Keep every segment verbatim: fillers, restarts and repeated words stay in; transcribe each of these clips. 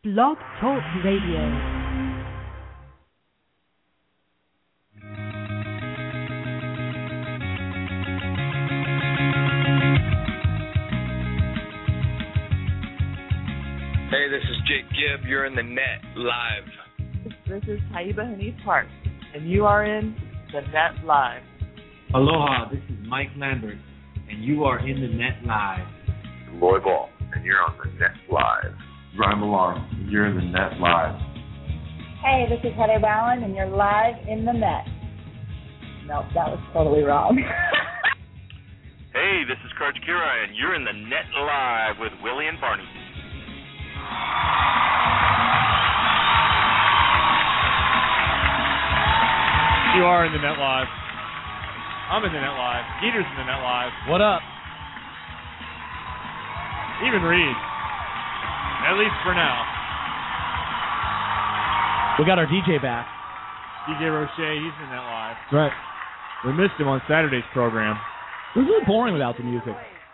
Blog Talk Radio. Hey, this is Jake Gibb. You're in the net live. This is Taiba Hanif Park, and you are in the net live. Aloha, this is Mike Lambert, and you are in the net live. Lloyd Ball, and you're on the net live. Ryan Millar, and you're in the net live. Hey, this is Heather Bowen, and you're live in the net. Nope, that was totally wrong. Hey, this is Karj Kira, and you're in the net live with Willie and Barney. You are in the net live. I'm in the net live. Geeter's in the net live. What up? Even Reed. At least for now. We got our D J back. D J Roche, he's in the net live. That's right. We missed him on Saturday's program. It was really boring without the music.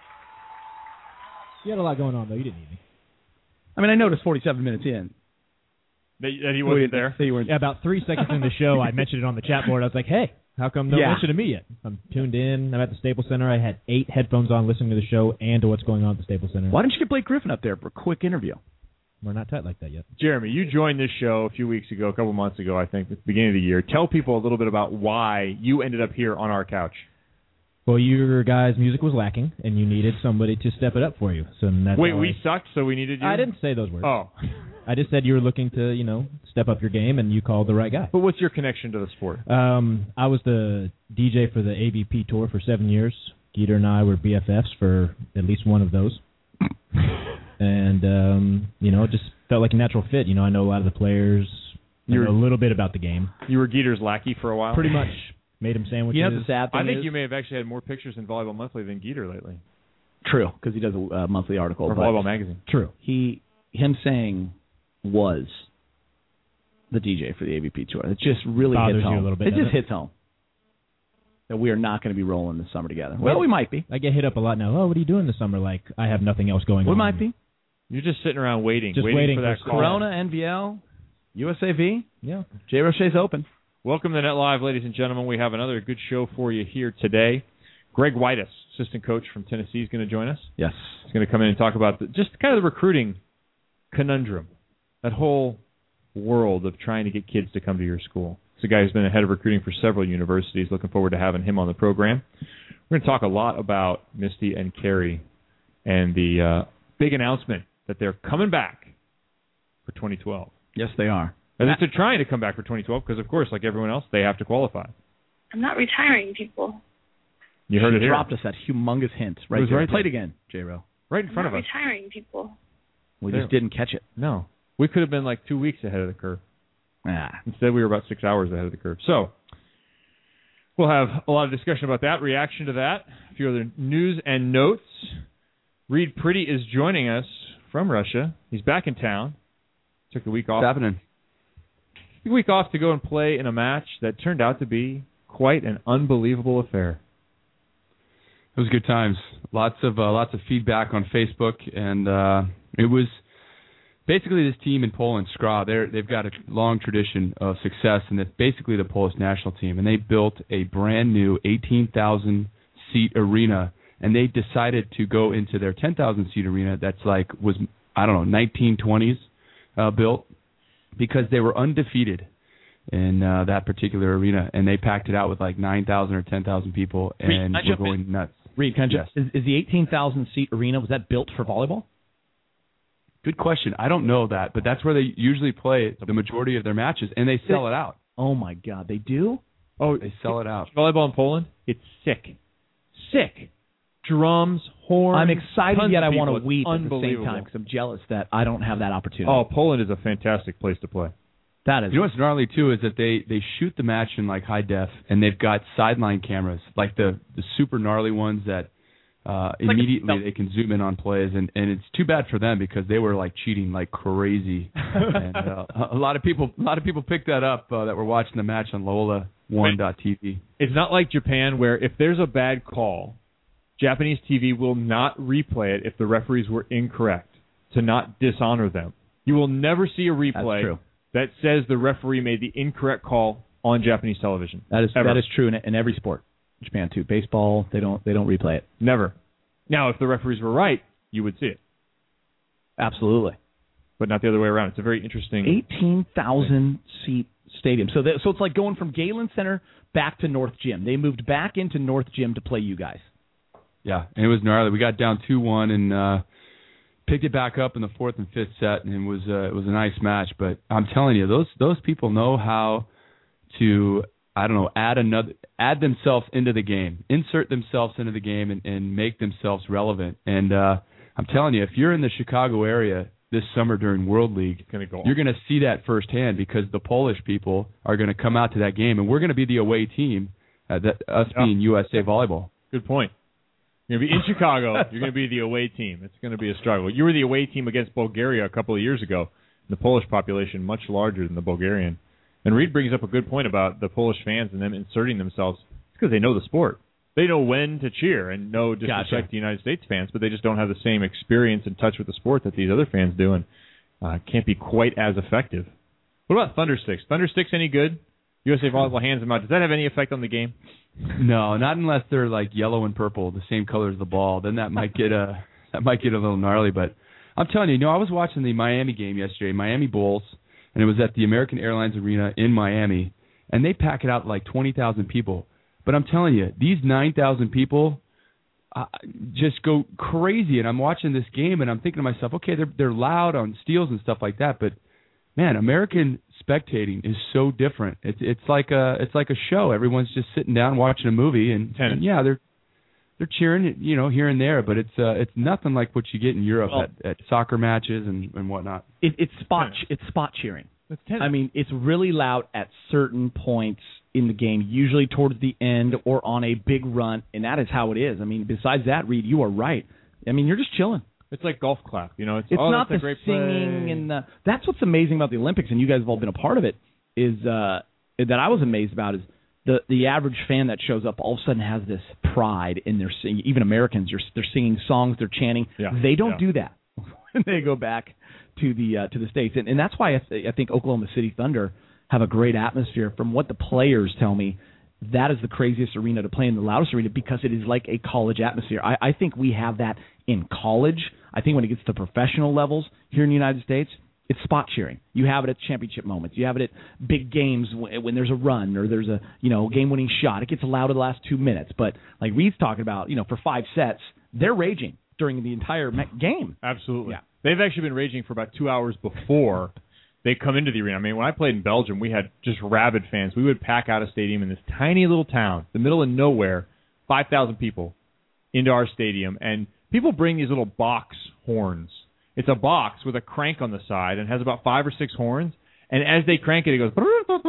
You had a lot going on, though. You didn't need me. I mean, I noticed forty-seven minutes in. That, that he wasn't there? That you weren't. Yeah, about three seconds in the show, I mentioned it on the chat board. I was like, hey, how come no Yeah. mention of me yet? I'm tuned in. I'm at the Staples Center. I had eight headphones on listening to the show and to what's going on at the Staples Center. Why didn't you get Blake Griffin up there for a quick interview? We're not tight like that yet. Jeremy, you joined this show a few weeks ago, a couple months ago, I think, at the beginning of the year. Tell people a little bit about why you ended up here on our couch. Well, your guys' music was lacking, and you needed somebody to step it up for you. So that's Wait, how we I, sucked, so we needed you? I didn't say those words. Oh. I just said you were looking to, you know, step up your game, and you called the right guy. But what's your connection to the sport? Um, I was the D J for the A V P tour for seven years. Geeter and I were B F Fs for at least one of those. and, um, you know, it just felt like a natural fit. You know, I know a lot of the players. I You're, know a little bit about the game. You were Geeter's lackey for a while? Pretty much. Made him sandwiches. You know the sad thing I think is, you may have actually had more pictures in Volleyball Monthly than Geeter lately. True, because he does a uh, monthly article. Or but Volleyball Magazine. True. He, him saying was the D J for the A V P tour. It just really Bothers hits you home. a little bit, it just doesn't it? hits home that we are not going to be rolling this summer together. Well, we might be. I get hit up a lot now. Oh, what are you doing this summer? Like, I have nothing else going We on. We might be. You're just sitting around waiting. Just waiting, waiting for that for call. Corona, N V L, U S A V. Yeah. Jay Roche's open. Welcome to the Net Live, ladies and gentlemen. We have another good show for you here today. Greg Whitus, assistant coach from Tennessee, is going to join us. Yes. He's going to come in and talk about the, just kind of the recruiting conundrum, that whole world of trying to get kids to come to your school. It's a guy who's been the head of recruiting for several universities. Looking forward to having him on the program. We're going to talk a lot about Misty and Carrie and the uh, big announcement that they're coming back for twenty twelve. Yes, they are. And they're trying to come back for twenty twelve because, of course, like everyone else, they have to qualify. I'm not retiring, people. You heard she it here. dropped us that humongous hint right It was there. right Play it there. again, J-Ro. Right in front I'm not of us. retiring, people. We There. just didn't catch it. No. We could have been like two weeks ahead of the curve. Ah. Instead, we were about six hours ahead of the curve. So we'll have a lot of discussion about that, reaction to that, a few other news and notes. Reed Pretty is joining us from Russia. He's back in town. Took the week off. What's happening? Took a week off to go and play in a match that turned out to be quite an unbelievable affair. It was good times. Lots of uh, lots of feedback on Facebook, and uh, it was basically this team in Poland, Skra. They're they've got a long tradition of success, and it's basically the Polish national team. And they built a brand new eighteen thousand seat arena, and they decided to go into their ten thousand seat arena. That's like was I don't know nineteen twenties uh, built, because they were undefeated in uh, that particular arena, and they packed it out with like nine thousand or ten thousand people, and Reed, were going nuts. Reed, can I Yes. just, is, is the eighteen thousand seat arena, was that built for volleyball? Good question. I don't know that, but that's where they usually play the majority of their matches, and they sell it out. Oh, my God. They do? Oh, They sell it out. Volleyball in Poland, it's sick. Sick. Drums, horns. I'm excited, tons yet of I people. want to weep It's at the same unbelievable. time because I'm jealous that I don't have that opportunity. Oh, Poland is a fantastic place to play. that is. You know what's gnarly, too, is that they, they shoot the match in, like, high def, and they've got sideline cameras, like the, the super gnarly ones that uh, immediately they can zoom in on plays, and, and it's too bad for them because they were, like, cheating like crazy. and uh, a lot of people a lot of people picked that up uh, that were watching the match on Lola one dot T V. It's not like Japan where if there's a bad call, Japanese T V will not replay it if the referees were incorrect, to not dishonor them. You will never see a replay That's true. that says the referee made the incorrect call on Japanese television. That is Ever. that is true in, in every sport. Japan too. Baseball, they don't they don't replay it. Never. Now, if the referees were right, you would see it. Absolutely. But not the other way around. It's a very interesting... eighteen thousand seat stadium. So that, so it's like going from Galen Center back to North Gym. They moved back into North Gym to play you guys. Yeah, and it was gnarly. We got down two one and uh, picked it back up in the fourth and fifth set, and it was uh, it was a nice match. But I'm telling you, those those people know how to, I don't know, add another, add themselves into the game, insert themselves into the game, and, and make themselves relevant. And uh, I'm telling you, if you're in the Chicago area this summer during World League, gonna go you're going to see that firsthand because the Polish people are going to come out to that game, and we're going to be the away team, uh, that, us Yeah. being U S A Volleyball. Good point. You're going to be in Chicago. You're going to be the away team. It's going to be a struggle. You were the away team against Bulgaria a couple of years ago. The Polish population much larger than the Bulgarian. And Reed brings up a good point about the Polish fans and them inserting themselves. It's because they know the sport. They know when to cheer, and no disrespect Gotcha. to United States fans, but they just don't have the same experience and touch with the sport that these other fans do, and uh, can't be quite as effective. What about Thundersticks? Thundersticks any good? U S A Volleyball hands them out. Does that have any effect on the game? No, not unless they're like yellow and purple, the same color as the ball. Then that might get a that might get a little gnarly. But I'm telling you, you know, I was watching the Miami game yesterday, Miami Bulls, and it was at the American Airlines Arena in Miami, and they pack it out like twenty thousand people. But I'm telling you, these nine thousand people uh, just go crazy. And I'm watching this game, and I'm thinking to myself, okay, they're they're loud on steals and stuff like that, but man, American spectating is so different. It's it's like a it's like a show. Everyone's just sitting down watching a movie, and, and yeah, they're they're cheering, you know, here and there, but it's uh, it's nothing like what you get in Europe Well, at, at soccer matches and, and whatnot. It, it's spot it's spot cheering. I mean, it's really loud at certain points in the game, usually towards the end or on a big run, and that is how it is. I mean, besides that, Reed, you are right. I mean, you're just chilling. It's like golf clap, you know. It's, It's oh, not that's the a great singing play. and the. That's what's amazing about the Olympics, and you guys have all been a part of it. Is uh, that I was amazed about is the the average fan that shows up all of a sudden has this pride in their singing. Even Americans, are, they're singing songs, they're chanting. Yeah. They don't Yeah. do that when they go back to the uh, to the States, and, and that's why I, th- I think Oklahoma City Thunder have a great atmosphere. From what the players tell me, that is the craziest arena to play in, the loudest arena, because it is like a college atmosphere. I, I think we have that in college. I think when it gets to professional levels here in the United States, it's spot cheering. You have it at championship moments. You have it at big games when, when there's a run or there's a you know game-winning shot. It gets loud in the last two minutes. But like Reed's talking about, you know, for five sets, they're raging during the entire me- game. Absolutely. Yeah. They've actually been raging for about two hours before they come into the arena. I mean, when I played in Belgium, we had just rabid fans. We would pack out a stadium in this tiny little town, the middle of nowhere, five thousand people into our stadium, and people bring these little box horns. It's a box with a crank on the side and has about five or six horns, and as they crank it, it goes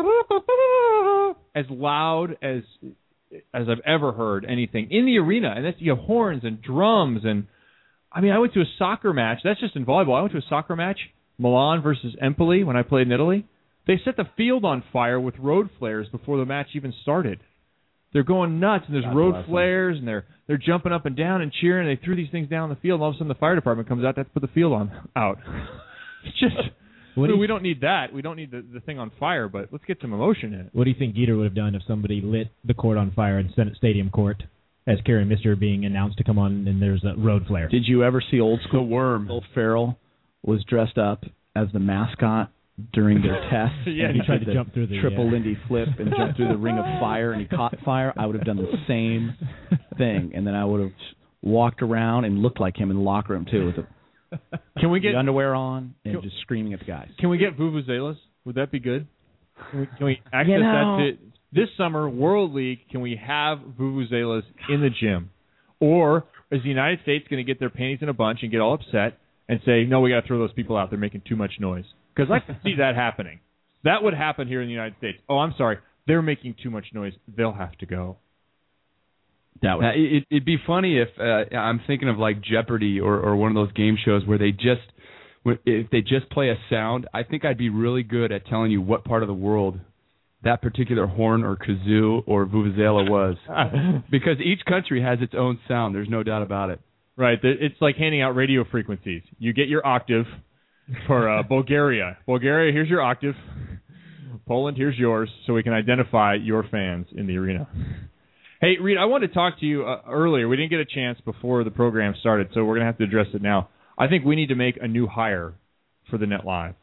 as loud as as I've ever heard anything in the arena. And that's, you have horns and drums, and I mean, I went to a soccer match. That's just in volleyball. I went to a soccer match, Milan versus Empoli, when I played in Italy. They set the field on fire with road flares before the match even started. They're going nuts, and there's God road bless them. flares, and they're they're jumping up and down and cheering. And they threw these things down the field, and all of a sudden the fire department comes out. That's put the field on out. It's just What do we you- don't need that. We don't need the, the thing on fire, but let's get some emotion in it. What do you think Geeter would have done if somebody lit the court on fire in Senate Stadium Court as Kerry Mister being announced to come on and there's a road flare? Did you ever see Old School? The worm. Will Ferrell was dressed up as the mascot during their test. Yeah, and he tried to did jump through the, triple uh, Lindy flip and jump through the ring of fire, and he caught fire. I would have done the same thing, and then I would have walked around and looked like him in the locker room too, with the, Can we get the underwear on and Can- just screaming at the guys. Can we get vuvuzelas? Would that be good? Can we, can we access You know- that to this summer, World League? Can we have vuvuzelas in the gym, or is the United States going to get their panties in a bunch and get all upset and say, "No, we got to throw those people out. They're making too much noise"? Because I can see that happening. That would happen here in the United States. Oh, I'm sorry, they're making too much noise. They'll have to go. That would Uh, it, it'd be funny if uh, I'm thinking of like Jeopardy or, or one of those game shows where they just if they just play a sound. I think I'd be really good at telling you what part of the world that particular horn or kazoo or vuvuzela was, because each country has its own sound. There's no doubt about it. Right. It's like handing out radio frequencies. You get your octave, for uh, Bulgaria. Bulgaria, here's your octave. Poland, here's yours, so we can identify your fans in the arena. Hey, Reed, I wanted to talk to you uh, earlier. We didn't get a chance before the program started, so we're going to have to address it now. I think we need to make a new hire for the Net Live.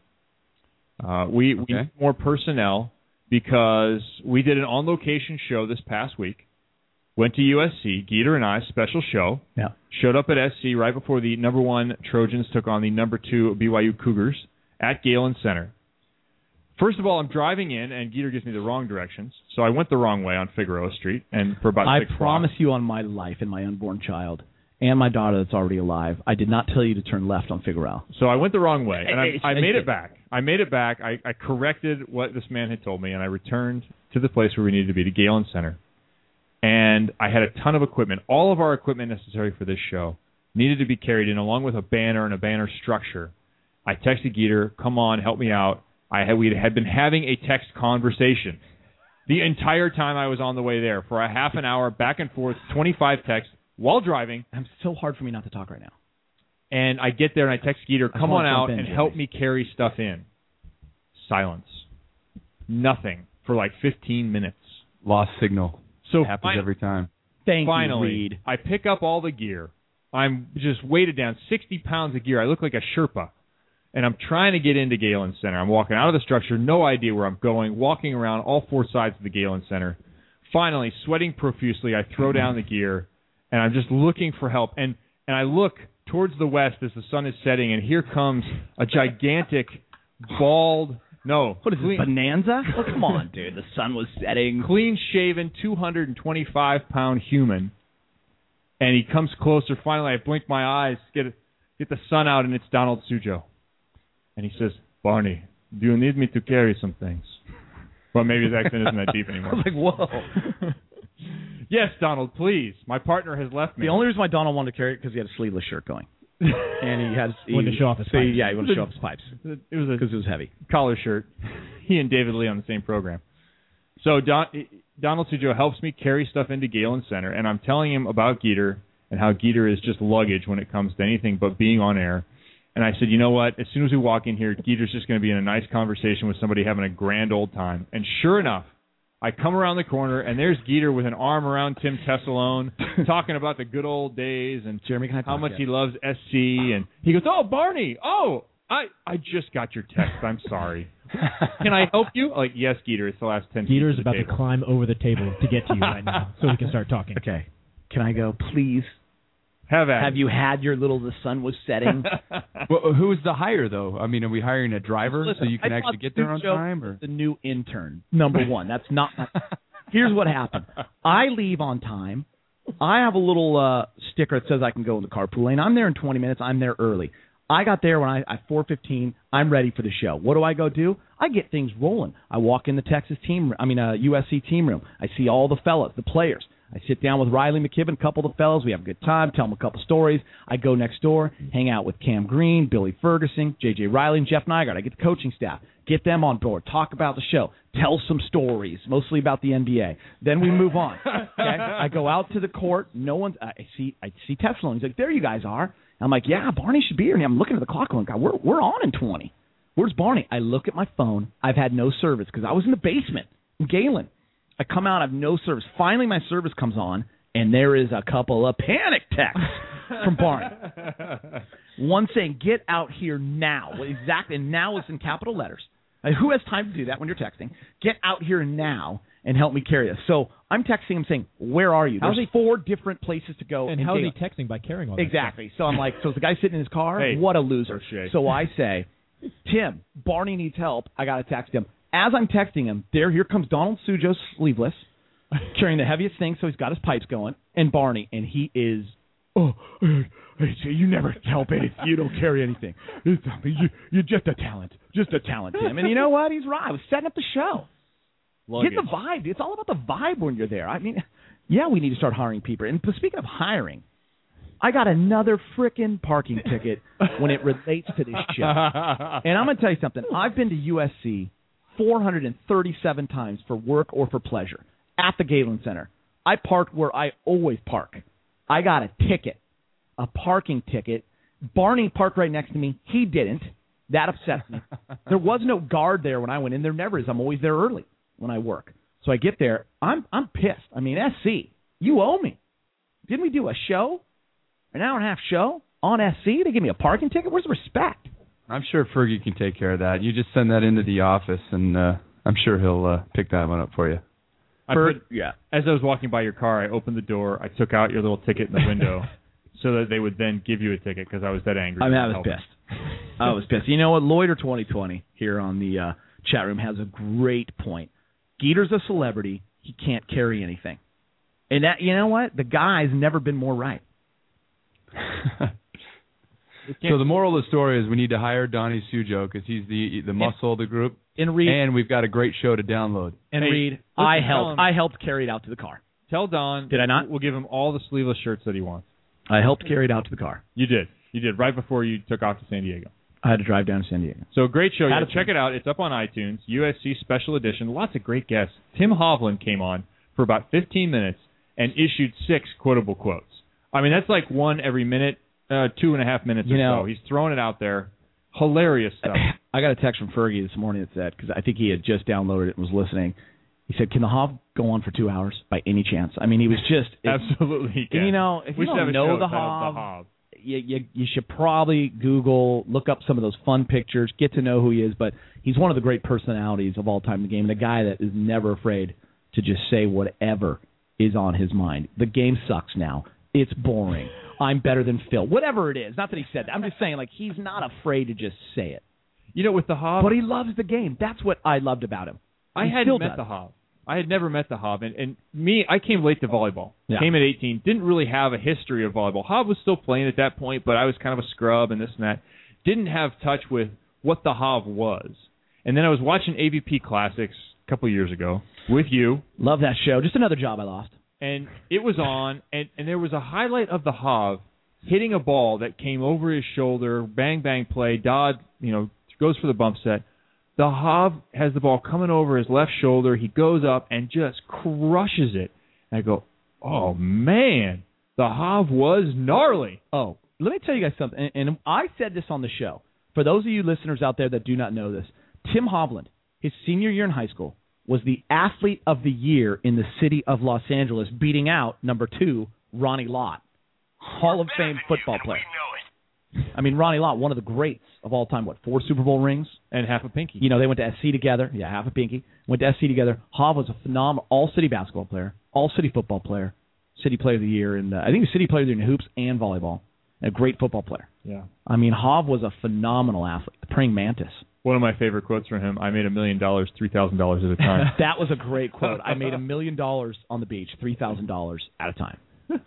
Uh, we, okay. we need more personnel because we did an on-location show this past week. Went to U S C, Geeter and I, special show. Yeah. Showed up at S C right before the number one Trojans took on the number two B Y U Cougars at Galen Center. First of all, I'm driving in, and Geeter gives me the wrong directions, so I went the wrong way on Figueroa Street, and for about I six promise blocks. you on my life and my unborn child and my daughter that's already alive, I did not tell you to turn left on Figueroa. So I went the wrong way, and I, I made it back. I made it back. I, I corrected what this man had told me, and I returned to the place where we needed to be, to Galen Center. And I had a ton of equipment. All of our equipment necessary for this show needed to be carried in, along with a banner and a banner structure. I texted Geeter, come on, help me out. I had, we had been having a text conversation the entire time I was on the way there for a half an hour, back and forth, twenty-five texts while driving. It's so hard for me not to talk right now. And I get there and I text Geeter, come on out and help me carry stuff in. Silence. Nothing for like fifteen minutes. Lost signal. So it happens fin- every time. Thank Finally, you, Reed. I pick up all the gear. I'm just weighted down, sixty pounds of gear. I look like a Sherpa. And I'm trying to get into Galen Center. I'm walking out of the structure, no idea where I'm going, walking around all four sides of the Galen Center. Finally, sweating profusely, I throw down the gear, and I'm just looking for help. And, and I look towards the west as the sun is setting, and here comes a gigantic, bald... No. What is clean, this, Bonanza? Oh, come on, dude. The sun was setting. Clean-shaven, two hundred twenty-five pound human. And he comes closer. Finally, I blink my eyes, get get the sun out, and it's Donald Sujo. And he says, Barney, do you need me to carry some things? Well, maybe his accent isn't that deep anymore. I was like, whoa. Yes, Donald, please. My partner has left me. The only reason why Donald wanted to carry it because he had a sleeveless shirt going. And he has he wanted to show off his so, pipes. Yeah, he wanted to show off his pipes. It was because it was heavy. Collar shirt. He and David Lee on the same program. So Don, Donald Sujo helps me carry stuff into Galen Center, and I'm telling him about Geeter and how Geeter is just luggage when it comes to anything but being on air. And I said, you know what? As soon as we walk in here, Geeter's just going to be in a nice conversation with somebody having a grand old time. And sure enough, I come around the corner, and there's Geeter with an arm around Tim Tessalone, talking about the good old days and Jeremy, can I how much yet? he loves S C. And he goes, oh, Barney, oh, I, I just got your text. I'm sorry. Can I help you? Like, yes, Geeter, it's the last ten feet. Geeter's to about table. to climb over the table to get to you right now so we can start talking. Okay. Can I go, please? Have at Have it. you had your little the sun was setting? Well, who is the hire, though? I mean, are we hiring a driver Listen, so you can I actually thought get there on Sujo time? Or was the new intern, number one. That's not. Here's what happened. I leave on time. I have a little uh, sticker that says I can go in the carpool lane. I'm there in twenty minutes. I'm there early. I got there when I at four fifteen. I'm ready for the show. What do I go do? I get things rolling. I walk in the Texas team. I mean, uh, U S C team room. I see all the fellas, the players. I sit down with Riley McKibben, a couple of the fellas. We have a good time, tell them a couple stories. I go next door, hang out with Cam Green, Billy Ferguson, J J Riley, and Jeff Nygaard. I get the coaching staff, get them on board, talk about the show, tell some stories, mostly about the N B A. Then we move on. Okay? I go out to the court. No one's. I see. I see Tessalone. He's like, "There you guys are." I'm like, "Yeah, Barney should be here." And I'm looking at the clock, going, "God, we're we're on in twenty. Where's Barney?" I look at my phone. I've had no service because I was in the basement in Galen. I come out, I have no service. Finally, my service comes on, and there is a couple of panic texts from Barney. One saying, "Get out here now." Well, exactly, and now is in capital letters. Like, who has time to do that when you're texting? Get out here now and help me carry this. So I'm texting him saying, "Where are you?" There's How's he, four different places to go. And how is he texting by carrying all that Exactly. stuff? So I'm like, so is the guy sitting in his car? Hey, what a loser. Roche. So I say, Tim, Barney needs help. I got to text him. As I'm texting him, there, here comes Donald Sujo, sleeveless, carrying the heaviest thing, so he's got his pipes going, and Barney, and he is, oh, you never help anything. You don't carry anything. You, you're just a talent. Just a talent, Tim. And you know what? He's right. I was setting up the show. Luggage. Get the vibe. It's all about the vibe when you're there. I mean, yeah, we need to start hiring people. And speaking of hiring, I got another frickin' parking ticket when it relates to this show. And I'm going to tell you something. I've been to U S C four hundred thirty-seven times for work or for pleasure at the Galen Center. I parked where I always park. I got a ticket, a parking ticket. Barney parked right next to me. He didn't. That upsets me. There was no guard there when I went in. There never is. I'm always there early when I work. So I get there. I'm I'm pissed. I mean, S C, you owe me. Didn't we do a show, an hour and a half show on S C? They give me a parking ticket? Where's the respect? I'm sure Fergie can take care of that. You just send that into the office, and uh, I'm sure he'll uh, pick that one up for you. I put, yeah. As I was walking by your car, I opened the door. I took out your little ticket in the window so that they would then give you a ticket because I was that angry. I mean, I was pissed. I was pissed. You know what? Loiter twenty twenty here on the uh, chat room has a great point. Geeter's a celebrity. He can't carry anything. And that, you know what? The guy's never been more right. So the moral of the story is we need to hire Donnie Sujo because he's the the muscle of the group. And Reed, and we've got a great show to download. And Hey, Reed, listen, I tell helped. him- I helped carry it out to the car. Tell Don. Did I not? We'll give him all the sleeveless shirts that he wants. I helped carry it out to the car. You did. You did right before you took off to San Diego. I had to drive down to San Diego. So great show. Had Yeah, to check it out. It's up on iTunes. U S C Special Edition. Lots of great guests. Tim Hovland came on for about fifteen minutes and issued six quotable quotes. I mean, that's like one every minute, uh, two and a half minutes You or know- so. He's throwing it out there. Hilarious stuff. I got a text from Fergie this morning that said, because I think he had just downloaded it and was listening. He said, "Can the Hov go on for two hours by any chance?" I mean, he was just it, Absolutely. He can. You know, if we you should have don't a know show the titled Hov, The Hov. You, you you should probably Google, look up some of those fun pictures, get to know who he is. But he's one of the great personalities of all time in the game, and a guy that is never afraid to just say whatever is on his mind. The game sucks now. It's boring. I'm better than Phil. Whatever it is. Not that he said that. I'm just saying, like, he's not afraid to just say it. You know, with the Hov, But he loves the game. That's what I loved about him. I He hadn't still met does. the Hov. I had never met the Hov, and, and me, I came late to volleyball. Yeah. Came at eighteen, didn't really have a history of volleyball. Hov was still playing at that point, but I was kind of a scrub and this and that. Didn't have touch with what the Hov was. And then I was watching A V P Classics a couple years ago with you. Love that show. Just another job I lost. And it was on, and, and there was a highlight of the Hov hitting a ball that came over his shoulder, bang, bang play, Dodd, you know, goes for the bump set. The Hov has the ball coming over his left shoulder. He goes up and just crushes it. And I go, oh, man, the Hov was gnarly. Oh, let me tell you guys something. And, and I said this on the show. For those of you listeners out there that do not know this, Tim Hovland, his senior year in high school, was the athlete of the year in the city of Los Angeles, beating out number two, Ronnie Lott, Hall of Fame football player. I mean, Ronnie Lott, one of the greats of all time. What, four Super Bowl rings? And half a pinky. You know, they went to S C together. Yeah, half a pinky. Went to S C together. Hov was a phenomenal all-city basketball player, all-city football player, city player of the year, and uh, I think he was city player of the year in hoops and volleyball. And a great football player. Yeah. I mean, Hov was a phenomenal athlete, the praying mantis. One of my favorite quotes from him, I made a million dollars, three thousand dollars at a time. That was a great quote. I made a million dollars on the beach, three thousand dollars at a time.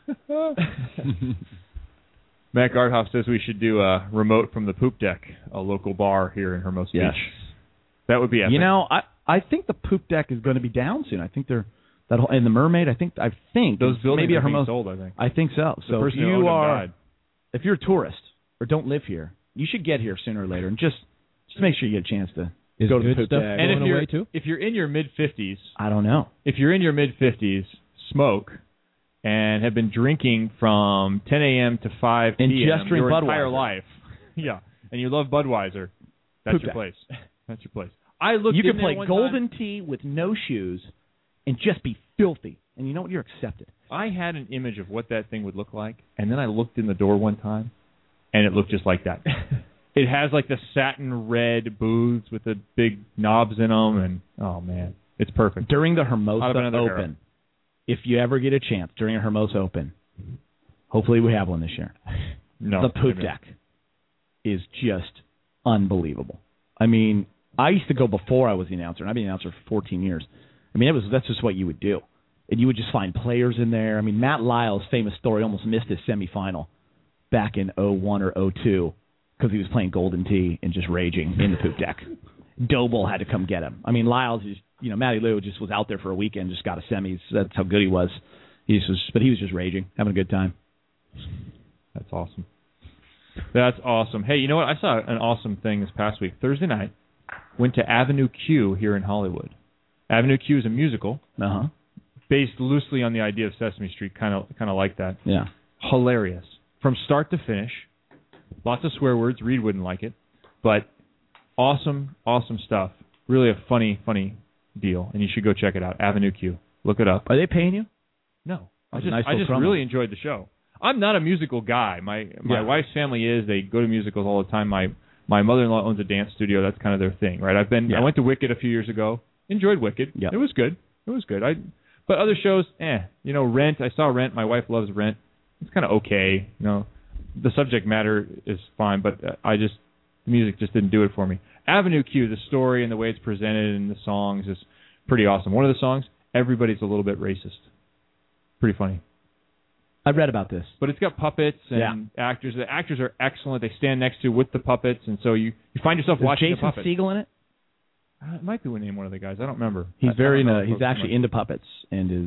Matt Gardhoff says we should do a remote from the Poop Deck, a local bar here in Hermosa Yes. Beach. That would be epic. You know, I I think the Poop Deck is going to be down soon. I think they're that whole, and the Mermaid. I think I think Those buildings maybe are a being Hermosa. sold, I think. I think so. The So if person who you owned them are, died. if you're a tourist or don't live here, you should get here sooner or later and just just make sure you get a chance to Is go to the good Poop stuff Deck. And if going you're, away too? if you're in your mid-fifties, I don't know. if you're in your mid-fifties, smoke, and have been drinking from ten a.m. to five And p.m. just drink your entire Budweiser. life, yeah, and you love Budweiser, that's Poop your Deck. place. That's your place. I looked You in can there play one golden time. tea with no shoes and just be filthy. And you know what? You're accepted. I had an image of what that thing would look like, and then I looked in the door one time, and it looked just like that. It has like the satin red booths with the big knobs in them, and oh man, it's perfect. During the Out of Hermosa another Open, era. if you ever get a chance during a Hermosa Open, hopefully we have one this year. No, the Poop maybe. Deck is just unbelievable. I mean, I used to go before I was the announcer, and I've been an announcer for fourteen years. I mean, it was that's just what you would do. And you would just find players in there. I mean, Matt Lyle's famous story almost missed his semifinal back in oh one or oh two because he was playing Golden Tee and just raging in the Poop Deck. Doble had to come get him. I mean, Lyle's, just, you know, Matty Lou just was out there for a weekend, just got a semis. That's how good he was. He just was, but he was just raging, having a good time. That's awesome. That's awesome. Hey, you know what? I saw an awesome thing this past week. Thursday night, went to Avenue Q here in Hollywood. Avenue Q is a musical Uh-huh. based loosely on the idea of Sesame Street, kind of kind of like that. Yeah. Hilarious. From start to finish. Lots of swear words. Reed wouldn't like it. But Awesome, awesome stuff. Really a funny, funny deal, and you should go check it out. Avenue Q. Look it up. Are they paying you? No. I That's just, a nice I just little promo. really enjoyed the show. I'm not a musical guy. My my Yeah. wife's family is. They go to musicals all the time. My my mother-in-law owns a dance studio. That's kind of their thing, right? I've been. Yeah. I went to Wicked a few years ago. Enjoyed Wicked. Yeah. It was good. It was good. I. But other shows, eh. You know, Rent. I saw Rent. My wife loves Rent. It's kind of okay. You know, the subject matter is fine, but uh, I just the music just didn't do it for me. Avenue Q, the story and the way it's presented and the songs is pretty awesome. One of the songs, everybody's a little bit racist. Pretty funny. I read about this. But it's got puppets and Yeah. actors. The actors are excellent. They stand next to with the puppets, and so you, you find yourself Is watching Jason the puppets. Segel in it? Uh, it might be name one of the guys. I don't remember. He's I, very I don't know into, he's folks actually much. into puppets and is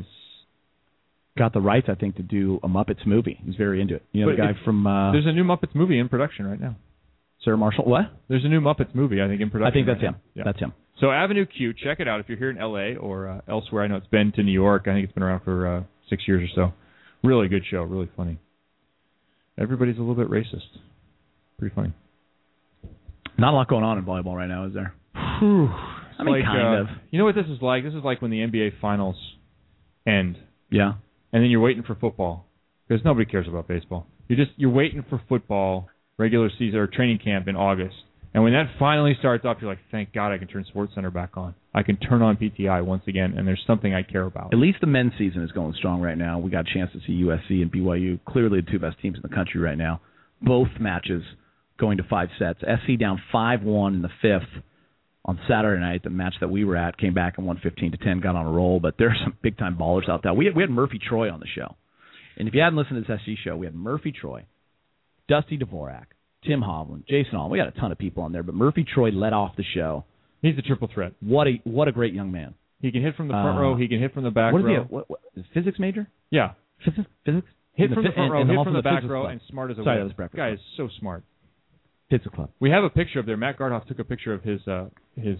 got the rights, I think, to do a Muppets movie. He's very into it. You know But the guy it's- from uh, There's a new Muppets movie in production right now. Sir Marshall. What? There's a new Muppets movie, I think, in production. I think that's right him. now. Yeah. That's him. So Avenue Q, check it out if you're here in L A or uh, elsewhere. I know it's been to New York. I think it's been around for uh, six years or so. Really good show. Really funny. Everybody's a little bit racist. Pretty funny. Not a lot going on in volleyball right now, is there? Whew. I mean, Like, kind uh, of. You know what this is like? This is like when the N B A finals end. Yeah. And then you're waiting for football because nobody cares about baseball. You're just you're waiting for football, regular season or training camp in August. And when that finally starts up, you're like, thank God I can turn SportsCenter back on. I can turn on P T I once again, and there's something I care about. At least the men's season is going strong right now. We got a chance to see U S C and B Y U, clearly the two best teams in the country right now. Both matches going to five sets. S C down five one in the fifth on Saturday night. The match that we were at came back and won fifteen to ten, got on a roll. But there's some big-time ballers out there. We had, we had Murphy Troy on the show. And if you hadn't listened to this S C show, we had Murphy Troy, Dusty Dvorak, Tim Hovland, Jason Hall. We got a ton of people on there, but Murphy Troy led off the show. He's a triple threat. What a what a great young man. He can hit from the front Uh, row. He can hit from the back what is row. he? A, what, what, is he a physics major? Yeah. Physics? Physics? Hit In from the fi- front and- row, and hit all from from the back physics row, club. and smart as a Sorry, whip. that was breakfast Guy club. is so smart. Physics club. We have a picture of there. Matt Gardhoff took a picture of his uh, his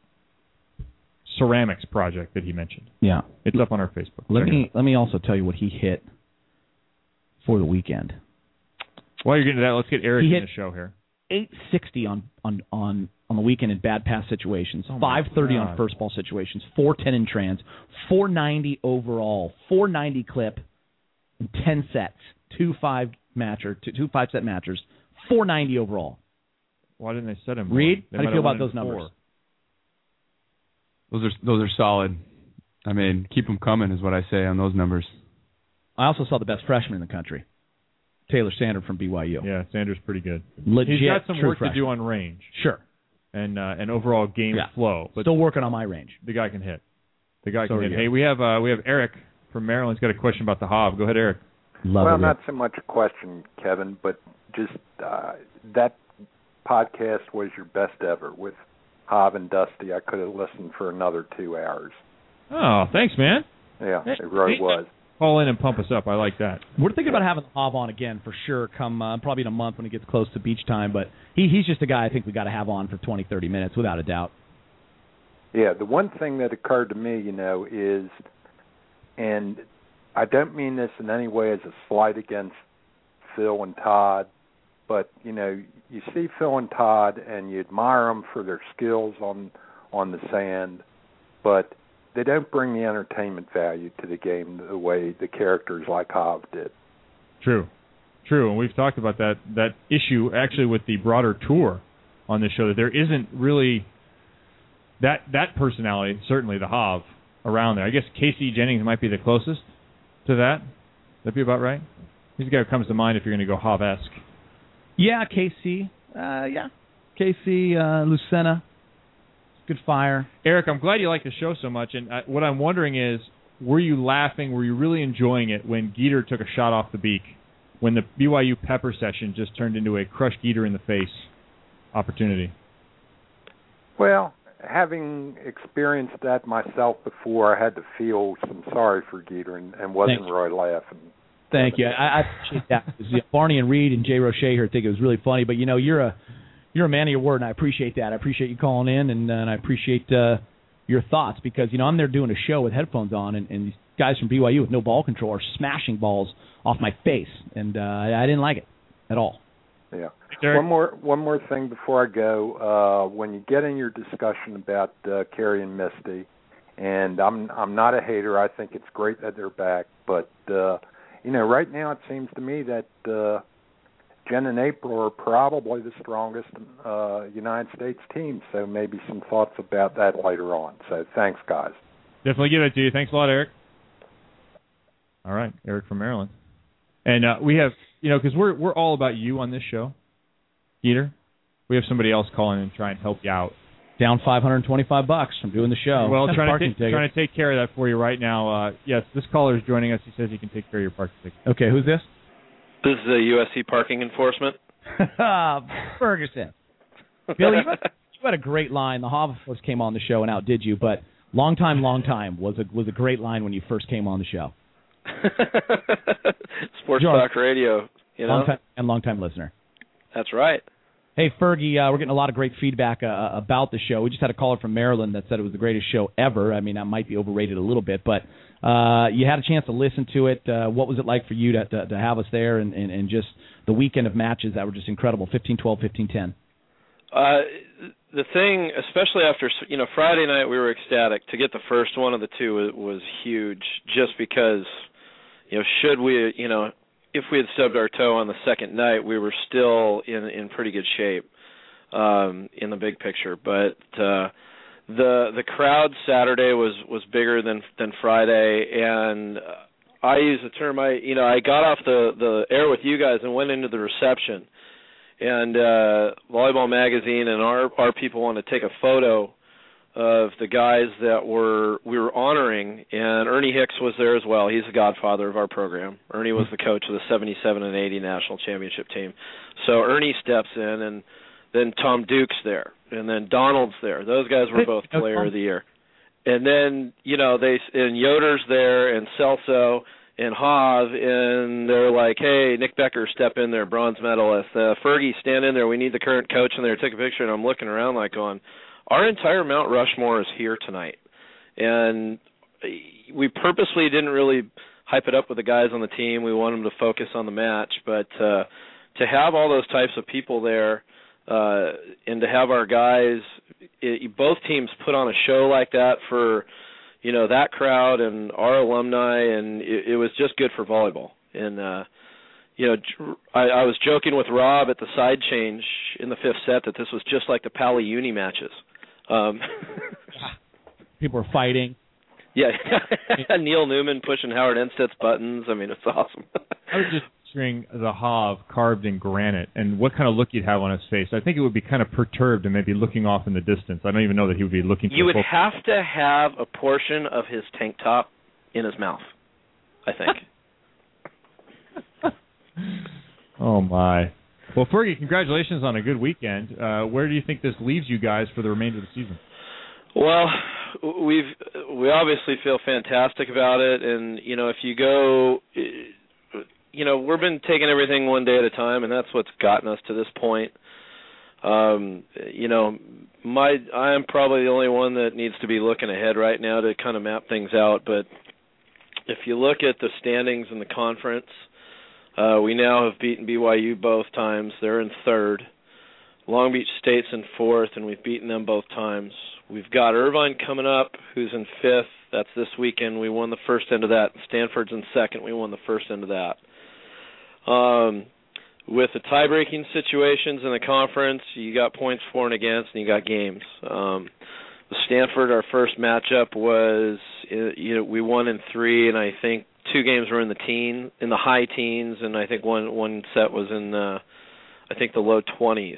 ceramics project that he mentioned. Yeah. It's up on our Facebook. Let Check it me out. let me also tell you what he hit for the weekend. While you're getting to that, let's get Eric He in hit the show here. eight sixty on on on on the weekend in bad pass situations, Oh my five thirty on God. first ball situations, four ten in trans, four ninety overall, four ninety clip in ten sets, two five matcher, two, two five set matchers, four ninety overall. Why didn't they set him? more? Reed, They how do you might feel have about won those in numbers? four. Those are those are solid. I mean, keep them coming is what I say on those numbers. I also saw the best freshman in the country, Taylor Sanders from B Y U. Yeah, Sanders pretty good. Legit, He's got some true work freshman. to do on range Sure. and uh, and overall game Yeah. flow, but Still working on my range. the guy can hit. The guy So can are hit. you. Hey, we have uh, we have Eric from Maryland. He's got a question about the Hob. Go ahead, Eric. Love well, it. not so much a question, Kevin, but just uh, that podcast was your best ever with Hob and Dusty. I could have listened for another two hours. Oh, thanks, man. Yeah, Hey, it really hey, was. Call in and pump us up. I like that. We're thinking about having the Hav on again for sure. Come uh, probably in a month when it gets close to beach time. But he he's just a guy I think we got to have on for twenty, thirty minutes without a doubt. Yeah, the one thing that occurred to me, you know, is, and I don't mean this in any way as a slight against Phil and Todd, but, you know, you see Phil and Todd and you admire them for their skills on on the sand, but they don't bring the entertainment value to the game the way the characters like Hob did. True, true, and we've talked about that that issue actually with the broader tour on this show. That there isn't really that that personality, certainly the Hav, around there. I guess Casey Jennings might be the closest to that. That'd be about right. He's the guy who comes to mind if you're going to go Hav-esque. Yeah, K C. Uh, yeah, K C, uh, Lucena. Good fire. Eric, I'm glad you like the show so much, and I, what I'm wondering is, were you laughing, were you really enjoying it when Geeter took a shot off the beak, when the B Y U pepper session just turned into a crush Geeter in the face opportunity? Well, having experienced that myself before, I had to feel some sorry for Geeter and, and wasn't Thanks. really laughing. Thank you. I, I appreciate that. Yeah, Barney and Reed and Jay Roche here think it was really funny, but you know you're a you're a man of your word, and I appreciate that. I appreciate you calling in, and, uh, and I appreciate uh, your thoughts because you know I'm there doing a show with headphones on, and, and these guys from B Y U with no ball control are smashing balls off my face, and uh, I, I didn't like it at all. Yeah. Derek? One more one more thing before I go. Uh, when you get in your discussion about uh, Carrie and Misty, and I'm I'm not a hater. I think it's great that they're back, but uh, you know, right now it seems to me that uh, Jen and April are probably the strongest uh, United States team. So maybe some thoughts about that later on. So thanks, guys. Definitely give it to you. Thanks a lot, Eric. All right, Eric from Maryland. And uh, we have, you know, because we're we're all about you on this show, Peter. We have somebody else calling and try and help you out. Down five hundred twenty-five bucks from doing the show. Well, trying to, parking take, trying to take care of that for you right now. Uh, yes, this caller is joining us. He says he can take care of your parking ticket. Okay, who's this? This is the U S C Parking Enforcement. Ferguson. Billy, you had, you had a great line. The Hav, of course, came on the show and outdid you, but long time, long time was a was a great line when you first came on the show. Sports Talk Radio, you know, long time, and long time listener. That's right. Hey, Fergie, uh, we're getting a lot of great feedback uh, about the show. We just had a caller from Maryland that said it was the greatest show ever. I mean, that might be overrated a little bit, but uh, you had a chance to listen to it. Uh, what was it like for you to to, to have us there and, and, and just the weekend of matches that were just incredible, fifteen twelve, fifteen ten? Uh, the thing, especially after, you know, Friday night we were ecstatic. To get the first one of the two was, was huge just because, you know, should we, you know, if we had stubbed our toe on the second night, we were still in in pretty good shape um, in the big picture. But uh, the the crowd Saturday was, was bigger than than Friday, and I use the term I you know I got off the, the air with you guys and went into the reception, and uh, Volleyball Magazine and our our people wanted to take a photo of the guys that were we were honoring, and Ernie Hicks was there as well. He's the godfather of our program. Ernie was the coach of the seventy-seven and eighty national championship team. So Ernie steps in, and then Tom Duke's there, and then Donald's there. Those guys were both player of the year. And then, you know, they and Yoder's there, and Celso and Hav, and they're like, hey, Nick Becker, step in there, bronze medalist. Uh, Fergie, stand in there. We need the current coach in there. Take a picture. And I'm looking around like going, our entire Mount Rushmore is here tonight, and we purposely didn't really hype it up with the guys on the team. We want them to focus on the match, but uh, to have all those types of people there uh, and to have our guys, it, both teams put on a show like that for, you know, that crowd and our alumni, and it, it was just good for volleyball. And uh, you know, I, I was joking with Rob at the side change in the fifth set that this was just like the Pally Uni matches. Um, People were fighting. Yeah, Neil Newman pushing Howard Enstedt's buttons. I mean, it's awesome. I was just picturing the Hav carved in granite and what kind of look you'd have on his face. I think it would be kind of perturbed and maybe looking off in the distance. I don't even know that he would be looking. You would have to have a portion of his tank top in his mouth, I think. Oh, my. Well, Fergie, congratulations on a good weekend. Uh, where do you think this leaves you guys for the remainder of the season? Well, we've we obviously feel fantastic about it, and you know, if you go, you know, we've been taking everything one day at a time, and that's what's gotten us to this point. Um, you know, my I am probably the only one that needs to be looking ahead right now to kind of map things out. But if you look at the standings in the conference. Uh, we now have beaten B Y U both times. They're in third. Long Beach State's in fourth, and we've beaten them both times. We've got Irvine coming up, who's in fifth. That's this weekend. We won the first end of that. Stanford's in second. We won the first end of that. Um, with the tie-breaking situations in the conference, you got points for and against, and you got games. Um, with Stanford, our first matchup was, you know, we won in three, and I think two games were in the teen, in the high teens, and I think one one set was in the, I think the low twenties.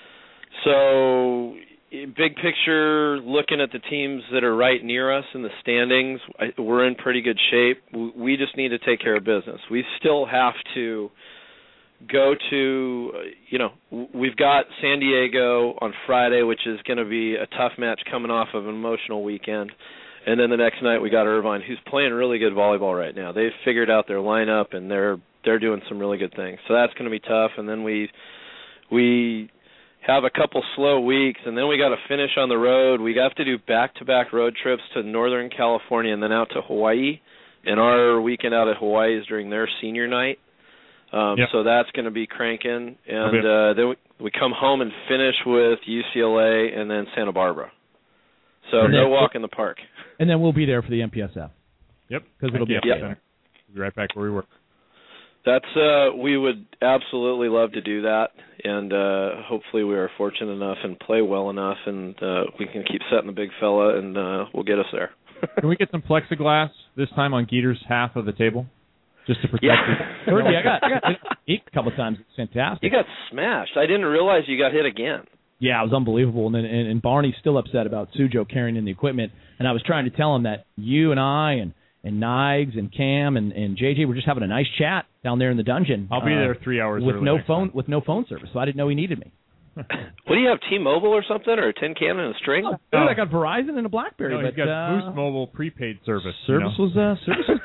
So, big picture, looking at the teams that are right near us in the standings, I, we're in pretty good shape. We just need to take care of business. We still have to go to, you know, we've got San Diego on Friday, which is going to be a tough match coming off of an emotional weekend. And then the next night we got Irvine, who's playing really good volleyball right now. They've figured out their lineup, and they're they're doing some really good things. So that's going to be tough. And then we we have a couple slow weeks, and then we got to finish on the road. We have to do back-to-back road trips to Northern California and then out to Hawaii. And our weekend out at Hawaii is during their senior night. Um, yep. So that's going to be cranking. And okay. uh, then we, we come home and finish with U C L A and then Santa Barbara. So and no then, walk in the park. And then we'll be there for the M P S F. Yep. Because it'll be yep. We'll be right back where we were. That's uh, we would absolutely love to do that, and uh, hopefully we are fortunate enough and play well enough, and uh, we can keep setting the big fella, and uh, we'll get us there. Can we get some plexiglass this time on Geeter's half of the table, just to protect yeah. you? I got, I got hit a couple of times. It's fantastic. You got smashed. I didn't realize you got hit again. Yeah, it was unbelievable. And then and, and Barney's still upset about Sujo carrying in the equipment, and I was trying to tell him that you and I and and Nigs and Cam and, and J J were just having a nice chat down there in the dungeon. I'll be uh, there three hours with early no next phone time. with no phone service, so I didn't know he needed me. What do you have, T-Mobile or something, or a tin can and a string? Oh, dude, I got Verizon and a BlackBerry. No, but, he's got uh, Boost Mobile prepaid service. Service you know? was uh, service. Was...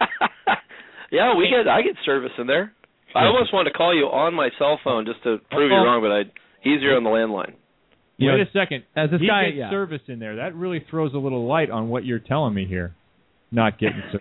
yeah, we get I get service in there. I almost wanted to call you on my cell phone just to prove you wrong, but I easier on the landline. Wait You know, a second. As this he guy, gets yeah. service in there. That really throws a little light on what you're telling me here. Not getting service.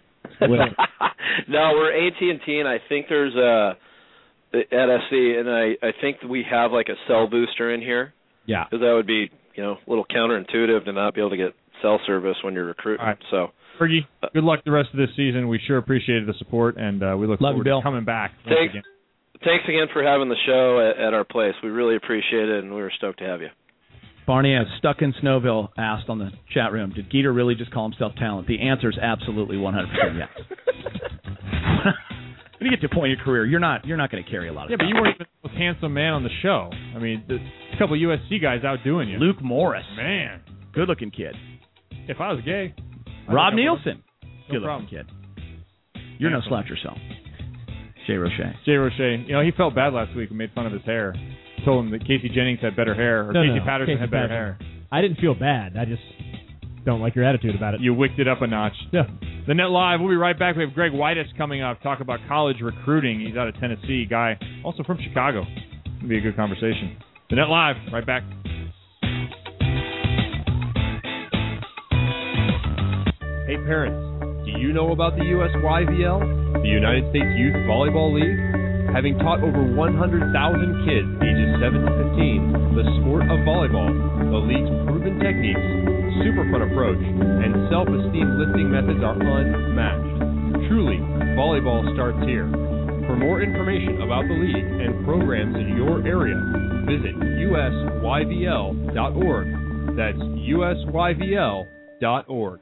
No, we're A T and T, and I think there's a at S C, and I I think we have like a cell booster in here. Yeah, because that would be you know a little counterintuitive to not be able to get cell service when you're recruiting. All right. So, Fergie, good luck the rest of this season. We sure appreciated the support, and uh, we look Love forward you, Bill. to coming back. Once thanks, again. thanks again for having the show at, at our place. We really appreciate it, and we were stoked to have you. Barney, as Stuck in Snowville asked on the chat room, did Geeter really just call himself talent? The answer is absolutely one hundred percent yes. When you get to a point in your career, you're not you're not going to carry a lot of Yeah, stuff. but you weren't even the most handsome man on the show. I mean, there's a couple of U S C guys outdoing you. Luke Morris. Man. Good-looking kid. If I was gay. Rob I'd Nielsen. No Good-looking problem. kid. You're Handsome. no slouch yourself. Jay Roche. Jay Roche, you know, he felt bad last week. We made fun of his hair. Told him that Casey Jennings had better hair, or No, Casey no, Patterson Casey had better Patterson. hair. I didn't feel bad. I just don't like your attitude about it. You wicked it up a notch. Yeah. The Net Live, we'll be right back. We have Greg Whitus coming up, talk about college recruiting. He's out of Tennessee, guy also from Chicago. It'll be a good conversation. The Net Live, right back. Hey parents, do you know about the U S Y V L, the United States Youth Volleyball League? Having taught over one hundred thousand kids ages seven to fifteen the sport of volleyball, the league's proven techniques, super fun approach, and self-esteem lifting methods are unmatched. Truly, volleyball starts here. For more information about the league and programs in your area, visit U S Y V L dot org. That's U S Y V L dot org.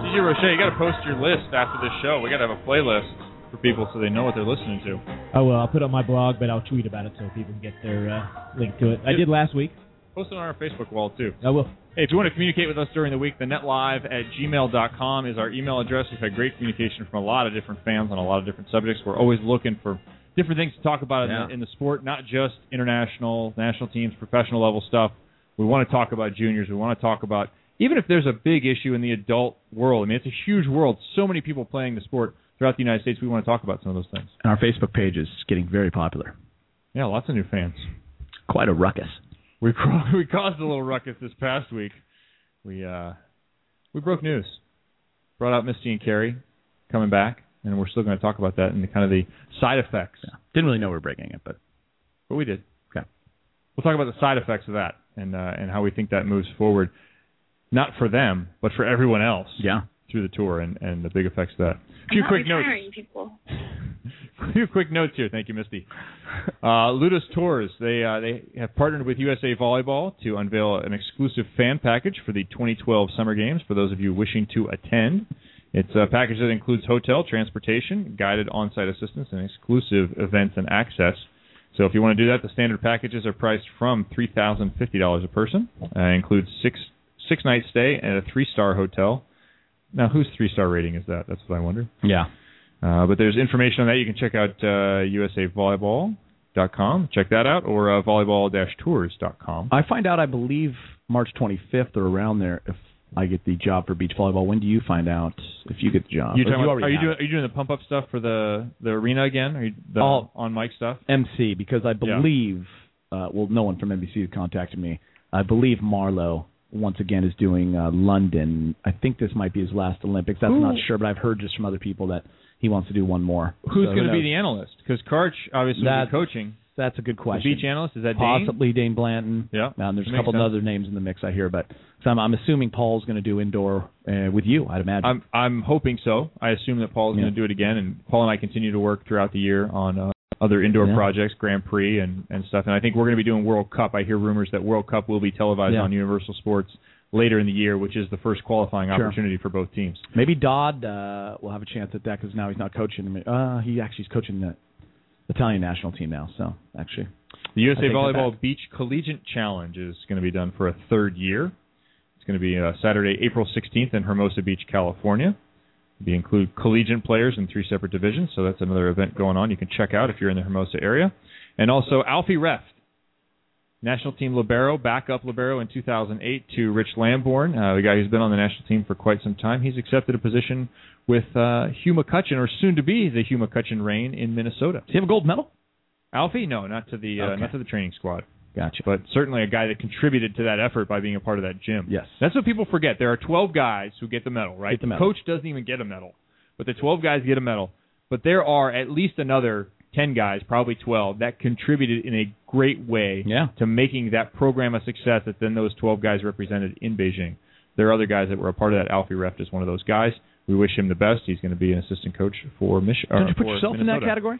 D J Roche, you got to post your list after this show. We got to have a playlist for people so they know what they're listening to. Oh, well, I'll put it on my blog, but I'll tweet about it so people can get their uh, link to it. I did last week. Post it on our Facebook wall, too. I will. Hey, if you want to communicate with us during the week, the netlive at gmail dot com is our email address. We've had great communication from a lot of different fans on a lot of different subjects. We're always looking for different things to talk about yeah. in, the, in the sport, not just international, national teams, professional level stuff. We want to talk about juniors. We want to talk about, even if there's a big issue in the adult world. I mean, it's a huge world. So many people playing the sport throughout the United States. We want to talk about some of those things. And our Facebook page is getting very popular. Yeah, lots of new fans. Quite a ruckus. We we caused a little ruckus this past week. We uh we broke news. Brought out Misty and Carrie coming back, and we're still going to talk about that and the, kind of the side effects. Yeah. Didn't really know we were breaking it, but but we did. Okay. We'll talk about the side effects of that and uh, and how we think that moves forward, not for them, but for everyone else. Yeah. Through the tour and, and the big effects of that. A few I'm not quick notes. retiring people. A few quick notes here. Thank you, Misty. Uh, Ludus Tours. They uh, they have partnered with U S A Volleyball to unveil an exclusive fan package for the twenty twelve Summer Games for those of you wishing to attend. It's a package that includes hotel, transportation, guided on-site assistance, and exclusive events and access. So if you want to do that, the standard packages are priced from three thousand fifty dollars a person. Uh, includes six six night stay at a three-star hotel. Now, whose three-star rating is that? That's what I wonder. Yeah. Uh, but there's information on that. You can check out uh, U S A volleyball dot com. Check that out, or uh, volleyball dash tours dot com. I find out, I believe, March twenty-fifth or around there if I get the job for beach volleyball. When do you find out if you get the job? You talking you about, are you have? doing are you doing the pump up stuff for the the arena again? Are you the All, on mic stuff? M C, because I believe yeah. uh, well, no one from N B C has contacted me. I believe Marlowe once again is doing uh, London. I think this might be his last Olympics. That's Ooh. not sure, but I've heard just from other people that he wants to do one more. Who's so going to who be the analyst? Because Karch obviously will be coaching. That's a good question. The beach analyst, is that Dane? Possibly Dane Blanton. Yeah. Um, there's a Makes couple sense. of other names in the mix I hear, but so I'm, I'm assuming Paul's going to do indoor uh, with you, I'd imagine. I'm I'm hoping so. I assume that Paul is Yeah. going to do it again, and Paul and I continue to work throughout the year on uh, other indoor Yeah. projects, Grand Prix and, and stuff. And I think we're going to be doing World Cup. I hear rumors that World Cup will be televised Yeah. on Universal Sports later in the year, which is the first qualifying Sure. opportunity for both teams. Maybe Dodd uh, will have a chance at that because now he's not coaching. Uh, he actually is coaching the Italian national team now. So actually, the U S A I take that Volleyball back. Beach Collegiate Challenge is going to be done for a third year. It's going to be uh, Saturday, April sixteenth in Hermosa Beach, California. We include collegiate players in three separate divisions, so that's another event going on you can check out if you're in the Hermosa area. And also Alfie Reft, national team libero, backup libero in two thousand eight to Rich Lamborn, uh, the guy who's been on the national team for quite some time. He's accepted a position with uh, Hugh McCutcheon, or soon to be the Hugh McCutcheon reign in Minnesota. Does he have a gold medal? Alfie? No, not to the uh, Okay. not to the training squad. Gotcha. But certainly a guy that contributed to that effort by being a part of that gym. Yes. That's what people forget. There are twelve guys who get the medal, right? Get the medal. Coach doesn't even get a medal, but the twelve guys get a medal. But there are at least another ten guys, probably twelve, that contributed in a great way Yeah. to making that program a success that then those twelve guys represented in Beijing. There are other guys that were a part of that. Alfie Reft is one of those guys. We wish him the best. He's going to be an assistant coach for Michigan. Did you put yourself in that category?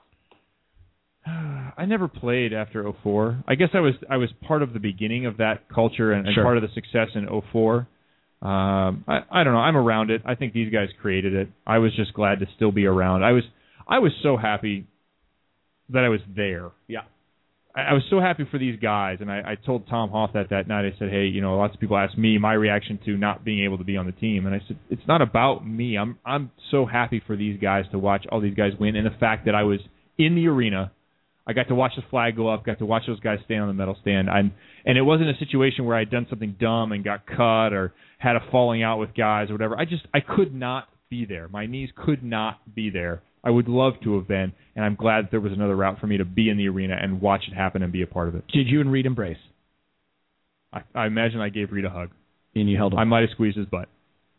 I never played after oh four. I guess I was I was part of the beginning of that culture and, and Sure. part of the success in oh four. Um, I, I don't know. I'm around it. I think these guys created it. I was just glad to still be around. I was I was so happy that I was there. Yeah. I, I was so happy for these guys, and I, I told Tom Hoff that that night. I said, hey, you know, lots of people ask me my reaction to not being able to be on the team, and I said, it's not about me. I'm I'm so happy for these guys to watch all these guys win, and the fact that I was in the arena. I got to watch the flag go up, got to watch those guys stand on the medal stand. I'm, and it wasn't a situation where I'd done something dumb and got cut or had a falling out with guys or whatever. I just, I could not be there. My knees could not be there. I would love to have been, and I'm glad that there was another route for me to be in the arena and watch it happen and be a part of it. Did you and Reed embrace? I, I imagine I gave Reed a hug. And you held him? I might have squeezed his butt.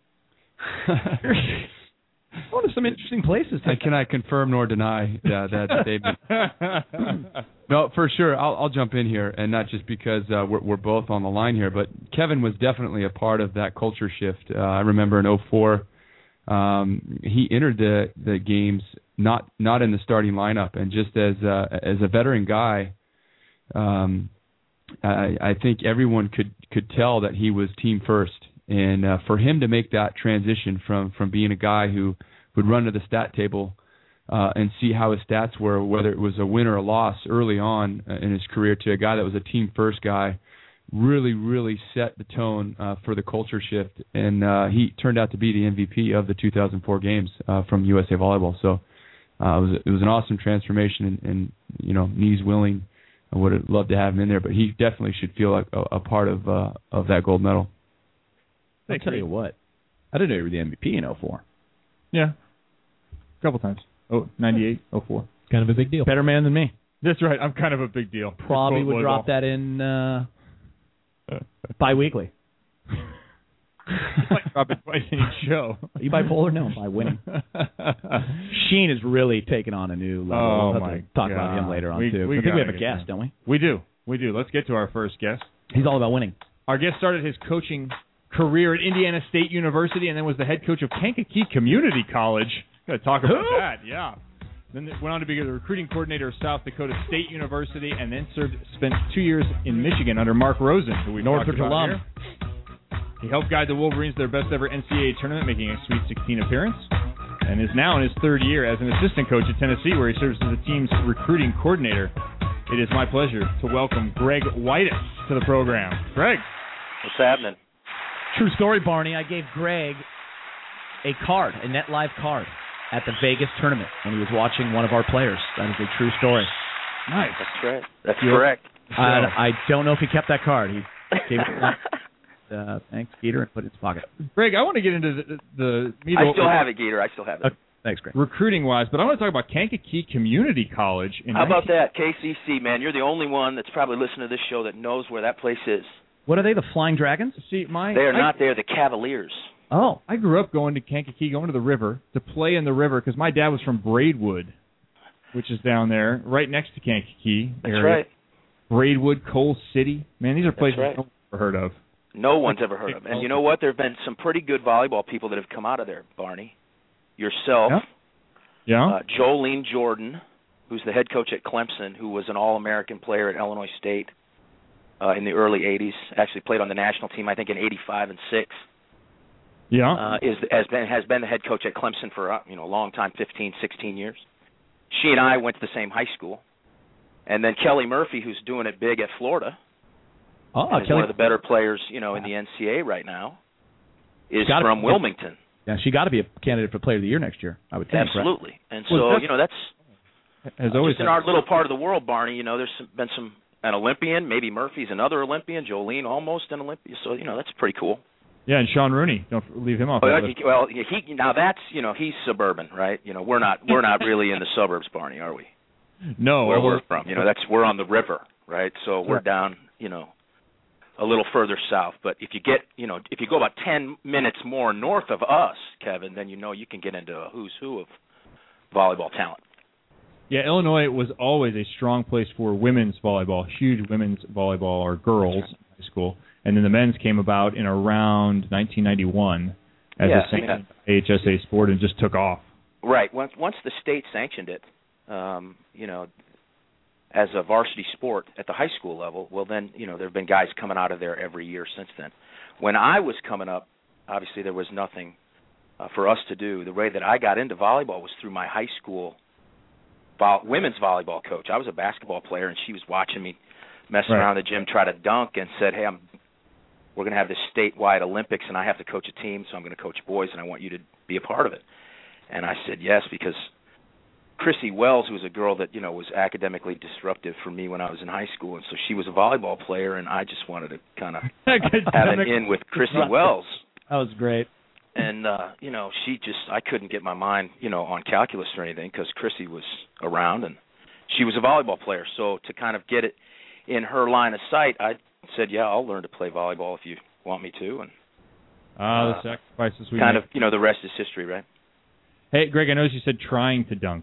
What are some interesting places? And can I confirm nor deny that, that statement? No, for sure. I'll, I'll jump in here, and not just because uh, we're, we're both on the line here, but Kevin was definitely a part of that culture shift. Uh, I remember in oh four, um, he entered the, the games not not in the starting lineup, and just as uh, as a veteran guy, um, I, I think everyone could, could tell that he was team first. And uh, for him to make that transition from, from being a guy who would run to the stat table uh, and see how his stats were, whether it was a win or a loss early on uh, in his career, to a guy that was a team-first guy, really, really set the tone uh, for the culture shift. And uh, he turned out to be the M V P of the two thousand four games uh, from U S A Volleyball. So uh, it was it was an awesome transformation, and, and you know, knees willing, I would have loved to have him in there, but he definitely should feel like a, a part of uh, of that gold medal. I'll tell you what, I didn't know you were the M V P in oh four. Yeah, a couple times. Oh, ninety-eight, oh four. Kind of a big deal. Better man than me. That's right. I'm kind of a big deal. Probably would drop that in uh, bi-weekly. You might drop it twice in each show. Are you bipolar? No, I'm bi-winning. Sheen is really taking on a new level. Oh, we'll my have to talk God. about him later on, we, too. We I think we have a get guest, there. don't we? We do. We do. Let's get to our first guest. He's all about winning. Our guest started his coaching career at Indiana State University and then was the head coach of Kankakee Community College. Got to talk about Who? that, yeah. Then went on to be the recruiting coordinator of South Dakota State University, and then served spent two years in Michigan under Mark Rosen, who we talked Northridge about alum. here. He helped guide the Wolverines to their best ever N C double A tournament, making a Sweet sixteen appearance, and is now in his third year as an assistant coach at Tennessee, where he serves as the team's recruiting coordinator. It is my pleasure to welcome Greg Whitus to the program. Greg. What's happening? True story, Barney. I gave Greg a card, a Net Live card, at the Vegas tournament when he was watching one of our players. That is a true story. Nice. That's right. That's You- correct. I, I don't know if he kept that card. He gave it uh, thanks, Peter, and put it in his pocket. Greg, I want to get into the, the meat I of- still have it, Gator. I still have it. Okay. Thanks, Greg. recruiting-wise, but I want to talk about Kankakee Community College. In How about nineteen that, K C C, man? You're the only one that's probably listening to this show that knows where that place is. What are they, the Flying Dragons? See, my They are I, not there. The Cavaliers. Oh. I grew up going to Kankakee, going to the river, to play in the river, because my dad was from Braidwood, which is down there, right next to Kankakee That's area. right. Braidwood, Coal City. Man, these are That's places right. I've never heard of. No one's ever heard of them. And you know what? There have been some pretty good volleyball people that have come out of there, Barney. Yourself. Yeah. Yeah. Uh, Jolene Jordan, who's the head coach at Clemson, who was an All-American player at Illinois State uh, in the early eighties. Actually played on the national team, I think, in eighty-five and six. Yeah. Uh, is has been has been the head coach at Clemson for uh, you know a long time, fifteen, sixteen years. She and I went to the same high school, and then Kelly Murphy, who's doing it big at Florida, Oh, and is Kelly. one of the better players you know in the N C double A right now, is Gotta from be- Wilmington. Yeah, she got to be a candidate for Player of the Year next year, I would think. Absolutely, and so Well, that's- you know that's Has uh, always just in our little part of the world, Barney. You know, there's some, been some an Olympian, maybe Murphy's another Olympian, Jolene almost an Olympian. So you know that's pretty cool. Yeah, and Sean Rooney. Don't leave him off. Well, that list. he, well, he now that's you know he's suburban, right? You know we're not we're not really in the suburbs, Barney, are we? No. Where although- we're from, you know that's we're on the river, right? So we're Right. down, you know, a little further south. But if you get, you know, if you go about ten minutes more north of us, Kevin, then you know you can get into a who's who of volleyball talent. Yeah, Illinois was always a strong place for women's volleyball, huge women's volleyball or girls in high school. And then the men's came about in around nineteen ninety-one as Yeah, a sanctioned yeah. A H S A sport and just took off. Right. Once once the state sanctioned it, um, you know, as a varsity sport at the high school level, well then, you know, there have been guys coming out of there every year since then. When I was coming up, obviously there was nothing uh, for us to do. The way that I got into volleyball was through my high school vo- women's volleyball coach. I was a basketball player, and she was watching me messing Right. around the gym, try to dunk, and said, "Hey, I'm we're going to have this statewide Olympics, and I have to coach a team, so I'm going to coach boys, and I want you to be a part of it." And I said yes, because Chrissy Wells, who was a girl that, you know, was academically disruptive for me when I was in high school, and so she was a volleyball player, and I just wanted to kind of have an in with Chrissy Wells. That was great. And, uh, you know, she just, I couldn't get my mind, you know, on calculus or anything because Chrissy was around, and she was a volleyball player. So to kind of get it in her line of sight, I said, yeah, I'll learn to play volleyball if you want me to. And Ah, uh, the sacrifices we kind make. of, you know, the rest is history, right? Hey, Greg, I noticed you said trying to dunk.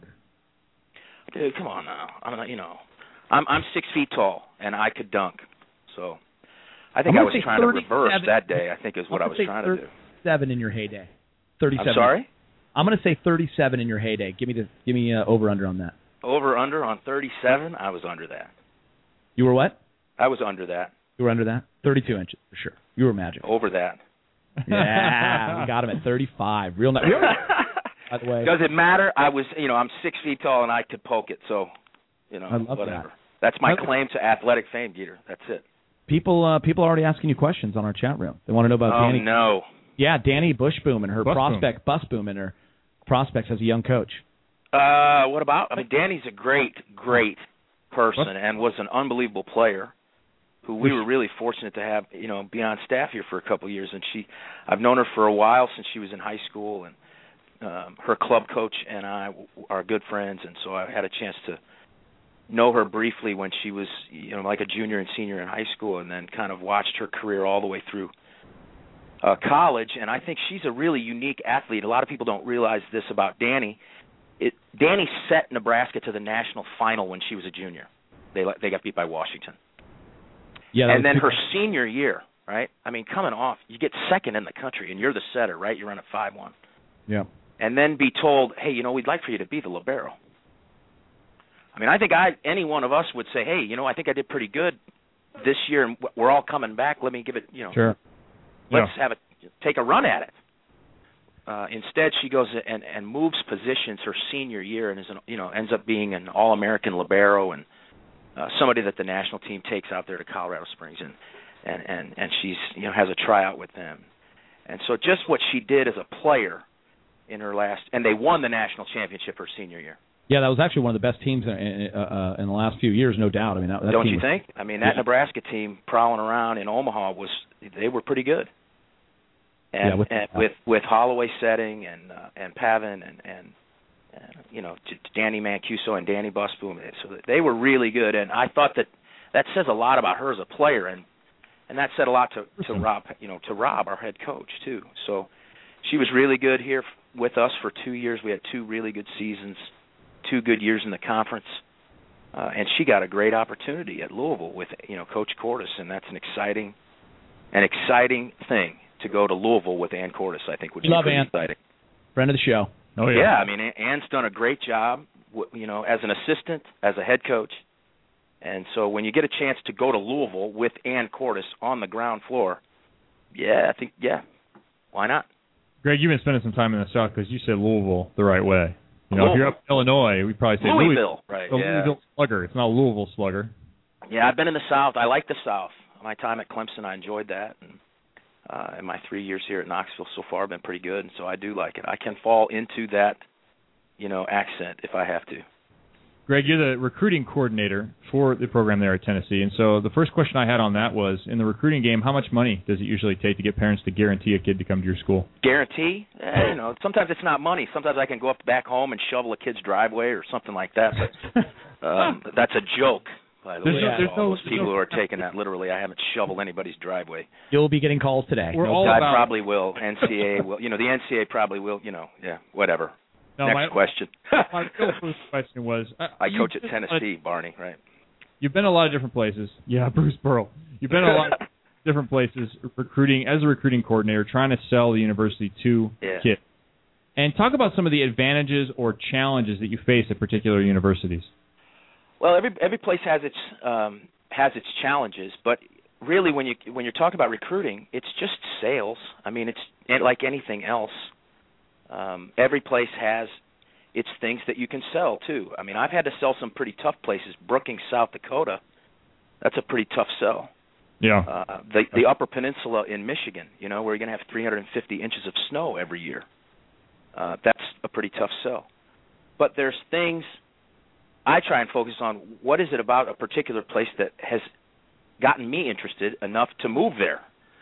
Dude, come on now. I'm not, you know, I'm I'm six feet tall and I could dunk. So I think I'm I gonna was say trying to reverse thirty-seven that day. I think is what I I'm was gonna say trying to do. thirty-seven in your heyday. Thirty-seven. I'm sorry. I'm going to say thirty-seven in your heyday. Give me the give me uh, over under on that. Over under on thirty-seven. I was under that. You were what? I was under that. You were under that. Thirty-two inches for sure. You were magic. Over that. Yeah, we got him at thirty-five. Real nice. By the way, does it matter? I was, you know, I'm six feet tall and I could poke it, so, you know, I love whatever. that. That's my claim to athletic fame, Geeter. That's it. People, uh, people are already asking you questions on our chat room. They want to know about oh, Danny. Oh no. Yeah, Danny Bushboom and her Busboom. prospect, Busboom and her prospects as a young coach. Uh, what about? I mean, Danny's a great, great person and was an unbelievable player who we were really fortunate to have, you know, be on staff here for a couple of years. And she, I've known her for a while since she was in high school, and um, her club coach and I are good friends, and so I had a chance to know her briefly when she was, you know, like a junior and senior in high school, and then kind of watched her career all the way through uh, college. And I think she's a really unique athlete. A lot of people don't realize this about Danny. It, Danny set Nebraska to the national final when she was a junior. They they got beat by Washington. Yeah, and then her senior year, right? I mean, coming off, you get second in the country, and you're the setter, right? You run a five one. Yeah. And then be told, hey, you know, we'd like for you to be the libero. I mean, I think I any one of us would say, hey, you know, I think I did pretty good this year, and we're all coming back. Let me give it, you know, sure. let's Yeah. have it, take a run at it. Uh, instead, she goes and, and moves positions her senior year, and is an, you know ends up being an All-American libero and uh, somebody that the national team takes out there to Colorado Springs, and and and and she's you know has a tryout with them, and so just what she did as a player in her last, and they won the national championship her senior year. Yeah, that was actually one of the best teams in, in, uh, in the last few years, no doubt. I mean, that, that don't team you was, think? I mean, that yeah. Nebraska team prowling around in Omaha was they were pretty good. And, yeah, with, and with with Holloway setting and uh, and Pavin and, and and you know Danny Mancuso and Danny Busboom, so they were really good. And I thought that that says a lot about her as a player, and and that said a lot to to Rob, you know, to Rob, our head coach too. So she was really good here with us for two years. We had two really good seasons, two good years in the conference, uh, and she got a great opportunity at Louisville with you know Coach Cordes, and that's an exciting, an exciting thing. To go to Louisville with Ann Cordes, I think would be Love pretty Ann. exciting. Friend of the show. Oh yeah. Yeah, I mean Ann's done a great job, you know, as an assistant, as a head coach, and so when you get a chance to go to Louisville with Ann Cordes on the ground floor, yeah, I think yeah, why not? Greg, you've been spending some time in the South because you said Louisville the right way. You know, Louisville. if you're up in Illinois, we probably say Louisville, Louisville, right? the Yeah. Louisville Slugger. It's not Louisville Slugger. Yeah, I've been in the South. I like the South. My time at Clemson, I enjoyed that. And, Uh, and my three years here at Knoxville so far have been pretty good, and so I do like it. I can fall into that, you know, accent if I have to. Greg, you're the recruiting coordinator for the program there at Tennessee, and so the first question I had on that was, in the recruiting game, how much money does it usually take to get parents to guarantee a kid to come to your school? Guarantee? Eh, you know, sometimes it's not money. Sometimes I can go up back home and shovel a kid's driveway or something like that, but um, that's a joke. By the There's way, no- to there's all no- those there's people no- who are taking that literally, I haven't shoveled anybody's driveway. You'll be getting calls today. We're no all I about- probably will. N C A A will. You know, the N C A A probably will. You know, yeah, whatever. No, Next my, question. my real first question was, uh, I you've coach at been- Tennessee, Barney, right? You've been a lot of different places. Yeah, Bruce Pearl. You've been a lot of different places recruiting as a recruiting coordinator, trying to sell the university to Yeah. kids. And talk about some of the advantages or challenges that you face at particular universities. Well, every every place has its um, has its challenges, but really, when you when you're talking about recruiting, it's just sales. I mean, it's it, like anything else. Um, every place has its things that you can sell too. I mean, I've had to sell some pretty tough places. Brookings, South Dakota, that's a pretty tough sell. Yeah. Uh, the the Upper Peninsula in Michigan, you know, where you're going to have three hundred fifty inches of snow every year. Uh, that's a pretty tough sell. But there's things I try and focus on. What is it about a particular place that has gotten me interested enough to move there?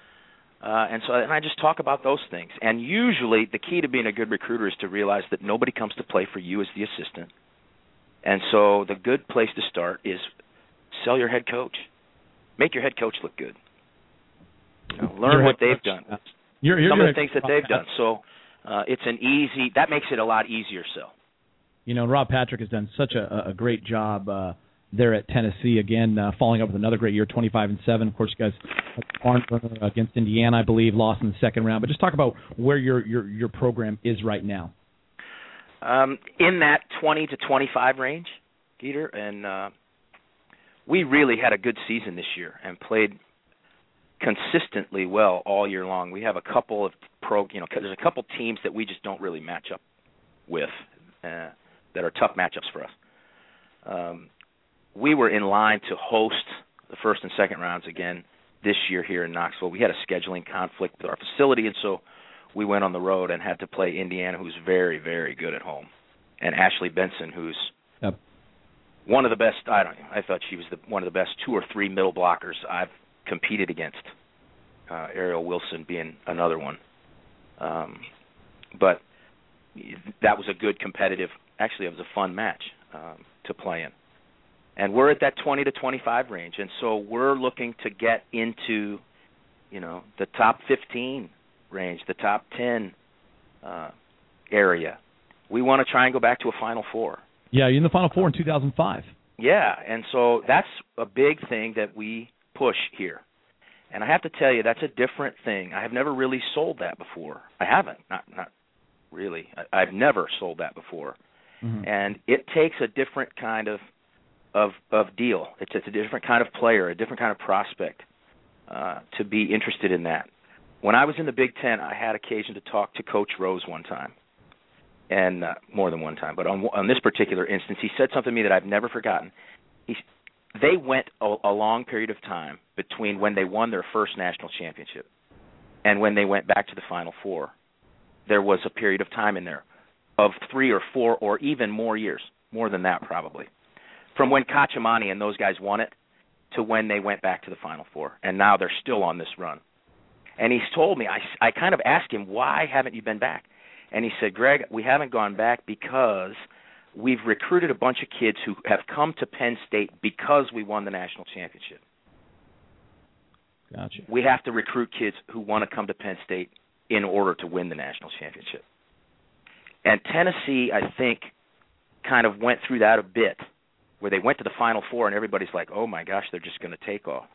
Uh, and so, and I just talk about those things. And usually, the key to being a good recruiter is to realize that nobody comes to play for you as the assistant. And so, the good place to start is sell your head coach. Make your head coach look good. You know, learn Your what head they've coach, done. You're, you're, Some you're of the things that they've done. So, uh, it's an easy. That makes it a lot easier. So. You know, Rob Patrick has done such a, a great job uh, there at Tennessee. Again, uh, following up with another great year, twenty-five and seven. Of course, you guys barn burner against Indiana, I believe, lost in the second round. But just talk about where your your your program is right now. Um, in that twenty to twenty-five range, Geeter, and uh, we really had a good season this year and played consistently well all year long. We have a couple of pro, you know, there's a couple teams that we just don't really match up with uh, that are tough matchups for us. Um, we were in line to host the first and second rounds again this year here in Knoxville. We had a scheduling conflict with our facility, and so we went on the road and had to play Indiana, who's very, very good at home, and Ashley Benson, who's yep. one of the best. I don't know. I thought she was the, one of the best two or three middle blockers I've competed against. Uh, Ariel Wilson being another one, um, but that was a good competitive. Actually, it was a fun match um, to play in. And we're at that twenty to twenty-five range, and so we're looking to get into, you know, the top fifteen range, the top ten uh, area. We want to try and go back to a Final Four. Yeah, you're in the Final Four in two thousand five. Yeah, and so that's a big thing that we push here. And I have to tell you, that's a different thing. I have never really sold that before. I haven't, not not really. I, I've never sold that before. Mm-hmm. And it takes a different kind of of of deal. It's, it's a different kind of player, a different kind of prospect uh, to be interested in that. When I was in the Big Ten, I had occasion to talk to Coach Rose one time, and uh, more than one time. But on, on this particular instance, he said something to me that I've never forgotten. He, they went a, a long period of time between when they won their first national championship and when they went back to the Final Four. There was a period of time in there of three or four or even more years, more than that probably, from when Kachamani and those guys won it to when they went back to the Final Four, and now they're still on this run. And he's told me, I, I kind of asked him, why haven't you been back? And he said, Greg, we haven't gone back because we've recruited a bunch of kids who have come to Penn State because we won the national championship. Gotcha. We have to recruit kids who want to come to Penn State in order to win the national championship. And Tennessee, I think, kind of went through that a bit, where they went to the Final Four and everybody's like, oh, my gosh, they're just going to take off.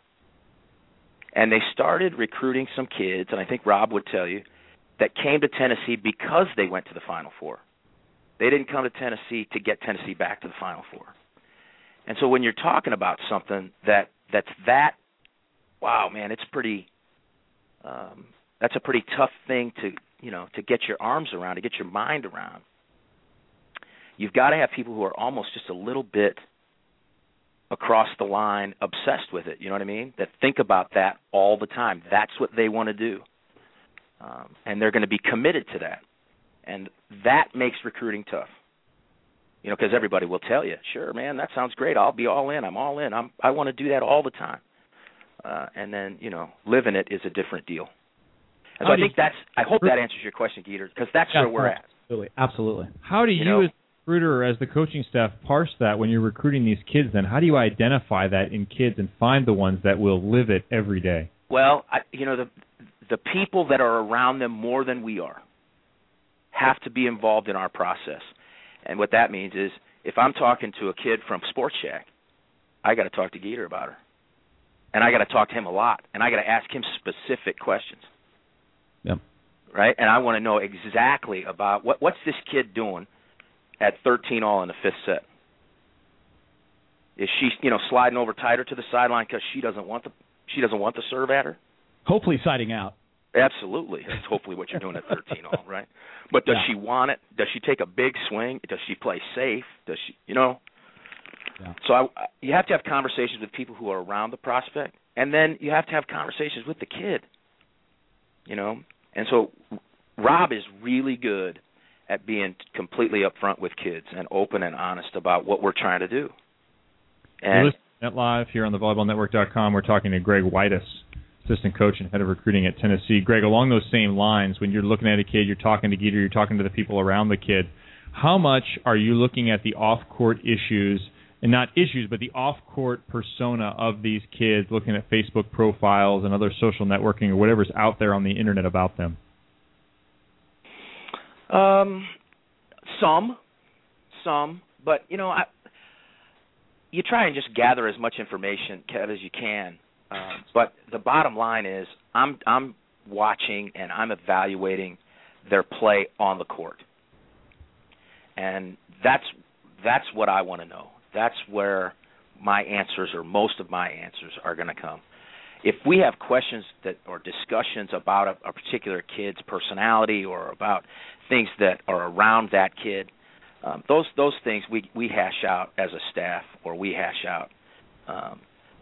And they started recruiting some kids, and I think Rob would tell you, that came to Tennessee because they went to the Final Four. They didn't come to Tennessee to get Tennessee back to the Final Four. And so when you're talking about something that that's that, wow, man, it's pretty um, that's a pretty tough thing to, you know, to get your arms around, to get your mind around. You've got to have people who are almost just a little bit across the line obsessed with it, you know what I mean, that think about that all the time. That's what they want to do. Um, and they're going to be committed to that. And that makes recruiting tough. You know, because everybody will tell you, sure, man, that sounds great. I'll be all in. I'm all in. I'm, I want to do that all the time. Uh, and then, you know, living it is a different deal. And so I think that's, I hope that answers your question, Geeter, because that's yeah, where we're at. Absolutely. Absolutely. How do you, you know, as a recruiter or as the coaching staff, parse that when you're recruiting these kids then? How do you identify that in kids and find the ones that will live it every day? Well, I, you know, the the people that are around them more than we are have to be involved in our process. And what that means is if I'm talking to a kid from Sports Shack, I got to talk to Geeter about her. And I got to talk to him a lot. And I got to ask him specific questions. Yep. Right? And I want to know exactly about what what's this kid doing at thirteen all in the fifth set? Is she, you know, sliding over tighter to the sideline because she doesn't want the she doesn't want the serve at her? Hopefully siding out. Absolutely. That's hopefully what you're doing at thirteen all, right? But does yeah. she want it? Does she take a big swing? Does she play safe? Does she, you know? Yeah. So I, you have to have conversations with people who are around the prospect, and then you have to have conversations with the kid, you know? And so Rob is really good at being completely upfront with kids and open and honest about what we're trying to do. And Net Live here on the volleyball network dot com. We're talking to Greg Whitus, assistant coach and head of recruiting at Tennessee. Greg, along those same lines, when you're looking at a kid, you're talking to Geeter, you're talking to the people around the kid, how much are you looking at the off-court issues, and not issues, but the off-court persona of these kids, looking at Facebook profiles and other social networking or whatever's out there on the Internet about them? Um, some, some, but, you know, I, you try and just gather as much information, Kev, as you can. Um, but the bottom line is I'm I'm watching and I'm evaluating their play on the court. And that's that's what I want to know. That's where my answers or most of my answers are going to come. if we have questions that or discussions about a, a particular kid's personality or about things that are around that kid, um, those those things we we hash out as a staff, or we hash out, um,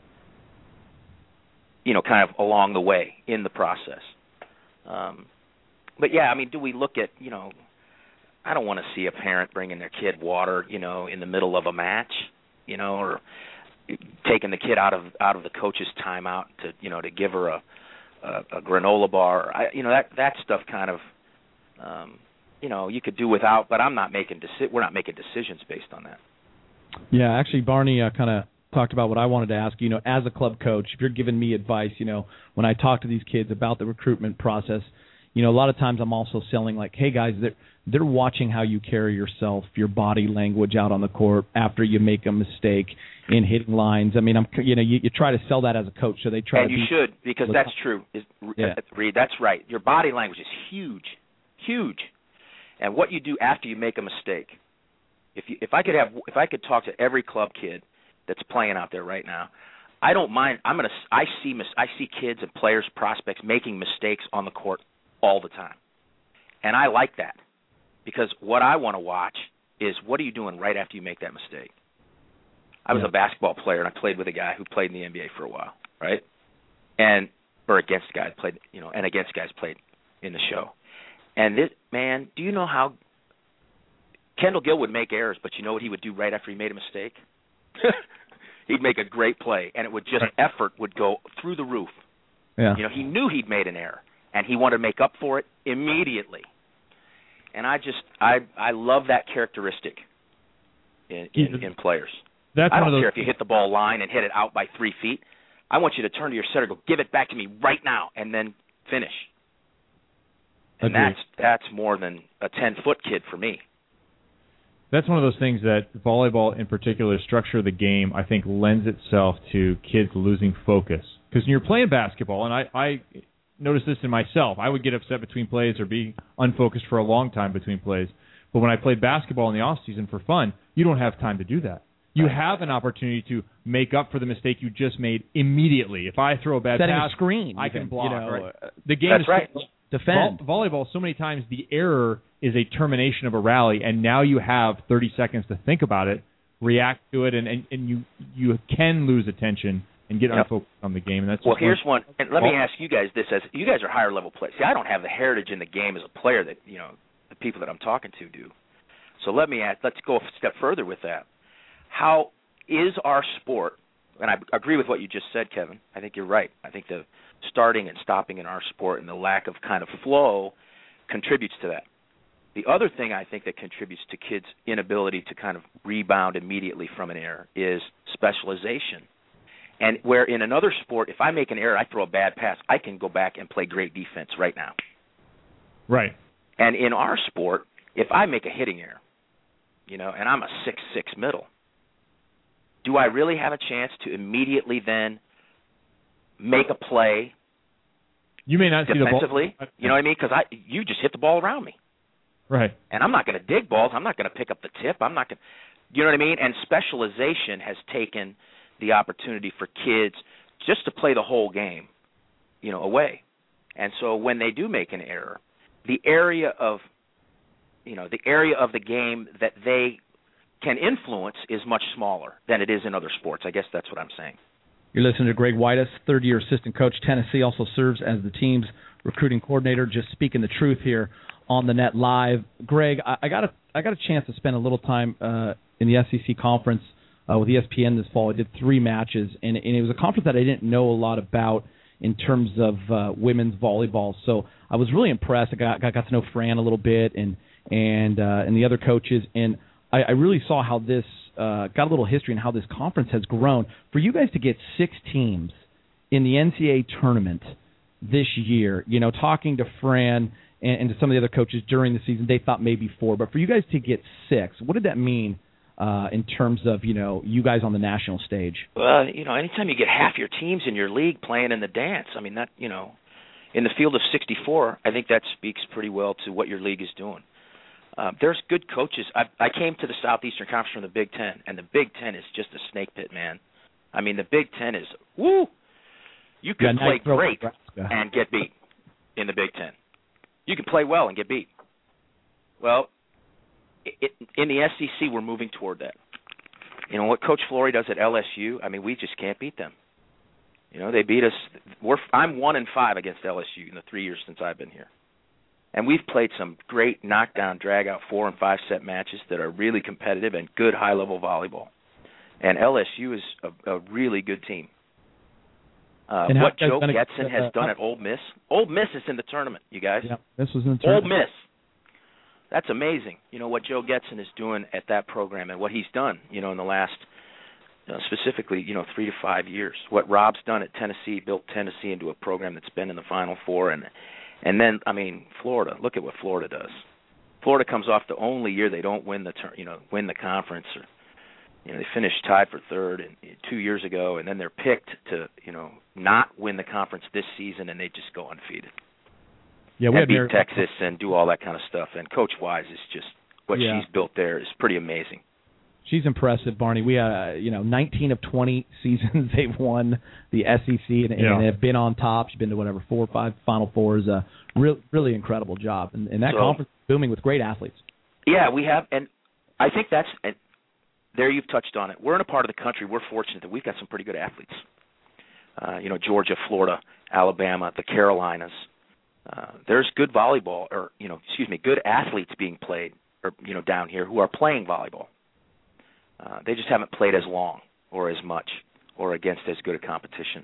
you know, kind of along the way in the process. Um, but yeah, I mean, do we look at, you know, I don't want to see a parent bringing their kid water, you know, in the middle of a match, you know, or taking the kid out of out of the coach's timeout to, you know, to give her a a, a granola bar. I, you know, that that stuff kind of, um, you know, you could do without. But I'm not making deci- we're not making decisions based on that. Yeah, actually, Barney uh, kind of talked about what I wanted to ask. You know, as a club coach, if you're giving me advice, you know, when I talk to these kids about the recruitment process, you know, a lot of times I'm also selling like, hey guys, they're they're watching how you carry yourself, your body language out on the court after you make a mistake in hitting lines. I mean, I'm you know, you, you try to sell that as a coach, so they try. And to you be, should, because that's true. Is, yeah. Reed, that's right. Your body language is huge, huge, and what you do after you make a mistake. If you, if I could have, if I could talk to every club kid that's playing out there right now, I don't mind. I'm gonna. I see. I see kids and players, prospects making mistakes on the court all the time, and I like that, because what I want to watch is what are you doing right after you make that mistake. I was yeah. a basketball player, and I played with a guy who played in the N B A for a while, right? And or against guys played, you know, and against guys played in the show. And this man, do you know how Kendall Gill would make errors, but you know what he would do right after he made a mistake? He'd make a great play, and it would just effort would go through the roof. Yeah. You know, he knew he'd made an error, and he wanted to make up for it immediately. And I just, I, I love that characteristic in, in, in players. That's I one don't of those care if you hit the ball line and hit it out by three feet. I want you to turn to your setter, go, give it back to me right now, and then finish. And Agreed. that's that's more than a ten-foot kid for me. That's one of those things that volleyball, in particular, structure of the game, I think lends itself to kids losing focus. Because when you're playing basketball, and I, I noticed this in myself, I would get upset between plays or be unfocused for a long time between plays. But when I played basketball in the off season for fun, you don't have time to do that. You have an opportunity to make up for the mistake you just made immediately. If I throw a bad Setting pass, a screen, I even, can block. you know, right? uh, The game That's is right. Defend. Vol- volleyball, so many times the error is a termination of a rally, and now you have thirty seconds to think about it, react to it, and, and, and you you can lose attention and get Yep. unfocused on the game. And that's Well, just here's one, and let me Well- ask you guys this: as you guys are higher level players, see, I don't have the heritage in the game as a player that you know the people that I'm talking to do. So let me ask, let's go a step further with that. How is our sport? And I agree with what you just said, Kevin. I think you're right. I think the starting and stopping in our sport and the lack of kind of flow contributes to that. The other thing I think that contributes to kids' inability to kind of rebound immediately from an error is specialization. And where in another sport, if I make an error, I throw a bad pass, I can go back and play great defense right now. Right. And in our sport, if I make a hitting error, you know, and I'm a six six middle, do I really have a chance to immediately then make a play You may not see the ball. defensively? You know what I mean? Because I, you just hit the ball around me. Right. And I'm not going to dig balls. I'm not going to pick up the tip. I'm not going to, you know what I mean? And specialization has taken the opportunity for kids just to play the whole game, you know, away. And so when they do make an error, the area of, you know, the area of the game that they can influence is much smaller than it is in other sports. I guess that's what I'm saying. You're listening to Greg Whitus, third-year assistant coach. Tennessee also serves as the team's recruiting coordinator. Just speaking the truth here on the Net Live. Greg, I, I got a I got a chance to spend a little time uh, in the S E C conference uh, with E S P N this fall. I did three matches, and, and it was a conference that I didn't know a lot about in terms of uh, women's volleyball. So I was really impressed. I got, got got to know Fran a little bit and and uh, and the other coaches, and I, I really saw how this uh, got a little history and how this conference has grown. For you guys to get six teams in the N C A A tournament this year, you know, talking to Fran and, and to some of the other coaches during the season, they thought maybe four. But for you guys to get six, what did that mean uh, in terms of, you know, you guys on the national stage? Well, you know, anytime you get half your teams in your league playing in the dance, I mean, that, you know, in the field of sixty-four, I think that speaks pretty well to what your league is doing. Uh, there's good coaches. I, I came to the Southeastern Conference from the Big Ten, and the Big Ten is just a snake pit, man. I mean, the Big Ten is, woo! You can yeah, play nice great Nebraska. and get beat in the Big Ten. You can play well and get beat. Well, it, in the S E C, we're moving toward that. You know, what Coach Flory does at L S U, I mean, we just can't beat them. You know, they beat us. We're I'm one and five against L S U in the three years since I've been here. And we've played some great knockdown, drag-out four- and five-set matches that are really competitive and good high-level volleyball. And L S U is a, a really good team. Uh, what Joe Getson has done at Ole Miss, Ole Miss is in the tournament, you guys. Yeah, this was in the tournament. Ole Miss. That's amazing. You know, what Joe Getson is doing at that program and what he's done, you know, in the last, uh, specifically, you know, three to five years. What Rob's done at Tennessee, built Tennessee into a program that's been in the Final Four. And and then, I mean, Florida, look at what Florida does. Florida comes off the only year they don't win the, tur- you know, win the conference. Or, you know, they finished tied for third in, two years ago, and then they're picked to, you know, not win the conference this season, and they just go undefeated. Yeah, we and had beat Mary- Texas and do all that kind of stuff. And Coach Wise is just, what Yeah. she's built there is pretty amazing. She's impressive, Barney. We, uh, you know, nineteen of twenty seasons they've won the S E C and, Yeah. and have been on top. She's been to whatever four or five Final Fours. Uh, real, really incredible job, and, and that So- conference is booming with great athletes. Yeah, we have, and I think that's, and there you've touched on it. We're in a part of the country, we're fortunate that we've got some pretty good athletes. Uh, you know, Georgia, Florida, Alabama, the Carolinas. Uh, there's good volleyball, or, you know, excuse me, good athletes being played, or, you know, down here who are playing volleyball. Uh, they just haven't played as long or as much or against as good a competition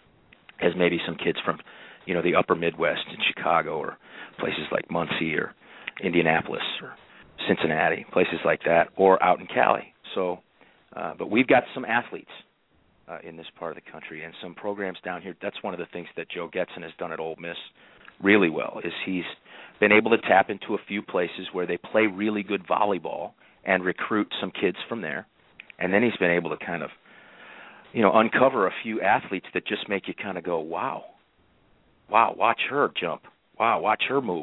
as maybe some kids from, you know, the upper Midwest in Chicago or places like Muncie or Indianapolis or Cincinnati, places like that, or out in Cali. So, uh, but we've got some athletes uh, in this part of the country and some programs down here. That's one of the things that Joe Getson has done at Ole Miss really well, is he's been able to tap into a few places where they play really good volleyball and recruit some kids from there. And then he's been able to kind of, you know, uncover a few athletes that just make you kind of go, wow, wow, watch her jump. Wow, watch her move.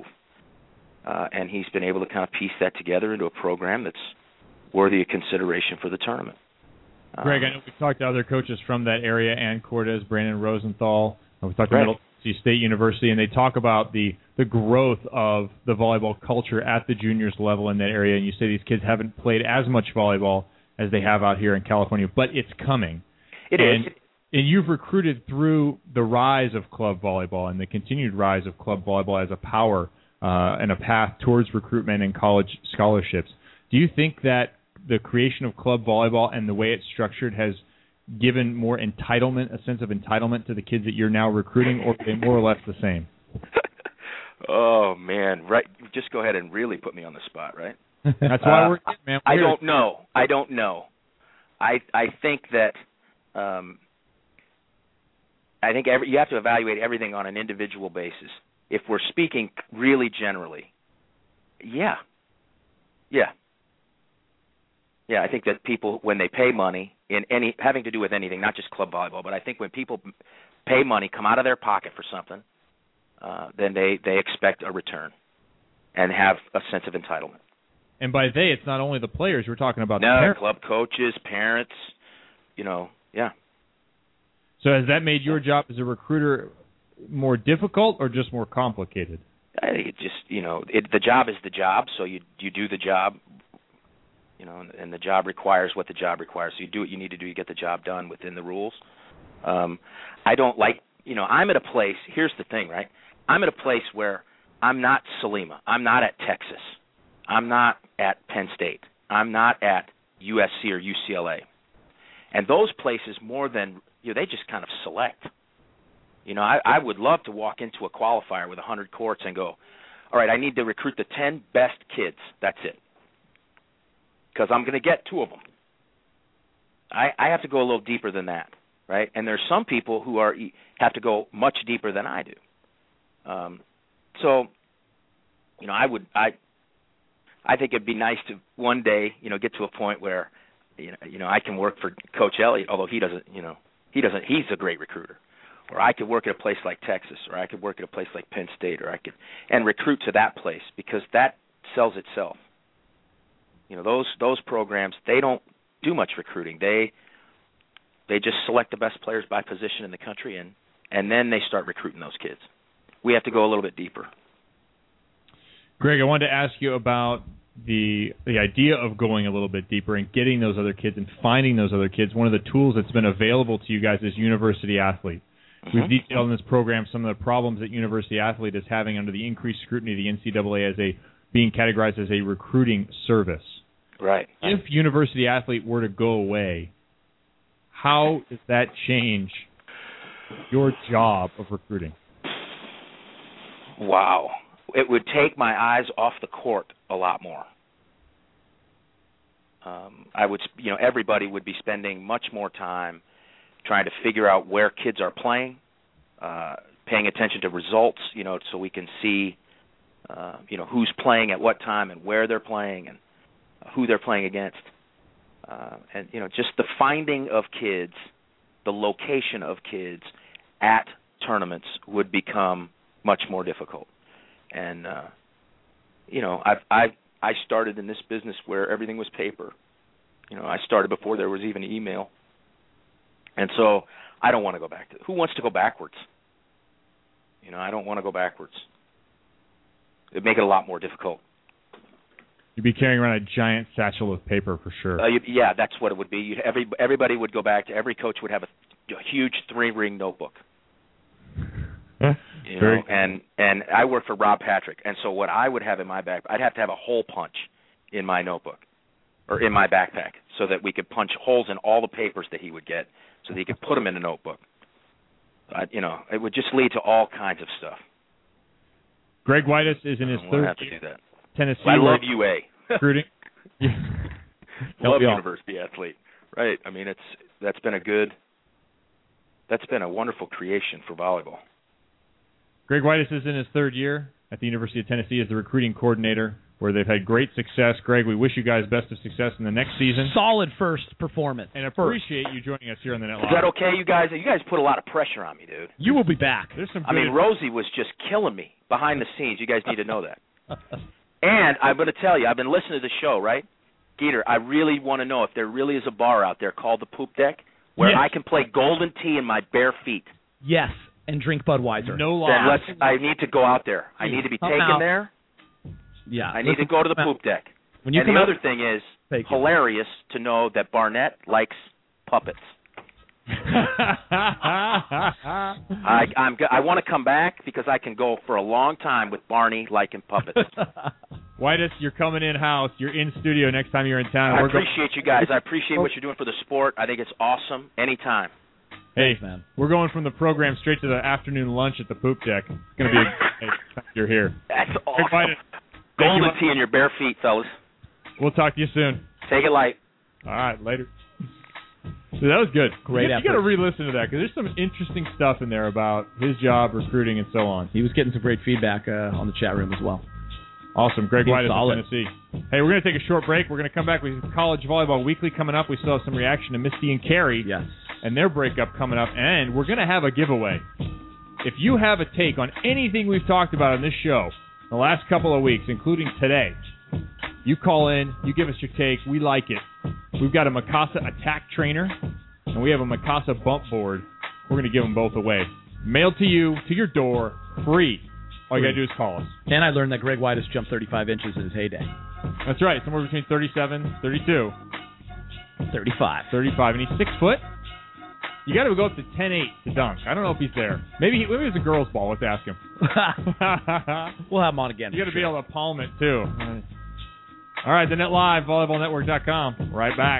Uh, and he's been able to kind of piece that together into a program that's worthy of consideration for the tournament. Greg, Um, I know we've talked to other coaches from that area, Ann Cortez, Brandon Rosenthal. We've talked to Right. Middle Tennessee State University, and they talk about the, the growth of the volleyball culture at the juniors level in that area. And you say these kids haven't played as much volleyball as they have out here in California, but it's coming. It and, is. And you've recruited through the rise of club volleyball and the continued rise of club volleyball as a power uh, and a path towards recruitment and college scholarships. Do you think that the creation of club volleyball and the way it's structured has given more entitlement, a sense of entitlement to the kids that you're now recruiting, or are they more or less the same? Oh, man. Right. Just go ahead and really put me on the spot, right? That's why Uh, we're here, man. I We're don't know. I don't know. I I think that um, I think every, you have to evaluate everything on an individual basis. If we're speaking really generally, yeah, yeah, yeah. I think that people, when they pay money in any having to do with anything, not just club volleyball, but I think when people pay money, come out of their pocket for something, uh, then they they expect a return and have a sense of entitlement. And by they, it's not only the players. We're talking about the No, parents. club coaches, parents, you know, yeah. So has that made your job as a recruiter more difficult or just more complicated? I think it just, you know, it, the job is the job, so you you do the job, you know, and, and the job requires what the job requires. So you do what you need to do. You get the job done within the rules. Um, I don't like, you know, I'm at a place, here's the thing, right? I'm at a place where I'm not Salima. I'm not at Texas. I'm not at Penn State. I'm not at U S C or U C L A. And those places, more than, you know, they just kind of select. You know, I, I would love to walk into a qualifier with one hundred courts and go, all right, I need to recruit the ten best kids. That's it. Because I'm going to get two of them. I, I have to go a little deeper than that, right? And there's some people who are have to go much deeper than I do. Um, so, you know, I would I I think it'd be nice to one day, you know, get to a point where, you know, you know, I can work for Coach Elliott, although he doesn't, you know, he doesn't. He's a great recruiter. Or I could work at a place like Texas, or I could work at a place like Penn State, or I could and recruit to that place because that sells itself. You know, those those programs, they don't do much recruiting. They they just select the best players by position in the country and and then they start recruiting those kids. We have to go a little bit deeper. Greg, I wanted to ask you about the the idea of going a little bit deeper and getting those other kids and finding those other kids. One of the tools that's been available to you guys is University Athlete. Mm-hmm. We've detailed in this program some of the problems that University Athlete is having under the increased scrutiny of the N C double A as a being categorized as a recruiting service. Right. If University Athlete were to go away, how does that change your job of recruiting? Wow. It would take my eyes off the court a lot more. Um, I would, you know, everybody would be spending much more time trying to figure out where kids are playing, uh, paying attention to results, you know, so we can see, uh, you know, who's playing at what time and where they're playing and who they're playing against. Uh, and, you know, just the finding of kids, the location of kids at tournaments would become much more difficult. And, uh, you know, I've, I've, I started in this business where everything was paper. You know, I started before there was even email. And so I don't want to go back to – who wants to go backwards? You know, I don't want to go backwards. It would make it a lot more difficult. You'd be carrying around a giant satchel of paper for sure. Uh, you, yeah, that's what it would be. You'd, every, everybody would go back to – every coach would have a, a huge three-ring notebook. You know, and and I work for Rob Patrick, and so what I would have in my back, I'd have to have a hole punch in my notebook or in my backpack so that we could punch holes in all the papers that he would get so that he could put them in a notebook. Uh, you know, it would just lead to all kinds of stuff. Greg Whitus is in his we'll third have to do that. Tennessee. I love U A. Recruiting. Love University Athlete. Right. I mean, it's that's been a good, that's been a wonderful creation for volleyball. Greg Whitus is in his third year at the University of Tennessee as the recruiting coordinator, where they've had great success. Greg, we wish you guys best of success in the next season. Solid first performance. And appreciate you joining us here on the Net Live. Is that okay, you guys? You guys put a lot of pressure on me, dude. You will be back. There's some. I mean, Rosie was just killing me behind the scenes. You guys need to know that. And I'm going to tell you, I've been listening to the show, right? Geeter, I really want to know if there really is a bar out there called the Poop Deck where yes. I can play golden tea in my bare feet. Yes. And drink Budweiser. No Then lie. let's. I need to go out there. I need to be taken out. there. Yeah. I need to go to the poop deck. When you and come the out, other thing is Thank hilarious you. to know that Barnett likes puppets. I I'm I want to come back because I can go for a long time with Barney liking puppets. Whitus, you're coming in house. You're in studio next time you're in town. I We're appreciate you guys. I appreciate what you're doing for the sport. I think it's awesome. Anytime. Hey, Thanks, man. We're going from the program straight to the afternoon lunch at the Poop Deck. It's going to be a hey, you're here. That's Greg awesome. Whitus, Golden you. tea in your bare feet, fellas. We'll talk to you soon. Take it light. All right, later. So that was good. Great you, effort. You got to re-listen to that because there's some interesting stuff in there about his job, recruiting, and so on. He was getting some great feedback uh, on the chat room as well. Awesome. Greg He's Whitus solid. of Tennessee. Hey, we're going to take a short break. We're going to come back with College Volleyball Weekly coming up. We still have some reaction to Misty and Carrie Yes. and their breakup coming up. And we're going to have a giveaway. If you have a take on anything we've talked about on this show the last couple of weeks, including today, you call in, you give us your take. We like it. We've got a Mikasa attack trainer, and we have a Mikasa bump board. We're going to give them both away. Mailed to you, to your door, free. All you got to do is call us. And I learned that Greg Whitus jumped thirty-five inches in his heyday. That's right. Somewhere between thirty-seven, thirty-two, thirty-five. thirty-five. And he's six foot. You got to go up to ten eight to dunk. I don't know if he's there. Maybe, he, maybe it's a girl's ball. Let's ask him. We'll have him on again. You got to sure. be able to palm it, too. All right, the Net Live, volleyball network dot com. Right back.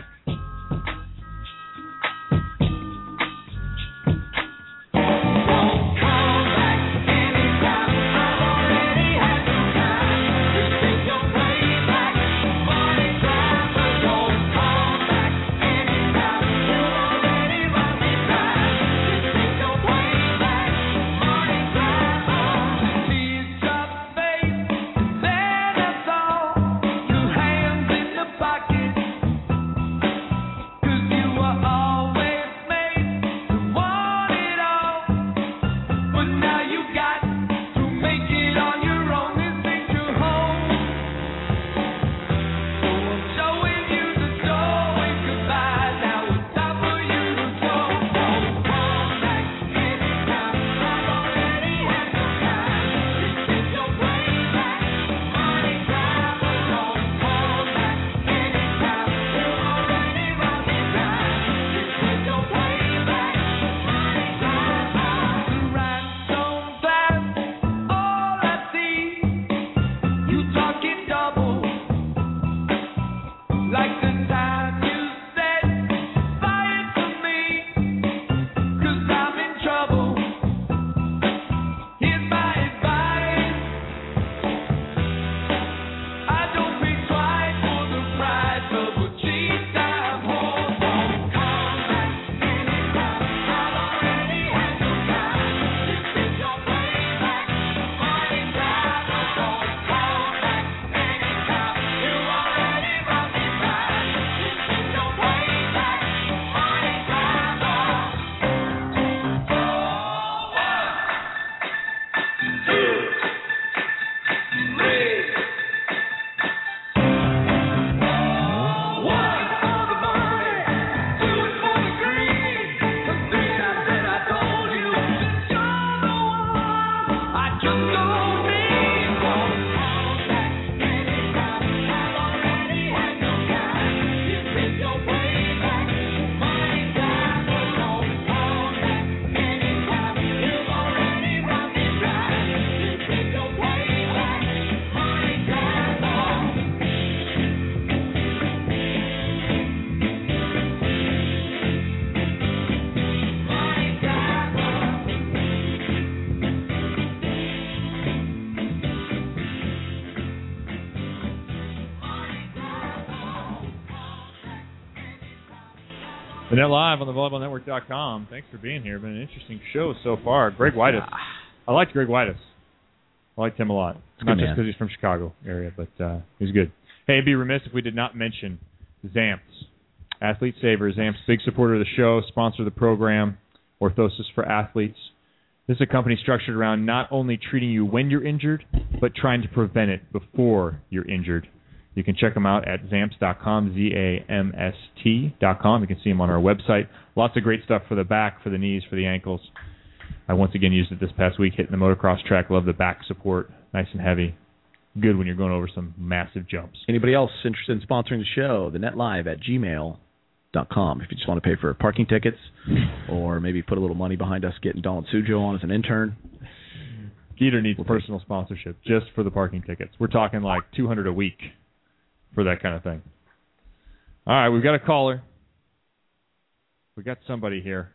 The Net Live on the volleyball network dot com. Thanks for being here. Been an interesting show so far. Greg Whitus. I liked Greg Whitus. I liked him a lot. Not just because he's from Chicago area, but uh, he's good. Hey, it'd be remiss if we did not mention Zamps. Athlete Saver. Zamps, big supporter of the show, sponsor of the program, Orthosis for Athletes. This is a company structured around not only treating you when you're injured, but trying to prevent it before you're injured. You can check them out at zamps dot com, Z A M S T dot com. You can see them on our website. Lots of great stuff for the back, for the knees, for the ankles. I once again used it this past week, hitting the motocross track. Love the back support. Nice and heavy. Good when you're going over some massive jumps. Anybody else interested in sponsoring the show? The Net Live at gmail dot com. If you just want to pay for parking tickets or maybe put a little money behind us getting Donald Sujo on as an intern. Geeter needs personal sponsorship just for the parking tickets. We're talking like two hundred dollars a week for that kind of thing. All right, we've got a caller. We got somebody here.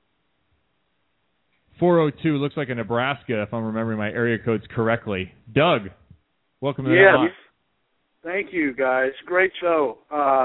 four oh two looks like a Nebraska, if I'm remembering my area codes correctly. Doug, welcome to the Yes. Net. Thank you, guys. Great show. Uh,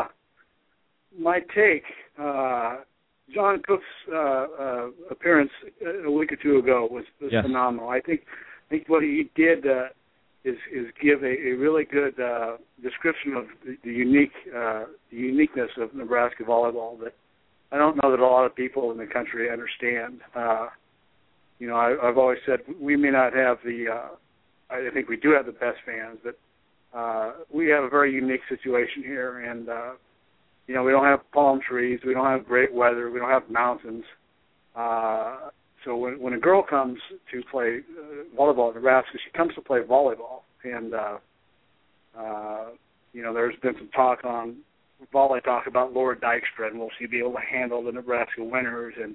my take, uh, John Cook's uh, uh, appearance a week or two ago was, was yes. phenomenal. I think I think what he did uh, is is give a, a really good uh, description of the, the unique uh, the uniqueness of Nebraska volleyball that I don't know that a lot of people in the country understand. Uh, you know, I, I've always said we may not have the uh, I think we do have the best fans, but uh, we have a very unique situation here, and uh, you know, we don't have palm trees, we don't have great weather, we don't have mountains. Uh, so when when a girl comes to play uh, volleyball in Nebraska, she comes to play volleyball. And, uh, uh, you know, there's been some talk on volley talk about Laura Dykstra, and will she be able to handle the Nebraska winners? And,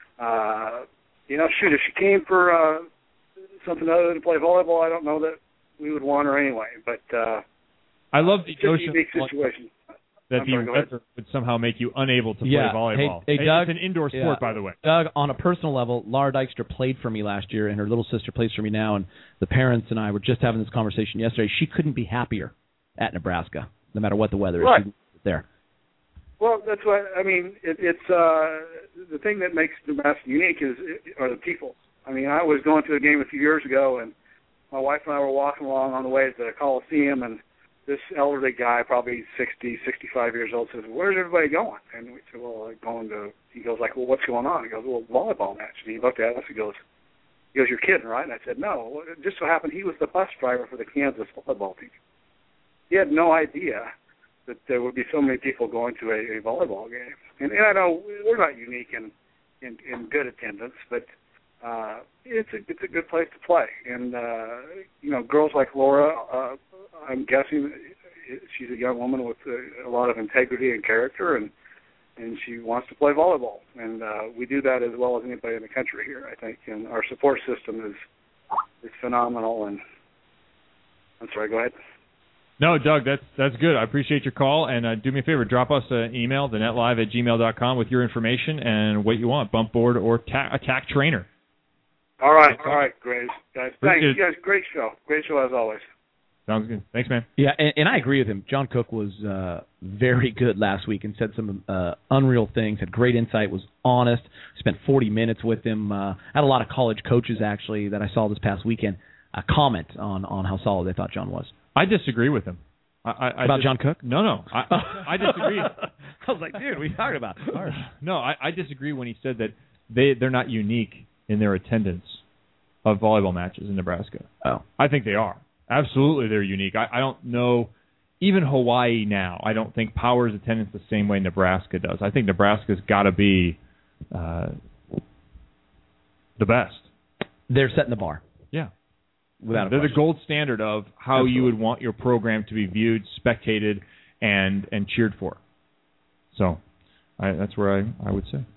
uh, you know, shoot, if she came for uh, something other than play volleyball, I don't know that we would want her anyway. But uh, I love the it's just a notion unique situation. that I'm the sorry, go ahead. weather would somehow make you unable to yeah. play volleyball. Hey, hey, Doug, it's an indoor sport, yeah. by the way. Doug, on a personal level, Laura Dykstra played for me last year, and her little sister plays for me now, and the parents and I were just having this conversation yesterday. She couldn't be happier at Nebraska, no matter what the weather Right. is. She's there. Well, that's what I mean. It, it's uh, the thing that makes Nebraska unique is are the people. I mean, I was going to a game a few years ago, and my wife and I were walking along on the way to the Coliseum, and this elderly guy, probably sixty, sixty-five years old, says, "Where's everybody going?" And we said, "Well, like going to." He goes, "Like, well, what's going on?" He goes, "Well, volleyball match." And he looked at us. He goes, "He goes, you're kidding, right?" And I said, "No." It just so happened he was the bus driver for the Kansas volleyball team. He had no idea that there would be so many people going to a, a volleyball game. And, and I know we're not unique in in, in good attendance, but uh, it's a it's a good place to play. And uh, you know, girls like Laura. Uh, I'm guessing she's a young woman with a, a lot of integrity and character, and and she wants to play volleyball. And uh, we do that as well as anybody in the country here, I think. And our support system is is phenomenal. And I'm sorry, go ahead. No, Doug, that's that's good. I appreciate your call. And uh, do me a favor, drop us an email, the netlive at gmail dot com, with your information and what you want, bump board or ta- attack trainer. All right, all right, great. Guys, thanks. good. You guys, great show. Great show as always. Sounds good. Thanks, man. Yeah, and, and I agree with him. John Cook was uh, very good last week and said some uh, unreal things, had great insight, was honest, spent forty minutes with him. Uh, had a lot of college coaches, actually, that I saw this past weekend uh, comment on, on how solid they thought John was. I disagree with him. I, I, about I John Cook? No, no. I, I disagree. I was like, dude, what are you talking about? No, I, I disagree when he said that they, they're not unique in their attendance of volleyball matches in Nebraska. Oh. I think they are. Absolutely, they're unique. I, I don't know, even Hawaii now, I don't think powers attendance the same way Nebraska does. I think Nebraska's got to be uh, the best. They're setting the bar. Yeah. Without a They're question. the gold standard of how Absolutely. you would want your program to be viewed, spectated, and and cheered for. So I, that's where I, I would say.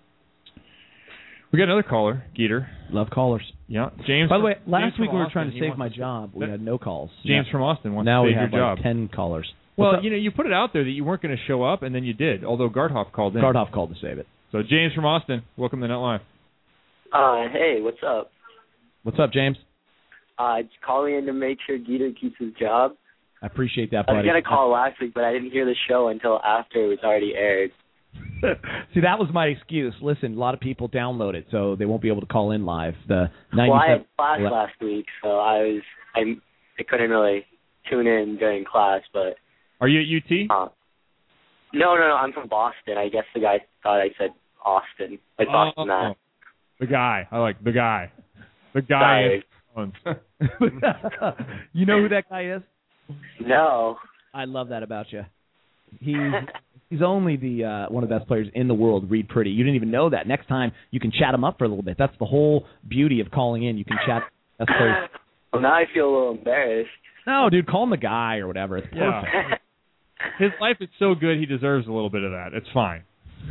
We got another caller, Geeter. Love callers. Yeah, James. By the way, James last from week we were Austin, trying to he save wants my to- job. We that- had no calls. James Yeah. from Austin wants now to we save have your like job. ten callers. Well, What's up? you know, you put it out there that you weren't going to show up, and then you did, although Gardhoff called in. Gardhoff called to save it. So, James from Austin, welcome to Net Live. Uh, hey, what's up? What's up, James? Uh, just calling in to make sure Geeter keeps his job. I appreciate that, I buddy. was going to call last week, but I didn't hear the show until after it was already aired. See, that was my excuse. Listen, a lot of people download it, so they won't be able to call in live. The Well, I had class ninety-seven last week, so I was I I couldn't really tune in during class. But Are you at U T? Uh, no, no, no. I'm from Boston. I guess the guy thought I said Austin. I thought Oh, that. the guy. I like the guy. The guy. Sorry. Is You know who that guy is? No. I love that about you. He's he's only the uh, one of the best players in the world. Reed Pretty. You didn't even know that. Next time you can chat him up for a little bit. That's the whole beauty of calling in. You can chat. Best players. Well, now I feel a little embarrassed. No, dude, call him the guy or whatever. It's Yeah. perfect. His life is so good, he deserves a little bit of that. It's fine.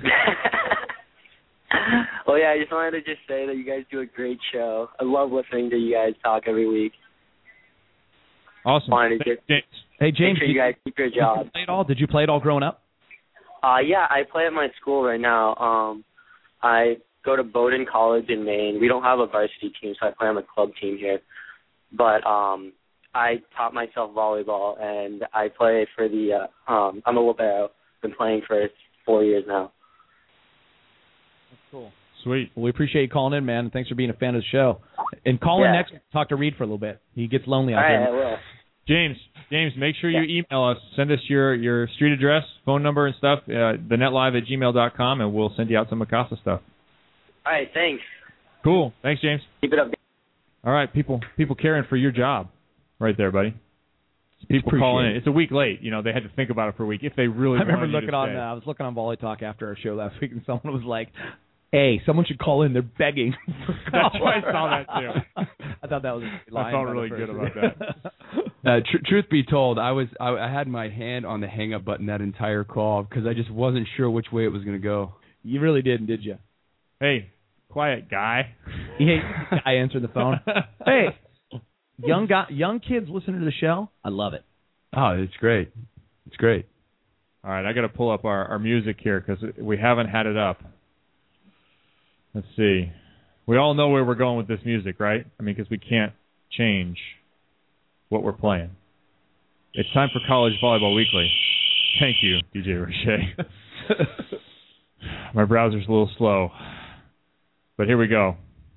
Well, yeah, I just wanted to just say that you guys do a great show. I love listening to you guys talk every week. Awesome. Wanted to just James. Hey, James, make sure did, you guys keep your job. Did you play it all? Did you play it all growing up? Uh, yeah, I play at my school right now. Um, I go to Bowdoin College in Maine. We don't have a varsity team, so I play on the club team here. But um, I taught myself volleyball, and I play for the. Uh, um, I'm a libero. Been playing for four years now. That's cool. Sweet. Well, we appreciate you calling in, man, and thanks for being a fan of the show. And call in Yeah. next. Talk to Reed for a little bit. He gets lonely out All right, there. I will. James, James, make sure you email us. Send us your, your street address, phone number, and stuff, uh, the net live at gmail dot com, and we'll send you out some Mikasa stuff. All right, thanks. Cool. Thanks, James. Keep it up. All right, people people caring for your job right there, buddy. People Appreciate calling in. it. It's a week late. You know, they had to think about it for a week if they really I remember wanted you looking to on. stay. Uh, I was looking on Volley Talk after our show last week, and someone was like, "Hey, someone should call in. They're begging." That's why I saw that too. I thought that was a line. I felt by the really good person. about that. Uh, tr- truth be told, I was I, I had my hand on the hang up button that entire call because I just wasn't sure which way it was going to go. You really didn't, did you? Hey, quiet guy. He hates the guy answering the phone. Hey, young guy, young kids listening to the show. I love it. Oh, it's great. It's great. All right, I got to pull up our, our music here because we haven't had it up. Let's see. We all know where we're going with this music, right? I mean, because we can't change what we're playing. It's time for College Volleyball Weekly. Thank you, D J Roche. My browser's a little slow, but here we go.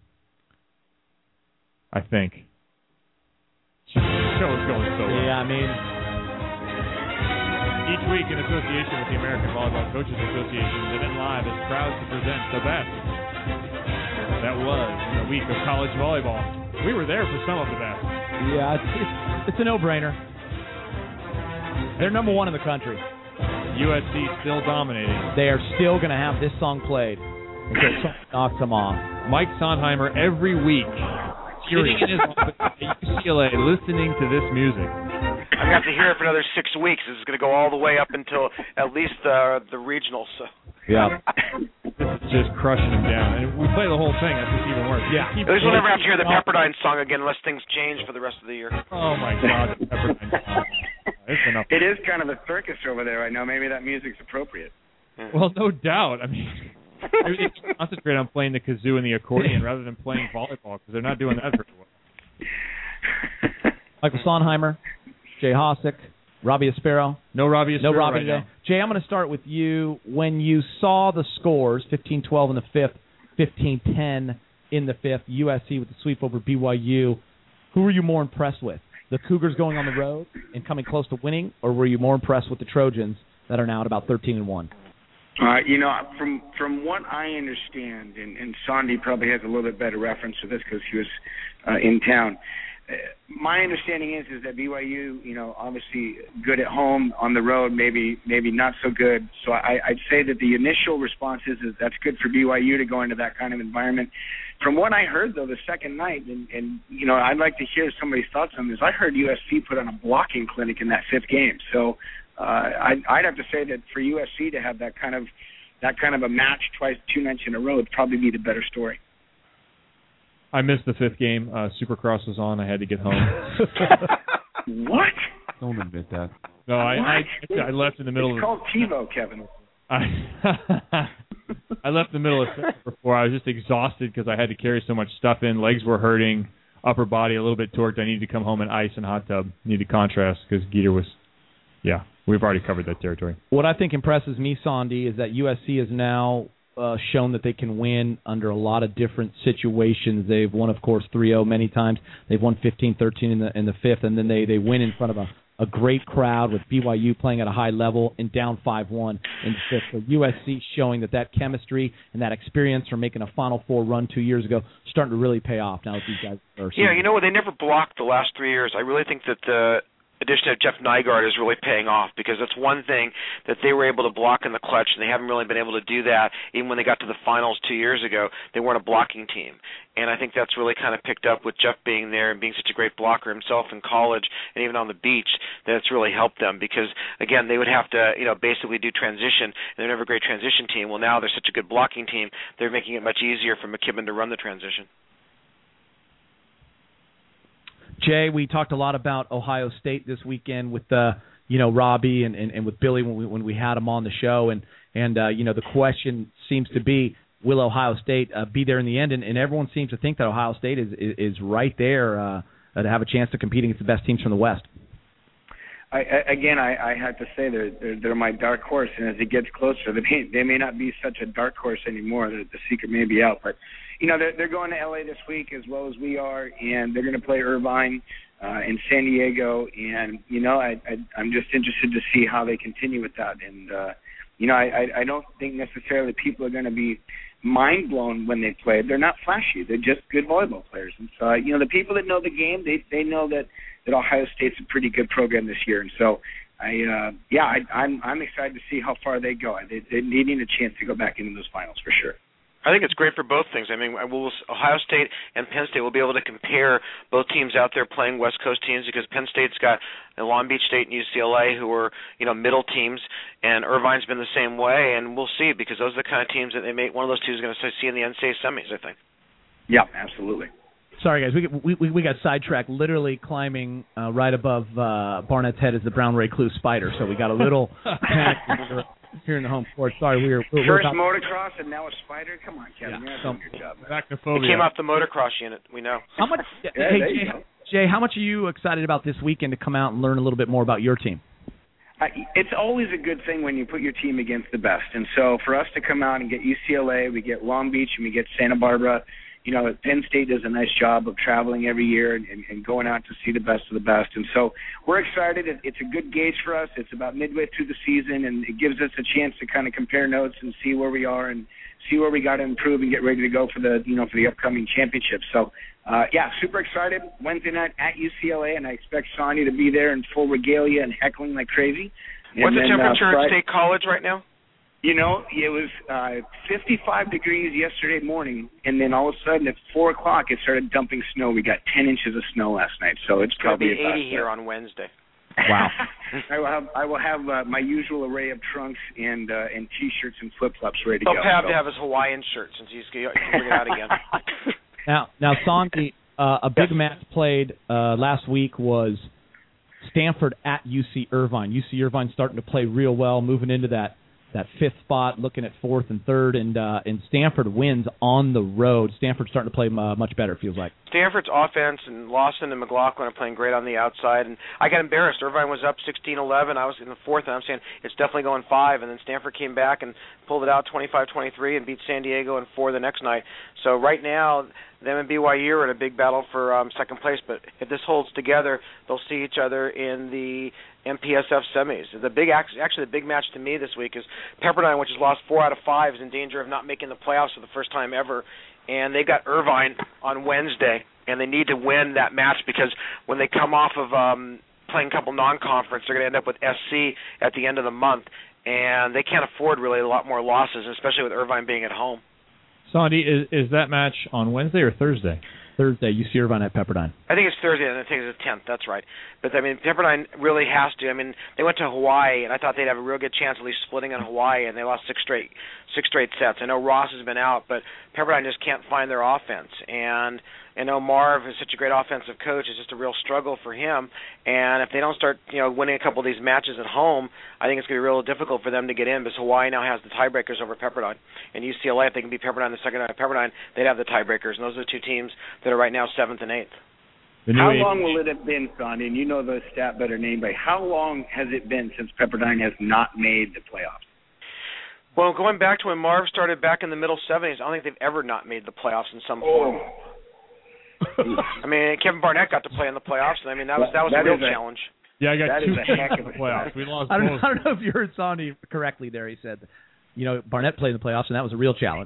I think. The show is going so well. Yeah, I mean, Each week, in association with the American Volleyball Coaches Association, the Net Live is proud to present the best. That was in the week of college volleyball. We were there for some of the best. yeah, it's, it's, it's a no-brainer. They're number one in the country. U S C still dominating. They are still going to have this song played until someone knocks them off. Mike Sondheimer every week sitting in his office at U C L A listening to this music. I'm going to have to hear it for another six weeks. This is going to go all the way up until at least uh, the regionals. So. Yeah. This is just crushing him down. And we play the whole thing. That's what's even worse. Yeah. Keep At least we'll never have to hear the playing- Pepperdine song again unless things change for the rest of the year. Oh, my God. the Pepperdine song. It's enough. It is kind of a circus over there right now. Maybe that music's appropriate. Well, no doubt. I mean, maybe they should concentrate on playing the kazoo and the accordion rather than playing volleyball because they're not doing that very well. Michael Sondheimer, Jay Hosick, Robbie Aspero. No Robbie No Aspero Robbie right today. now. Jay, I'm going to start with you. When you saw the scores, fifteen twelve in the fifth, fifteen ten in the fifth, U S C with the sweep over B Y U, who were you more impressed with? The Cougars going on the road and coming close to winning, or were you more impressed with the Trojans that are now at about thirteen and one? Uh, you know, from from what I understand, and, and Sandy probably has a little bit better reference to this because he was uh, in town. Uh, my understanding is is that B Y U, you know, obviously good at home, on the road maybe maybe not so good. So I, I'd say that the initial response is, is that's good for B Y U to go into that kind of environment. From what I heard, though, the second night, and, and you know, I'd like to hear somebody's thoughts on this. I heard U S C put on a blocking clinic in that fifth game. So uh, I'd, I'd have to say that for U S C to have that kind of that kind of a match twice, two nights in a row would probably be the better story. I missed the fifth game. Uh, Supercross was on. I had to get home. What? Don't admit that. No, I, I I left in the middle It's of. called TiVo, Kevin. I I left the middle of before. I was just exhausted because I had to carry so much stuff in. Legs were hurting, upper body a little bit torqued. I needed to come home and ice and hot tub. Needed contrast because Geeter was, yeah, we've already covered that territory. What I think impresses me, Sandy, is that U S C has now uh, shown that they can win under a lot of different situations. They've won, of course, three oh many times. They've won fifteen thirteen in the in the fifth, and then they, they win in front of a, a great crowd with B Y U playing at a high level and down five one in the fifth. So U S C showing that that chemistry and that experience from making a Final Four run two years ago starting to really pay off now that these guys are. Yeah, you know what? They never blocked the last three years. I really think that the addition of Jeff Nygaard is really paying off, because that's one thing that they were able to block in the clutch, and they haven't really been able to do that even when they got to the finals two years ago. They weren't a blocking team, and I think that's really kind of picked up with Jeff being there and being such a great blocker himself in college and even on the beach. That's really helped them, because again, they would have to, you know, basically do transition, and they're never a great transition team. Well, now they're such a good blocking team, they're making it much easier for McKibben to run the transition. Jay, we talked a lot about Ohio State this weekend with uh, you know Robbie and, and, and with Billy when we when we had him on the show, and and uh, you know the question seems to be, will Ohio State uh, be there in the end? And, and everyone seems to think that Ohio State is is, is right there uh, to have a chance to compete against the best teams from the West. I, I, again, I, I have to say they're, they're they're my dark horse, and as it gets closer, they may, they may not be such a dark horse anymore. The, the secret may be out, but you know they're they're going to L A this week as well as we are, and they're going to play Irvine uh, in San Diego, and you know I, I I'm just interested to see how they continue with that, and uh, you know I, I I don't think necessarily people are going to be mind blown when they play. They're not flashy. They're just good volleyball players, and so you know the people that know the game, they they know that. that Ohio State's a pretty good program this year, and so I, uh, yeah, I, I'm I'm excited to see how far they go. They, they're needing a chance to go back into those finals for sure. I think it's great for both things. I mean, we'll, Ohio State and Penn State will be able to compare both teams out there playing West Coast teams, because Penn State's got Long Beach State and U C L A, who are, you know, middle teams, and Irvine's been the same way, and we'll see, because those are the kind of teams that they may, one of those two is going to see in the N C double A semis, I think. Yeah, absolutely. Sorry, guys, we we we got sidetracked. Literally climbing uh, right above uh, Barnett's head is the brown ray clue spider. So we got a little panic here in the home court. Sorry, we were, we were first about... motocross and now a spider. Come on, Kevin, yeah, you're doing your job. It came off the motocross unit. We know. How much? yeah, hey, Jay, Jay, how much are you excited about this weekend to come out and learn a little bit more about your team? Uh, it's always a good thing when you put your team against the best. And so for us to come out and get U C L A, we get Long Beach, and we get Santa Barbara. You know, Penn State does a nice job of traveling every year and, and, and going out to see the best of the best. And so we're excited. It, it's a good gauge for us. It's about midway through the season, and it gives us a chance to kind of compare notes and see where we are and see where we got to improve and get ready to go for the, you know, for the upcoming championship. So, uh, yeah, super excited. Wednesday night at U C L A, and I expect Sonny to be there in full regalia and heckling like crazy. And What's then, the temperature uh, at State College right now? You know, it was uh, fifty-five degrees yesterday morning, and then all of a sudden at four o'clock it started dumping snow. We got ten inches of snow last night, so it's, it's probably going to be about eighty here on Wednesday. Wow. I will have I will have uh, my usual array of trunks and uh, and t-shirts and flip-flops ready to He'll go. He'll have so. to have his Hawaiian shirt since he's he can bring it out again. Now, now, Sandy, uh, a big yes. match played uh, last week was Stanford at U C Irvine. U C Irvine starting to play real well, moving into that. that fifth spot, looking at fourth and third, and uh, and Stanford wins on the road. Stanford's starting to play uh, much better, it feels like. Stanford's offense and Lawson and McLaughlin are playing great on the outside, and I got embarrassed. Irvine was up sixteen eleven. I was in the fourth, and I'm saying it's definitely going five, and then Stanford came back and pulled it out twenty-five twenty-three and beat San Diego in four the next night. So right now, them and B Y U are in a big battle for um, second place, but if this holds together, they'll see each other in the M P S F semis. The big, actually, the big match to me this week is Pepperdine, which has lost four out of five, is in danger of not making the playoffs for the first time ever, and they've got Irvine on Wednesday, and they need to win that match because when they come off of um, playing a couple non-conference, they're going to end up with S C at the end of the month, and they can't afford really a lot more losses, especially with Irvine being at home. Sandy, is, is that match on Wednesday or Thursday? Thursday, U C Irvine at Pepperdine. I think it's Thursday, and I think it's the tenth. That's right. But, I mean, Pepperdine really has to. I mean, they went to Hawaii, and I thought they'd have a real good chance at least splitting in Hawaii, and they lost six straight six straight sets. I know Ross has been out, but Pepperdine just can't find their offense. And I know Marv is such a great offensive coach. It's just a real struggle for him. And if they don't start, you know, winning a couple of these matches at home, I think it's going to be real difficult for them to get in because Hawaii now has the tiebreakers over Pepperdine. And U C L A, if they can beat Pepperdine the second night of Pepperdine, they'd have the tiebreakers. And those are the two teams that are right now seventh and eighth. How age. long will it have been, Sandy, and you know the stat better than anybody, how long has it been since Pepperdine has not made the playoffs? Well, going back to when Marv started back in the middle seventies, I don't think they've ever not made the playoffs in some form. Oh. I mean, Kevin Barnett got to play in the playoffs, and I mean that was that was That a real is a- challenge. Yeah, I got That two is a heck of a playoffs. We lost I don't, both. I don't know if you heard Sandy correctly there. He said, you know, Barnett played in the playoffs, and that was a real challenge.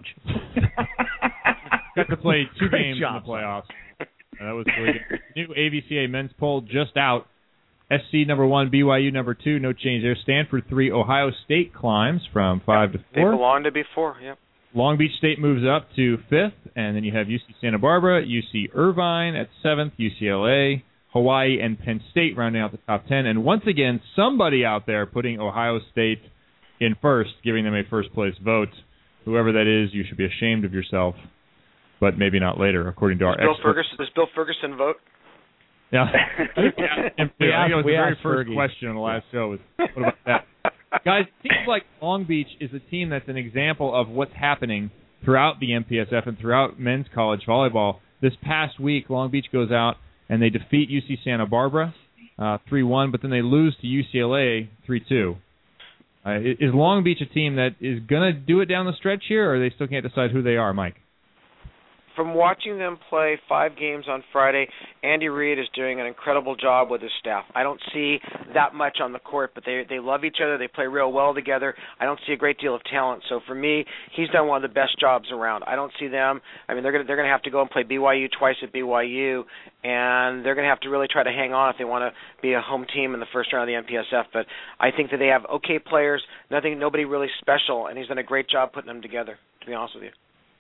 Got to play two Great games job, in the playoffs. Uh, that was really good. New A V C A men's poll just out. S C number one, B Y U number two, no change there. Stanford three, Ohio State climbs from five Yep. to They four. belong to be four. Yep. Long Beach State moves up to fifth, and then you have U C Santa Barbara, U C Irvine at seventh, U C L A, Hawaii, and Penn State rounding out the top ten. And once again, somebody out there putting Ohio State in first, giving them a first-place vote. Whoever that is, you should be ashamed of yourself, but maybe not later, according to our Does Bill expert. Ferguson, does Bill Ferguson vote? Yeah. I think it We was asked- the we very asked first Fergie. question on the last show. Was, what about that? Guys, it seems like Long Beach is a team that's an example of what's happening throughout the M P S F and throughout men's college volleyball. This past week, Long Beach goes out and they defeat U C Santa Barbara uh, three one, but then they lose to U C L A three two. Uh, is Long Beach a team that is going to do it down the stretch here, or they still can't decide who they are, Mike? From watching them play five games on Friday, Andy Reid is doing an incredible job with his staff. I don't see that much on the court, but they they love each other. They play real well together. I don't see a great deal of talent. So for me, he's done one of the best jobs around. I don't see them. I mean, they're gonna they're gonna have to go and play B Y U twice at B Y U, and they're gonna have to really try to hang on if they want to be a home team in the first round of the M P S F. But I think that they have okay players, nothing, nobody really special, and he's done a great job putting them together. To be honest with you.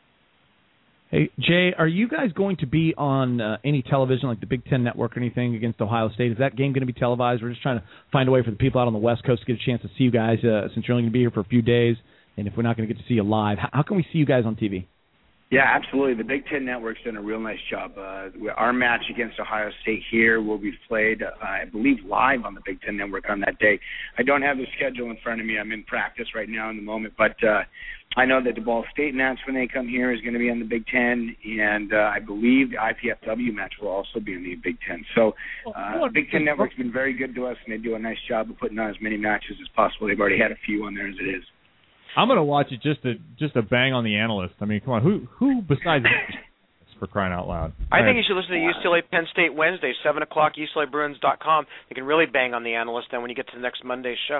Hey, Jay, are you guys going to be on uh, any television, like the Big Ten Network or anything, against Ohio State? Is that game going to be televised? We're just trying to find a way for the people out on the West Coast to get a chance to see you guys, uh, since you're only going to be here for a few days, and if we're not going to get to see you live, how, how can we see you guys on T V? Yeah, absolutely. The Big Ten Network's done a real nice job. Uh, our match against Ohio State here will be played, uh, I believe, live on the Big Ten Network on that day. I don't have the schedule in front of me. I'm in practice right now in the moment, but uh, I know that the Ball State match when they come here is going to be on the Big Ten, and uh, I believe the I P F W match will also be on the Big Ten. So uh, Big Ten Network's been very good to us, and they do a nice job of putting on as many matches as possible. They've already had a few on there as it is. I'm going to watch it just to just to bang on the analyst. I mean, come on, who who besides for crying out loud? I think you should listen to U C L A Penn State Wednesday, seven o'clock, U C L A Bruins dot com. You can really bang on the analyst then when you get to the next Monday's show.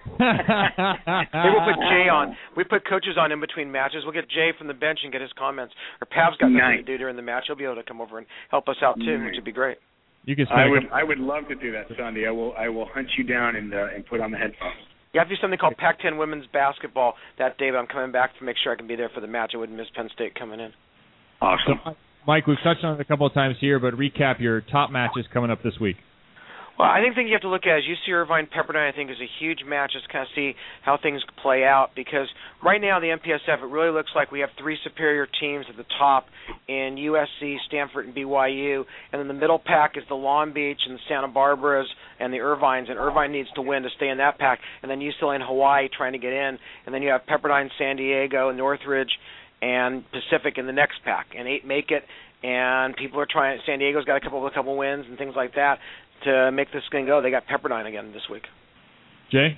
Hey, we'll put Jay on. We put coaches on in between matches. We'll get Jay from the bench and get his comments. Or Pav's got nothing Nice. to do during the match. He'll be able to come over and help us out, too, which would be great. You can. I would I would love to do that, Sunday. I will I will hunt you down and uh, and put on the headphones. You have to do something called Pac ten Women's Basketball that day, but I'm coming back to make sure I can be there for the match. I wouldn't miss Penn State coming in. Awesome. So, Mike, we've touched on it a couple of times here, but recap your top matches coming up this week. Well, I think the thing you have to look at is U C Irvine Pepperdine. I think is a huge match. Just kind of see how things play out because right now the M P S F it really looks like we have three superior teams at the top in U S C, Stanford, and B Y U, and then the middle pack is the Long Beach and the Santa Barbaras and the Irvines. And Irvine needs to win to stay in that pack, and then U C L A and Hawaii trying to get in, and then you have Pepperdine, San Diego, Northridge, and Pacific in the next pack, and eight make it. And people are trying. San Diego's got a couple of a couple wins and things like that to make this thing go. They got Pepperdine again this week. Jay?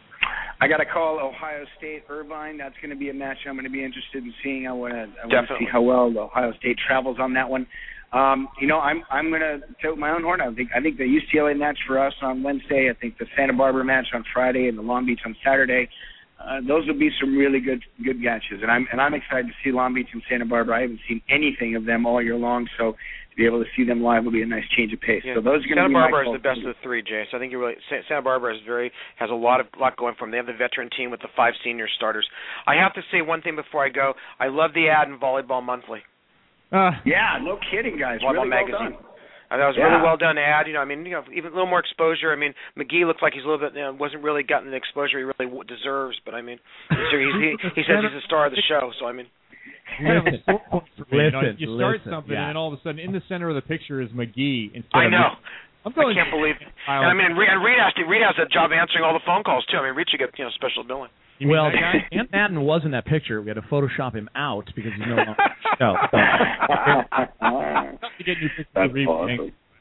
I got to call Ohio State Irvine. That's going to be a match I'm going to be interested in seeing. I want to I want to see how well Ohio State travels on that one. Um, you know, I'm I'm going to toot my own horn. I think I think the U C L A match for us on Wednesday. I think the Santa Barbara match on Friday and the Long Beach on Saturday. Uh, those will be some really good good matches, and I'm and I'm excited to see Long Beach and Santa Barbara. I haven't seen anything of them all year long, so to be able to see them live will be a nice change of pace. Yeah. So those are going to Santa be Barbara my is the best of the three, Jay. So I think you really Santa Barbara is very has a lot of lot going for them. They have the veteran team with the five senior starters. I have to say one thing before I go. I love the ad in Volleyball Monthly. Uh, yeah, no kidding, guys. Volleyball really magazine. Well done. Uh, that was a Yeah. really well done ad. You know, I mean, you know, even a little more exposure. I mean, McGee looked like he's a little bit, you know, wasn't really gotten the exposure he really w- deserves. But I mean, so he's, he he says he's the star of the show. So I mean, Listen, you, know, you start listen, something, yeah. and then all of a sudden, in the center of the picture is McGee instead I of know. I'm going, I can't believe it. And I mean, Reed, and Reed has to, Reed has a job answering all the phone calls too. I mean, Reed should get you know special billing. Well, Ant Madden was in that picture. We had to Photoshop him out because he's no longer on the show. to get new pictures of Reed.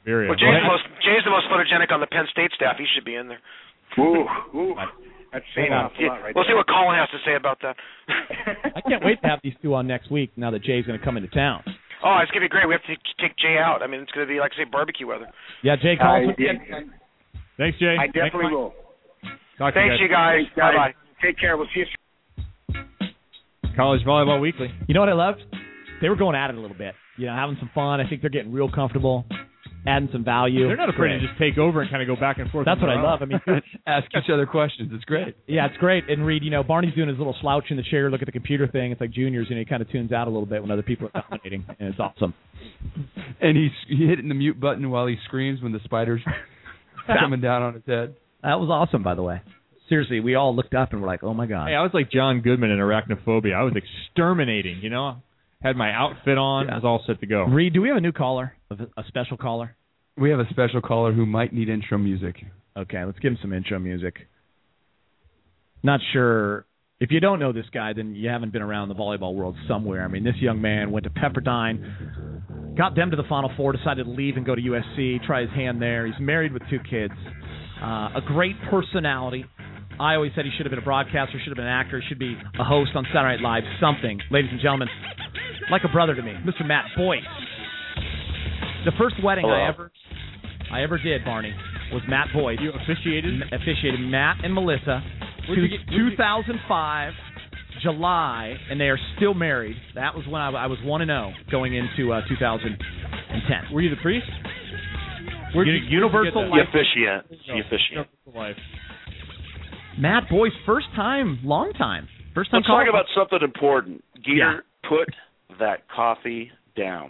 Very. Well, Jay's the most Jay's the most photogenic on the Penn State staff. He should be in there. Ooh, ooh. That's saying an awful lot right We'll there. see what Colin has to say about that. I can't wait to have these two on next week. Now that Jay's going to come into town. Oh, it's gonna be great. We have to take Jay out. I mean, it's gonna be like say barbecue weather. Yeah, Jay calls. I, Thanks, Jay. I definitely Thanks, will. Talk Thanks, to you guys. Thanks, guys. Bye bye. Take care. We'll see you soon. College Volleyball Weekly. You know what I loved? They were going at it a little bit. You know, having some fun. I think they're getting real comfortable, adding some value. They're not afraid Great. to just take over and kind of go back and forth. That's what I on love. their I mean, ask each other questions. It's great. Yeah, it's great. And Reed, you know, Barney's doing his little slouch in the chair, look at the computer thing. It's like juniors, you know, he kind of tunes out a little bit when other people are dominating, and it's awesome. And he's hitting the mute button while he screams when the spider's coming down on his head. That was awesome, by the way. Seriously, we all looked up and were like, oh, my God. Hey, I was like John Goodman in Arachnophobia. I was exterminating, you know. Had my outfit on. Yeah. I was all set to go. Reed, do we have a new caller, a special caller? We have a special caller who might need intro music. Okay, let's give him some intro music. Not sure. If you don't know this guy, then you haven't been around the volleyball world somewhere. I mean, this young man went to Pepperdine, got them to the Final Four, decided to leave and go to U S C, try his hand there. He's married with two kids. Uh, a great personality. I always said he should have been a broadcaster, should have been an actor, should be a host on Saturday Night Live, something. Ladies and gentlemen, like a brother to me, Mister Matt Boyce. The first wedding Hello. I ever I ever did, Barney, was Matt Boyce. You officiated? M- officiated Matt and Melissa. Where'd you get- two thousand five, July, and they are still married. That was when I, I was one and zero going into uh, two thousand ten. Were you the priest? Where'd You- you, where'd Universal you The Life. officiant. The officiant. Universal Life. Matt Boyce, first time, long time, first time. Let's talk caller. about something important. Geeter, put that coffee down.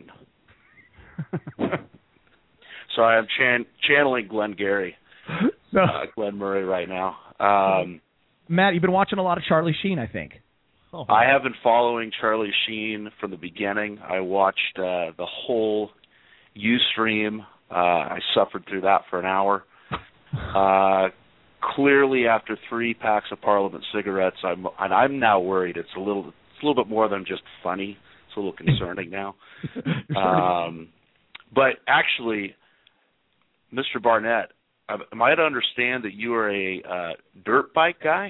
Sorry, I'm chan- channeling Glenn Gary, So, uh, Glenn Murray right now. Um, Matt, you've been watching a lot of Charlie Sheen, I think. Oh. I have been following Charlie Sheen from the beginning. I watched uh, the whole Ustream. Uh, I suffered through that for an hour. Uh, clearly, after three packs of Parliament cigarettes, I'm and I'm now worried. It's a little, it's a little bit more than just funny. It's a little concerning now. Um, but actually, Mister Barnett, am I to understand that you are a uh, dirt bike guy?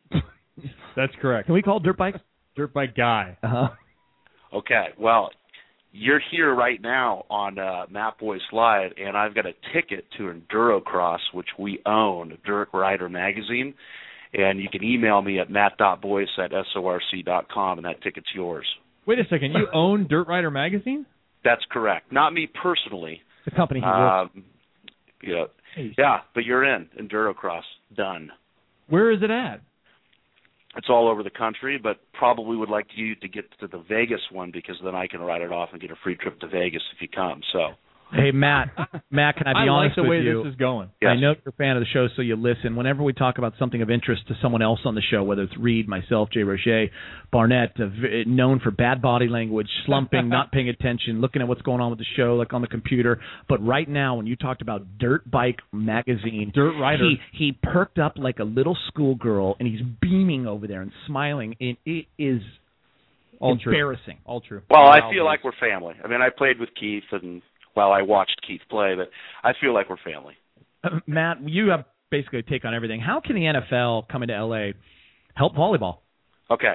That's correct. Can we call it dirt bikes? Dirt bike guy. Uh-huh. Okay, well, you're here right now on uh, Matt Boyce Live, and I've got a ticket to Endurocross, which we own, Dirt Rider Magazine, and you can email me at matt dot boyce at sorc dot com, and that ticket's yours. Wait a second. You own Dirt Rider Magazine? That's correct. Not me personally. The company he works. Um, yeah, yeah, but you're in Endurocross. Done. Where is it at? It's all over the country, but probably would like you to get to the Vegas one because then I can write it off and get a free trip to Vegas if you come. So, Hey, Matt. Matt, can I be I like honest the with way you? this is going. Yes. I know you're a fan of the show, so you listen. Whenever we talk about something of interest to someone else on the show, whether it's Reed, myself, Jay Rocher, Barnett, uh, v- known for bad body language, slumping, not paying attention, looking at what's going on with the show, like on the computer. But right now, when you talked about Dirt Bike Magazine, Dirt Rider. he, he perked up like a little schoolgirl, and he's beaming over there and smiling. And it is All true. embarrassing. All true. well, I feel like we're family. I mean, I played with Keith, and well, I watched Keith play, but I feel like we're family. Uh, Matt, you have basically a take on everything. How can the N F L come into L A help volleyball? Okay,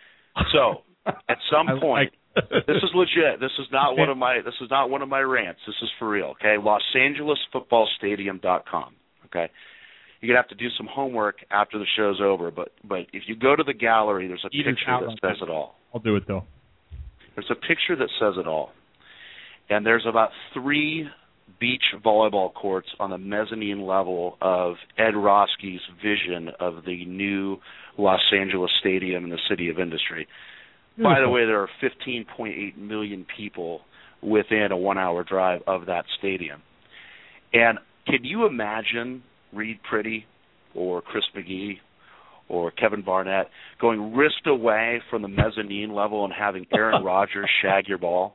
so at some I- point, this is legit. This is not one of my. This is not one of my rants. This is for real. Okay, Los Angeles Football Stadium dot com. Okay, you're gonna have to do some homework after the show's over. But but if you go to the gallery, there's a Eater's picture out that on says that. it all. I'll do it, though. There's a picture that says it all. And there's about three beach volleyball courts on the mezzanine level of Ed Roski's vision of the new Los Angeles Stadium in the City of Industry. Beautiful. By the way, there are fifteen point eight million people within a one-hour drive of that stadium. And can you imagine Reed Priddy or Chris McGee or Kevin Barnett going wrist away from the mezzanine level and having Aaron Rodgers shag your ball?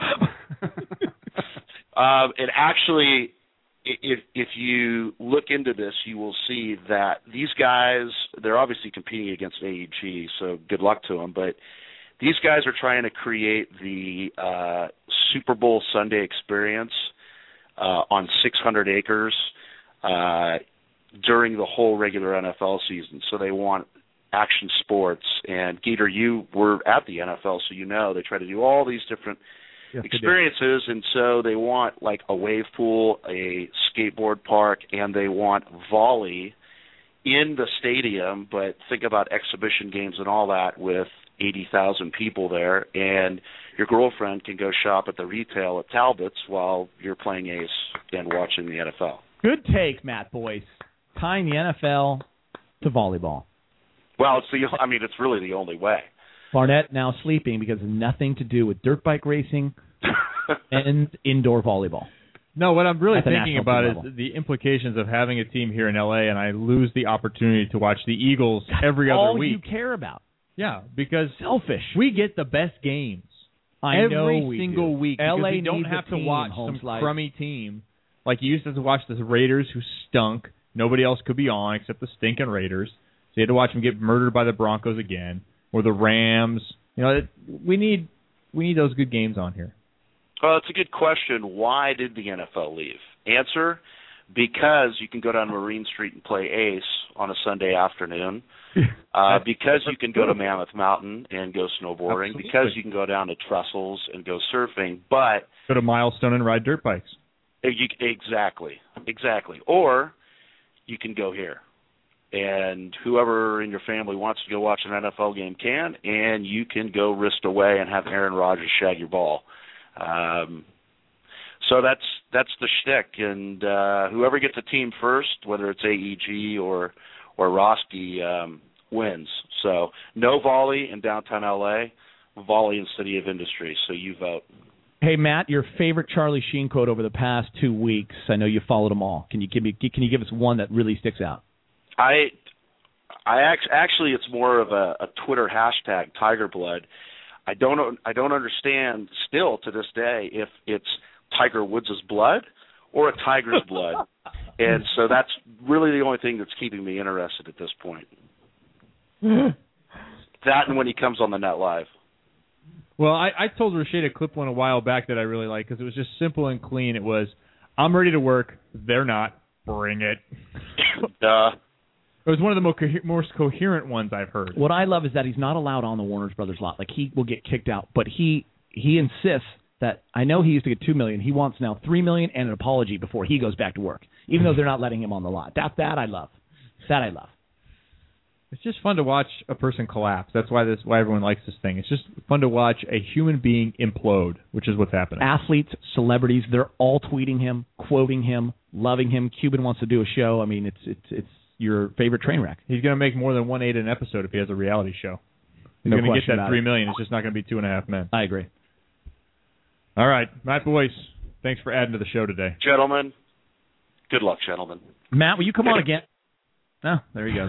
um, and actually, if if you look into this, you will see that these guys, they're obviously competing against A E G, so good luck to them, but these guys are trying to create the uh, Super Bowl Sunday experience uh, on six hundred acres uh, during the whole regular N F L season. So they want action sports. And Geeter, you were at the N F L, so you know they try to do all these different yes, experiences, and so they want like a wave pool, a skateboard park, and they want volley in the stadium. But think about exhibition games and all that with eighty thousand people there, and your girlfriend can go shop at the retail at Talbot's while you're playing Ace and watching the N F L. Good take, Matt Boyce. Tying the N F L to volleyball. Well, it's the I mean, it's really the only way. Barnett now sleeping because of nothing to do with dirt bike racing and indoor volleyball. No, what I'm really At the thinking national about level. is the implications of having a team here in L A and I lose the opportunity to watch the Eagles every other all week. you care about. Yeah, because selfish. We get the best games I every know we single do. week. L A because we don't needs a have to team, watch home some slice. crummy team like you used to have to watch the Raiders who stunk. Nobody else could be on except the stinking Raiders. So you had to watch them get murdered by the Broncos again, or the Rams. You know, it, we need we need those good games on here. Well, it's a good question. Why did the N F L leave? Answer, because you can go down Marine Street and play Ace on a Sunday afternoon. Uh, because you can go to Mammoth Mountain and go snowboarding. Absolutely. Because you can go down to Trestles and go surfing. But go to Milestone and ride dirt bikes. You, exactly, exactly. Or you can go here. And whoever in your family wants to go watch an N F L game can, and you can go wrist away and have Aaron Rodgers shag your ball. Um, so that's that's the shtick, and uh, whoever gets a team first, whether it's A E G or or Roski, um, wins. So no volley in downtown L A, volley in City of Industry. So you vote. Hey Matt, your favorite Charlie Sheen quote over the past two weeks? I know you followed them all. Can you give me? Can you give us one that really sticks out? I, I act, actually, it's more of a, a Twitter hashtag, Tiger Blood. I don't, I don't understand still to this day if it's Tiger Woods' blood or a tiger's blood, and so that's really the only thing that's keeping me interested at this point. That and when he comes on the Net Live. Well, I, I told Rashay to clip one a while back that I really liked because it was just simple and clean. It was, I'm ready to work. They're not. Bring it. Duh. It was one of the most, co- most coherent ones I've heard. What I love is that he's not allowed on the Warner Brothers lot. Like, he will get kicked out, but he he insists that, I know he used to get two million dollars. He wants now three million dollars and an apology before he goes back to work, even though they're not letting him on the lot. That that I love. That I love. It's just fun to watch a person collapse. That's why this why everyone likes this thing. It's just fun to watch a human being implode, which is what's happening. Athletes, celebrities, they're all tweeting him, quoting him, loving him. Cuban wants to do a show. I mean, it's it's it's your favorite train wreck. He's going to make more than one eight an episode if he has a reality show. He's No going to get question that about three it. million. It's just not going to be two and a half men. I agree. All right, Matt Boyce, thanks for adding to the show today. Gentlemen, good luck, gentlemen. Matt, will you come on again? Oh, there he goes.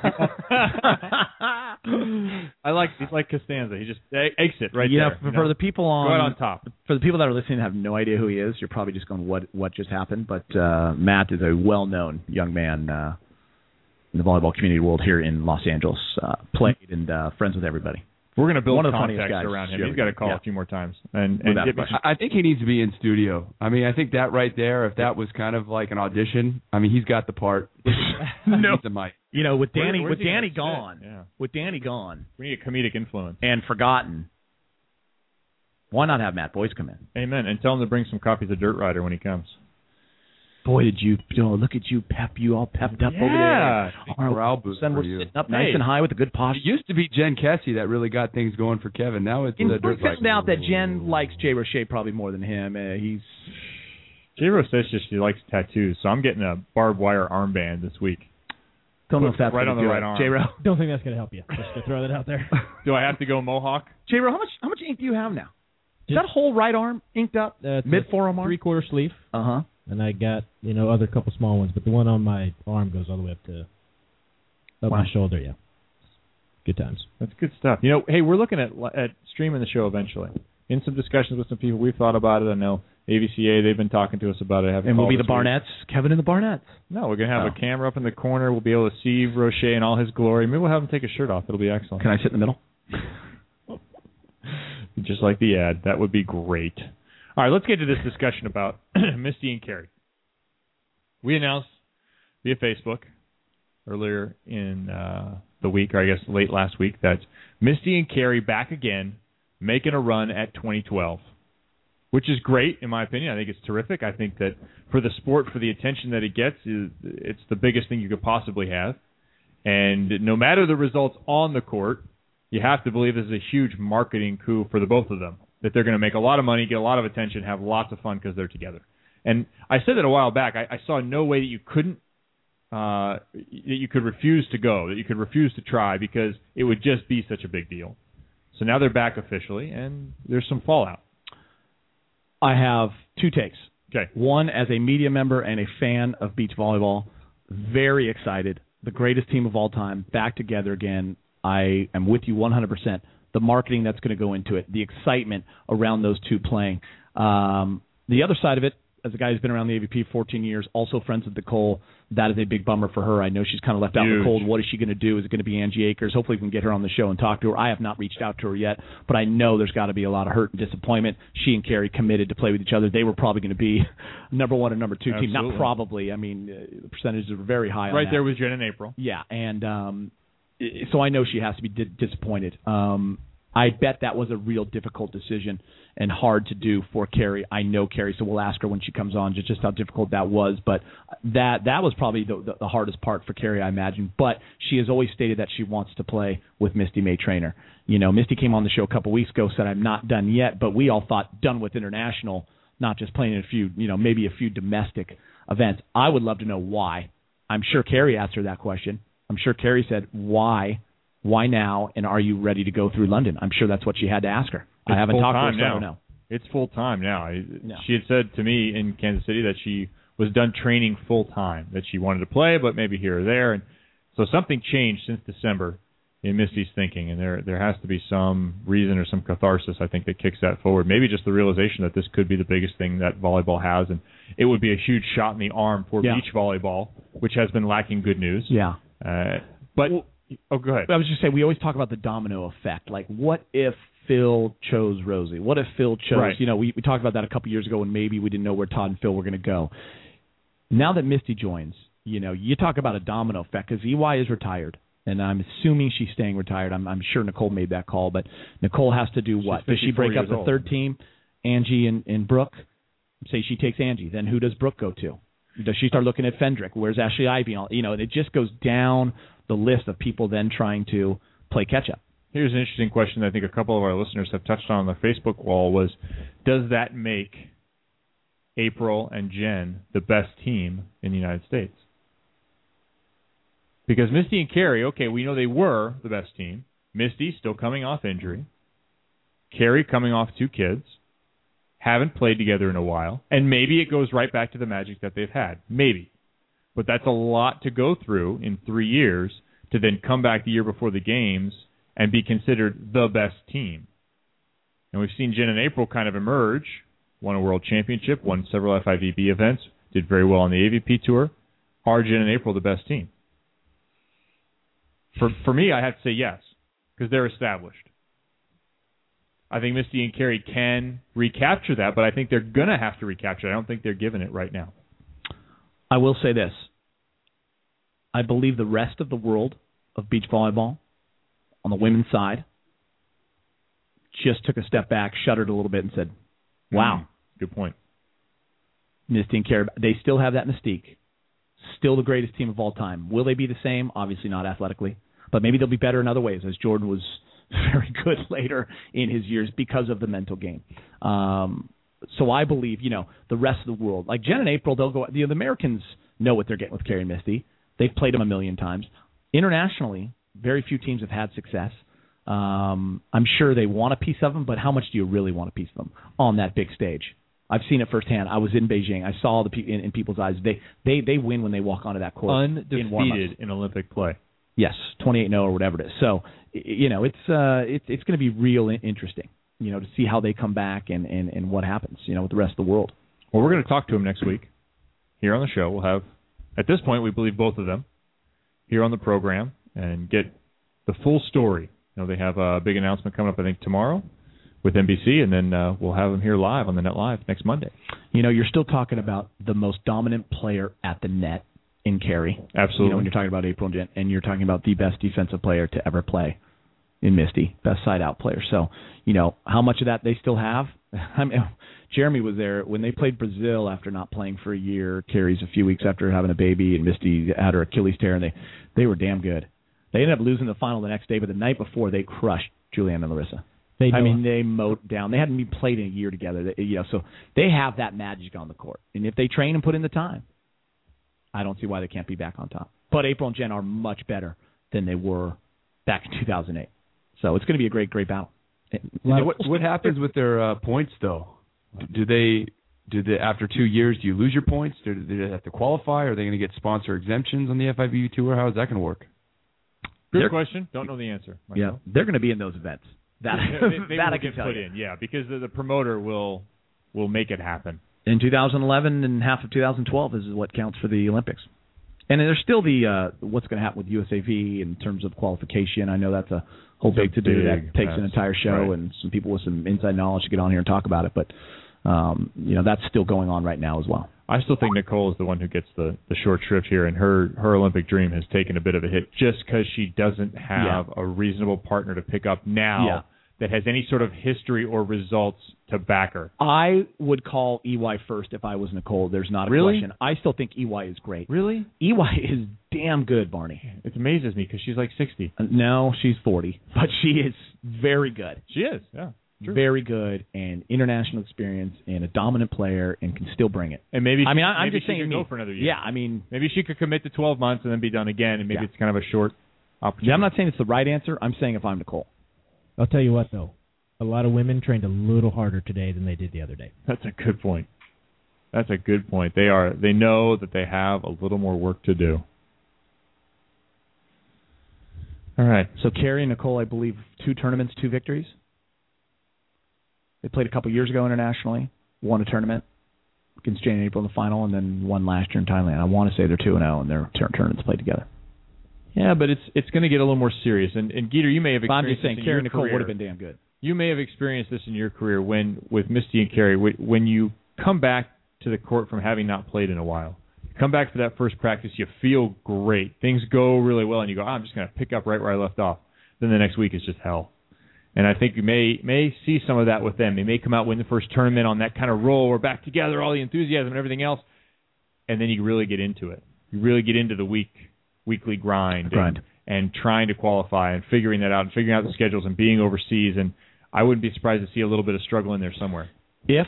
I like he's like Costanza. He just aches it right you there. Know, for, you for know? the people on, Go out on top. For the people that are listening and have no idea who he is, you're probably just going, "What? What just happened?" But uh, Matt is a well-known young man uh, in the volleyball community world here in Los Angeles. Uh, played and uh, friends with everybody. We're going to build One of the funniest contacts guys. around him. Sure. He's got to call Yeah. a few more times and, and Without get me question. I think he needs to be in studio. I mean, I think that right there, if that was kind of like an audition, I mean, he's got the part. No. He's a mic. You know, with Where- Danny, where's with he gonna Danny sit? gone, Yeah. with Danny gone, we need a comedic influence. and forgotten. Why not have Matt Boyce come in? Amen. And tell him to bring some copies of Dirt Rider when he comes. Boy, did you, oh, look at you, Pep, you all pepped up Yeah. over there. Big Our morale boost son, for we're you. sitting up Hey. nice and high with a good It posture. used to be Jen Kessie that really got things going for Kevin. Now it's And the we dirt bike. found out that Jen likes Jay Roche probably more than him. Uh, he's J-Ro says just she likes tattoos, so I'm getting a barbed wire armband this week. don't know Put if that's right gonna on the do right it. arm. J-Ro, Don't think that's going to help you. Just to throw that out there. Do I have to go Mohawk? J-Ro, how much how much ink do you have now? Is Just- that whole right arm inked up? Uh, it's Mid a forearm arm? three-quarter sleeve, Uh huh. and I got, you know, other couple small ones, but the one on my arm goes all the way up to up Wow. my shoulder, yeah. Good times. That's good stuff. You know, hey, we're looking at at streaming the show eventually. In some discussions with some people, we've thought about it. I know A V C A, they've been talking to us about it. And we'll be the Barnetts, Kevin and the Barnetts. No, we're going to have Oh. a camera up in the corner. We'll be able to see Roche in all his glory. Maybe we'll have him take his shirt off. It'll be excellent. Can I sit in the middle? Just like the ad. That would be great. All right, let's get to this discussion about Misty and Carrie. We announced via Facebook earlier in uh, the week, or I guess late last week, that Misty and Carrie back again, making a run at twenty twelve, which is great in my opinion. I think it's terrific. I think that for the sport, for the attention that it gets, it's the biggest thing you could possibly have. And no matter the results on the court, you have to believe this is a huge marketing coup for the both of them, that they're going to make a lot of money, get a lot of attention, have lots of fun because they're together. And I said that a while back. I, I saw no way that you couldn't, uh, that you could refuse to go, that you could refuse to try, because it would just be such a big deal. So now they're back officially, and there's some fallout. I have two takes. Okay. One, as a media member and a fan of beach volleyball, very excited. The greatest team of all time, back together again. I am with you one hundred percent. The marketing that's going to go into it, the excitement around those two playing. Um, the other side of it, as a guy who's been around the A V P fourteen years, also friends with Nicole, that is a big bummer for her. I know she's kind of left out in the cold. What is she going to do? Is it going to be Angie Akers? Hopefully we can get her on the show and talk to her. I have not reached out to her yet, but I know there's got to be a lot of hurt and disappointment. She and Carrie committed to play with each other. They were probably going to be number one and number two Absolutely. team. Not probably. I mean, uh, the percentages are very high on Right that. there with Jen and April. Yeah, and um, so I know she has to be di- disappointed. Um, I bet that was a real difficult decision and hard to do for Carrie. I know Carrie, so we'll ask her when she comes on just, just how difficult that was. But that that was probably the, the, the hardest part for Carrie, I imagine. But she has always stated that she wants to play with Misty May Trainer. You know, Misty came on the show a couple weeks ago, said I'm not done yet, but we all thought done with international, not just playing in a few, you know, maybe a few domestic events. I would love to know why. I'm sure Carrie asked her that question. I'm sure Carrie said, why? Why now, and are you ready to go through London? I'm sure that's what she had to ask her. It's I haven't talked to her, so now. I don't know. It's full time now. No. She had said to me in Kansas City that she was done training full time, that she wanted to play, but maybe here or there. And so something changed since December in Misty's thinking, and there there has to be some reason or some catharsis, I think, that kicks that forward. Maybe just the realization that this could be the biggest thing that volleyball has, and it would be a huge shot in the arm for Yeah. beach volleyball, which has been lacking good news. Yeah. Uh, but Well, oh, go ahead. I was just saying, we always talk about the domino effect. Like, what if Phil chose Rosie? What if Phil chose, Right. you know, we, we talked about that a couple years ago when maybe we didn't know where Todd and Phil were going to go. Now that Misty joins, you know, you talk about a domino effect because E Y is retired, and I'm assuming she's staying retired. I'm, I'm sure Nicole made that call, but Nicole has to do what? Does she break up the old. third team, Angie and, and Brooke? Say she takes Angie. Then who does Brooke go to? Does she start looking at Fendrick? Where's Ashley Ivy? You know, and it just goes down the list of people then trying to play catch-up. Here's an interesting question that I think a couple of our listeners have touched on on the Facebook wall was, does that make April and Jen the best team in the United States? Because Misty and Carrie, okay, we know they were the best team. Misty still coming off injury. Carrie coming off two kids. Haven't played together in a while. And maybe it goes right back to the magic that they've had. Maybe. But that's a lot to go through in three years to then come back the year before the games and be considered the best team. And we've seen Jen and April kind of emerge, won a world championship, won several F I V B events, did very well on the A V P tour. Are Jen and April the best team? For for me, I have to say yes, because they're established. I think Misty and Carrie can recapture that, but I think they're going to have to recapture it. I don't think they're given it right now. I will say this. I believe the rest of the world of beach volleyball on the women's side just took a step back, shuddered a little bit, and said, wow. Mm, good point. Misty and Carrie, they still have that mystique. Still the greatest team of all time. Will they be the same? Obviously not athletically. But maybe they'll be better in other ways, as Jordan was very good later in his years because of the mental game. Um, so I believe, you know, the rest of the world, like Jen and April, they'll go. You know, the Americans know what they're getting with Carrie and Misty. They've played them a million times. Internationally, very few teams have had success. Um, I'm sure they want a piece of them, but how much do you really want a piece of them on that big stage? I've seen it firsthand. I was in Beijing. I saw the pe- in, in people's eyes. They they they win when they walk onto that court. Undefeated in, in Olympic play. Yes, twenty-eight and oh or whatever it is. So, you know, it's uh, it's it's going to be real interesting, you know, to see how they come back and, and, and what happens, you know, with the rest of the world. Well, we're going to talk to them next week here on the show. We'll have, at this point, we believe both of them here on the program and get the full story. You know, they have a big announcement coming up, I think, tomorrow with N B C, and then uh, we'll have him here live on the Net Live next Monday. You know, you're still talking about the most dominant player at the net in Carey. Absolutely. You know, when you're talking about April and Jen, and you're talking about the best defensive player to ever play in Misty, best side-out player. So, you know, how much of that they still have? I mean, Jeremy was there when they played Brazil after not playing for a year. Carey's a few weeks after having a baby, and Misty had her Achilles tear, and they, they were damn good. They ended up losing the final the next day, but the night before they crushed Julianne and Larissa. They I mean, they mowed down. They hadn't even played in a year together. They, you know, so they have that magic on the court. And if they train and put in the time, I don't see why they can't be back on top. But April and Jen are much better than they were back in two thousand eight. So it's going to be a great, great battle. What, what happens with their uh, points, though? Do they, do they, after two years, do you lose your points? Do, do they have to qualify? Are they going to get sponsor exemptions on the F I V U Tour? How is that going to work? Good They're, question. Don't know the answer. Yeah, they're going to be in those events. That, they, they that will I can get tell put you. in, yeah, because the, the promoter will will make it happen. In two thousand eleven and half of two thousand twelve is what counts for the Olympics. And there's still the uh, what's going to happen with U S A V in terms of qualification. I know that's a whole big to do that takes an entire show, right. and some people with some inside knowledge to get on here and talk about it. But um, you know, that's still going on right now as well. I still think Nicole is the one who gets the, the short shrift here, and her, her Olympic dream has taken a bit of a hit just because she doesn't have Yeah. a reasonable partner to pick up now Yeah. that has any sort of history or results to back her. I would call E Y first if I was Nicole. There's not a Really? question. I still think E Y is great. Really? E Y is damn good, Barney. It amazes me because she's like sixty. Uh, No, she's forty, but she is very good. She is, yeah. True. Very good and international experience and a dominant player and can still bring it. And maybe I mean, she, I, I'm maybe just she saying. could me. go for another year. Yeah, I mean, maybe she could commit to twelve months and then be done again, and maybe Yeah. it's kind of a short opportunity. yeah, I'm not saying it's the right answer. I'm saying if I'm Nicole. I'll tell you what, though. A lot of women trained a little harder today than they did the other day. That's a good point. That's a good point. They are. They know that they have a little more work to do. All right. So Carey and Nicole, I believe, two tournaments, two victories. They played a couple years ago internationally, won a tournament against Jane and April in the final, and then won last year in Thailand. I want to say they're two and zero, and their tur- tournaments played together. Yeah, but it's it's going to get a little more serious. And, and Geeter, you may have But I'm experienced just saying, this in Carey your and Nicole career. would have been damn good. You may have experienced this in your career when, with Misty and Carey, wh- when you come back to the court from having not played in a while. You come back for that first practice, you feel great. Things go really well, and you go, oh, I'm just going to pick up right where I left off. Then the next week is just hell. And I think you may may see some of that with them. They may come out, win the first tournament on that kind of roll. We're back together, all the enthusiasm and everything else. And then you really get into it. You really get into the week weekly grind. Grind. And, and trying to qualify and figuring that out and figuring out the schedules and being overseas. And I wouldn't be surprised to see a little bit of struggle in there somewhere. If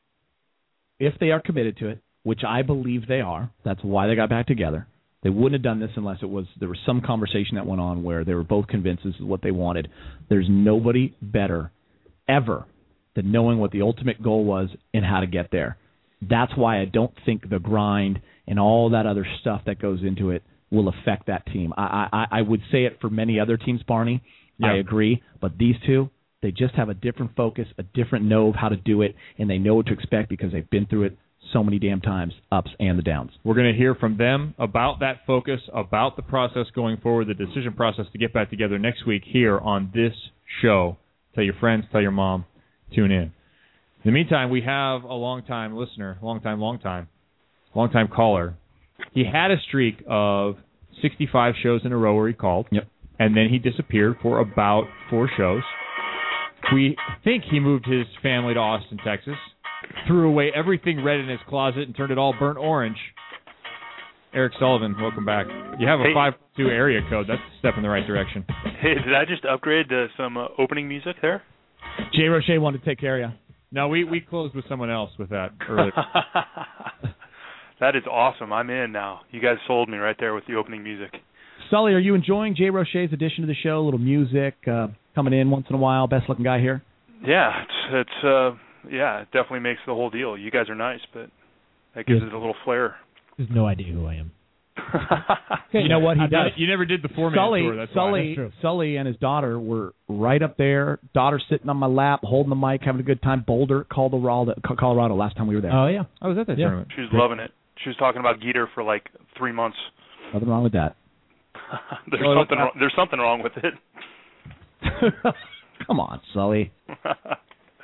if they are committed to it, which I believe they are, that's why they got back together. They wouldn't have done this unless it was there was some conversation that went on where they were both convinced this is what they wanted. There's nobody better ever than knowing what the ultimate goal was and how to get there. That's why I don't think the grind and all that other stuff that goes into it will affect that team. I I, I would say it for many other teams, Barney. Yeah. I agree, but these two, they just have a different focus, a different know of how to do it, and they know what to expect because they've been through it so many damn times, ups and the downs. We're going to hear from them about that focus, about the process going forward, the decision process to get back together next week here on this show. Tell your friends, tell your mom, tune in. In the meantime, we have a long-time listener, long-time, long-time, long-time caller. He had a streak of sixty-five shows in a row where he called, yep. and then he disappeared for about four shows. We think he moved his family to Austin, Texas, threw away everything red in his closet and turned it all burnt orange. Eric Sullivan, welcome back. You have a Hey. five two area code. That's a step in the right direction. Hey, did I just upgrade to some uh, opening music there? Jay Roche wanted to take care of you. No, we, we closed with someone else with that earlier. That is awesome. I'm in now. You guys sold me right there with the opening music. Sully, are you enjoying Jay Roche's addition to the show? A little music uh, coming in once in a while. Best looking guy here. Yeah, it's it's uh yeah, it definitely makes the whole deal. You guys are nice, but that gives Yes. it a little flair. There's no idea who I am. You know what he I does? bet you never did the four-man Sully, tour. That's Sully, why. Sully, and his daughter were right up there. Daughter sitting on my lap, holding the mic, having a good time. Boulder, Colorado, Colorado. Last time we were there. Oh, yeah. I was at that Yeah. tournament. She was loving it. She was talking about Geeter for like three months. Nothing wrong with that. there's Well, something wrong, there's something wrong with it. Come on, Sully.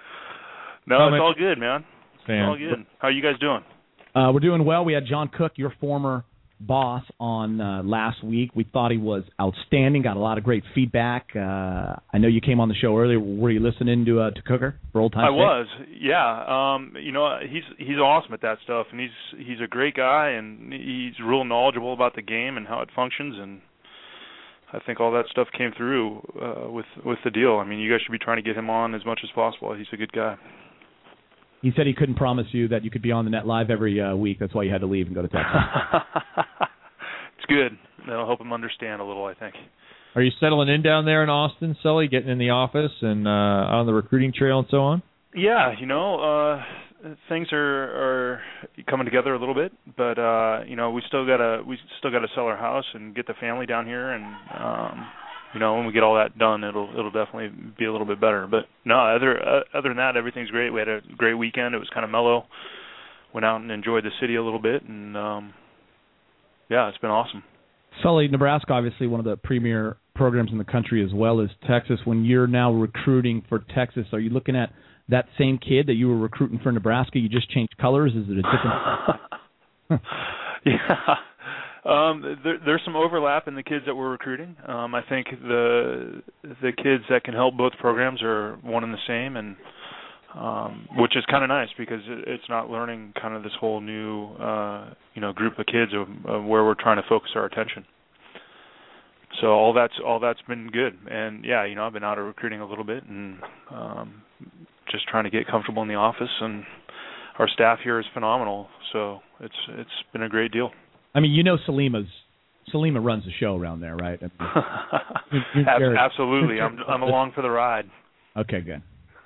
No, it's all good, man. It's Fan. all good. How you guys doing? Uh, we're doing well. We had John Cook, your former boss, on uh, last week. We thought he was outstanding. Got a lot of great feedback. Uh, I know you came on the show earlier. Were you listening to uh, to Cooker for old times' I sake? was, yeah. Um, you know, he's he's awesome at that stuff, and he's he's a great guy, and he's real knowledgeable about the game and how it functions, and I think all that stuff came through uh, with with the deal. I mean, you guys should be trying to get him on as much as possible. He's a good guy. He said he couldn't promise you that you could be on the net live every uh, week. That's why you had to leave and go to Texas. It's good. That'll help him understand a little, I think. Are you settling in down there in Austin, Sully, getting in the office and uh, on the recruiting trail and so on? Yeah, you know, uh, things are, are coming together a little bit, but uh, you know, we still gotta we still gotta sell our house and get the family down here, and um, you know, when we get all that done, it'll it'll definitely be a little bit better. But no, other uh, other than that, everything's great. We had a great weekend. It was kind of mellow. Went out and enjoyed the city a little bit, and um, yeah, it's been awesome. Sully, Nebraska, obviously one of the premier programs in the country, as well as Texas. When you're now recruiting for Texas, are you looking at that same kid that you were recruiting for Nebraska? You just changed colors? Is it a different? Yeah. Um, there, there's some overlap in the kids that we're recruiting. Um, I think the the kids that can help both programs are one and the same, and um, which is kind of nice because it, it's not learning kind of this whole new uh, you know group of kids of, of where we're trying to focus our attention. So all that's all that's been good, and yeah, you know I've been out of recruiting a little bit and um, just trying to get comfortable in the office, and our staff here is phenomenal. So it's it's been a great deal. I mean, you know, Salima's Salima runs the show around there, right? I mean, you're, you're, Absolutely, I'm I'm along for the ride. Okay, good.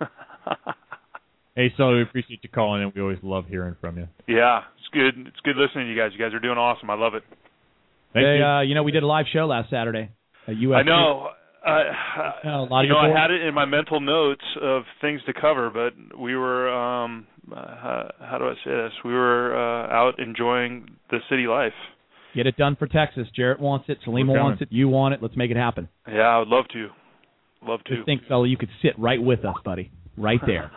Hey, so we appreciate you calling in. We always love hearing from you. Yeah, it's good. It's good listening to you guys. You guys are doing awesome. I love it. Thank hey, you. Uh, you know, we did a live show last Saturday at U S C. I know. Uh, you know, a lot of you know, I had it in my mental notes of things to cover, but we were, um, uh, how do I say this? We were uh, out enjoying the city life. Get it done for Texas. Jarrett wants it. Salima wants it. You want it. Let's make it happen. Yeah, I would love to. Love to. I think, fella, you could sit right with us, buddy. Right there.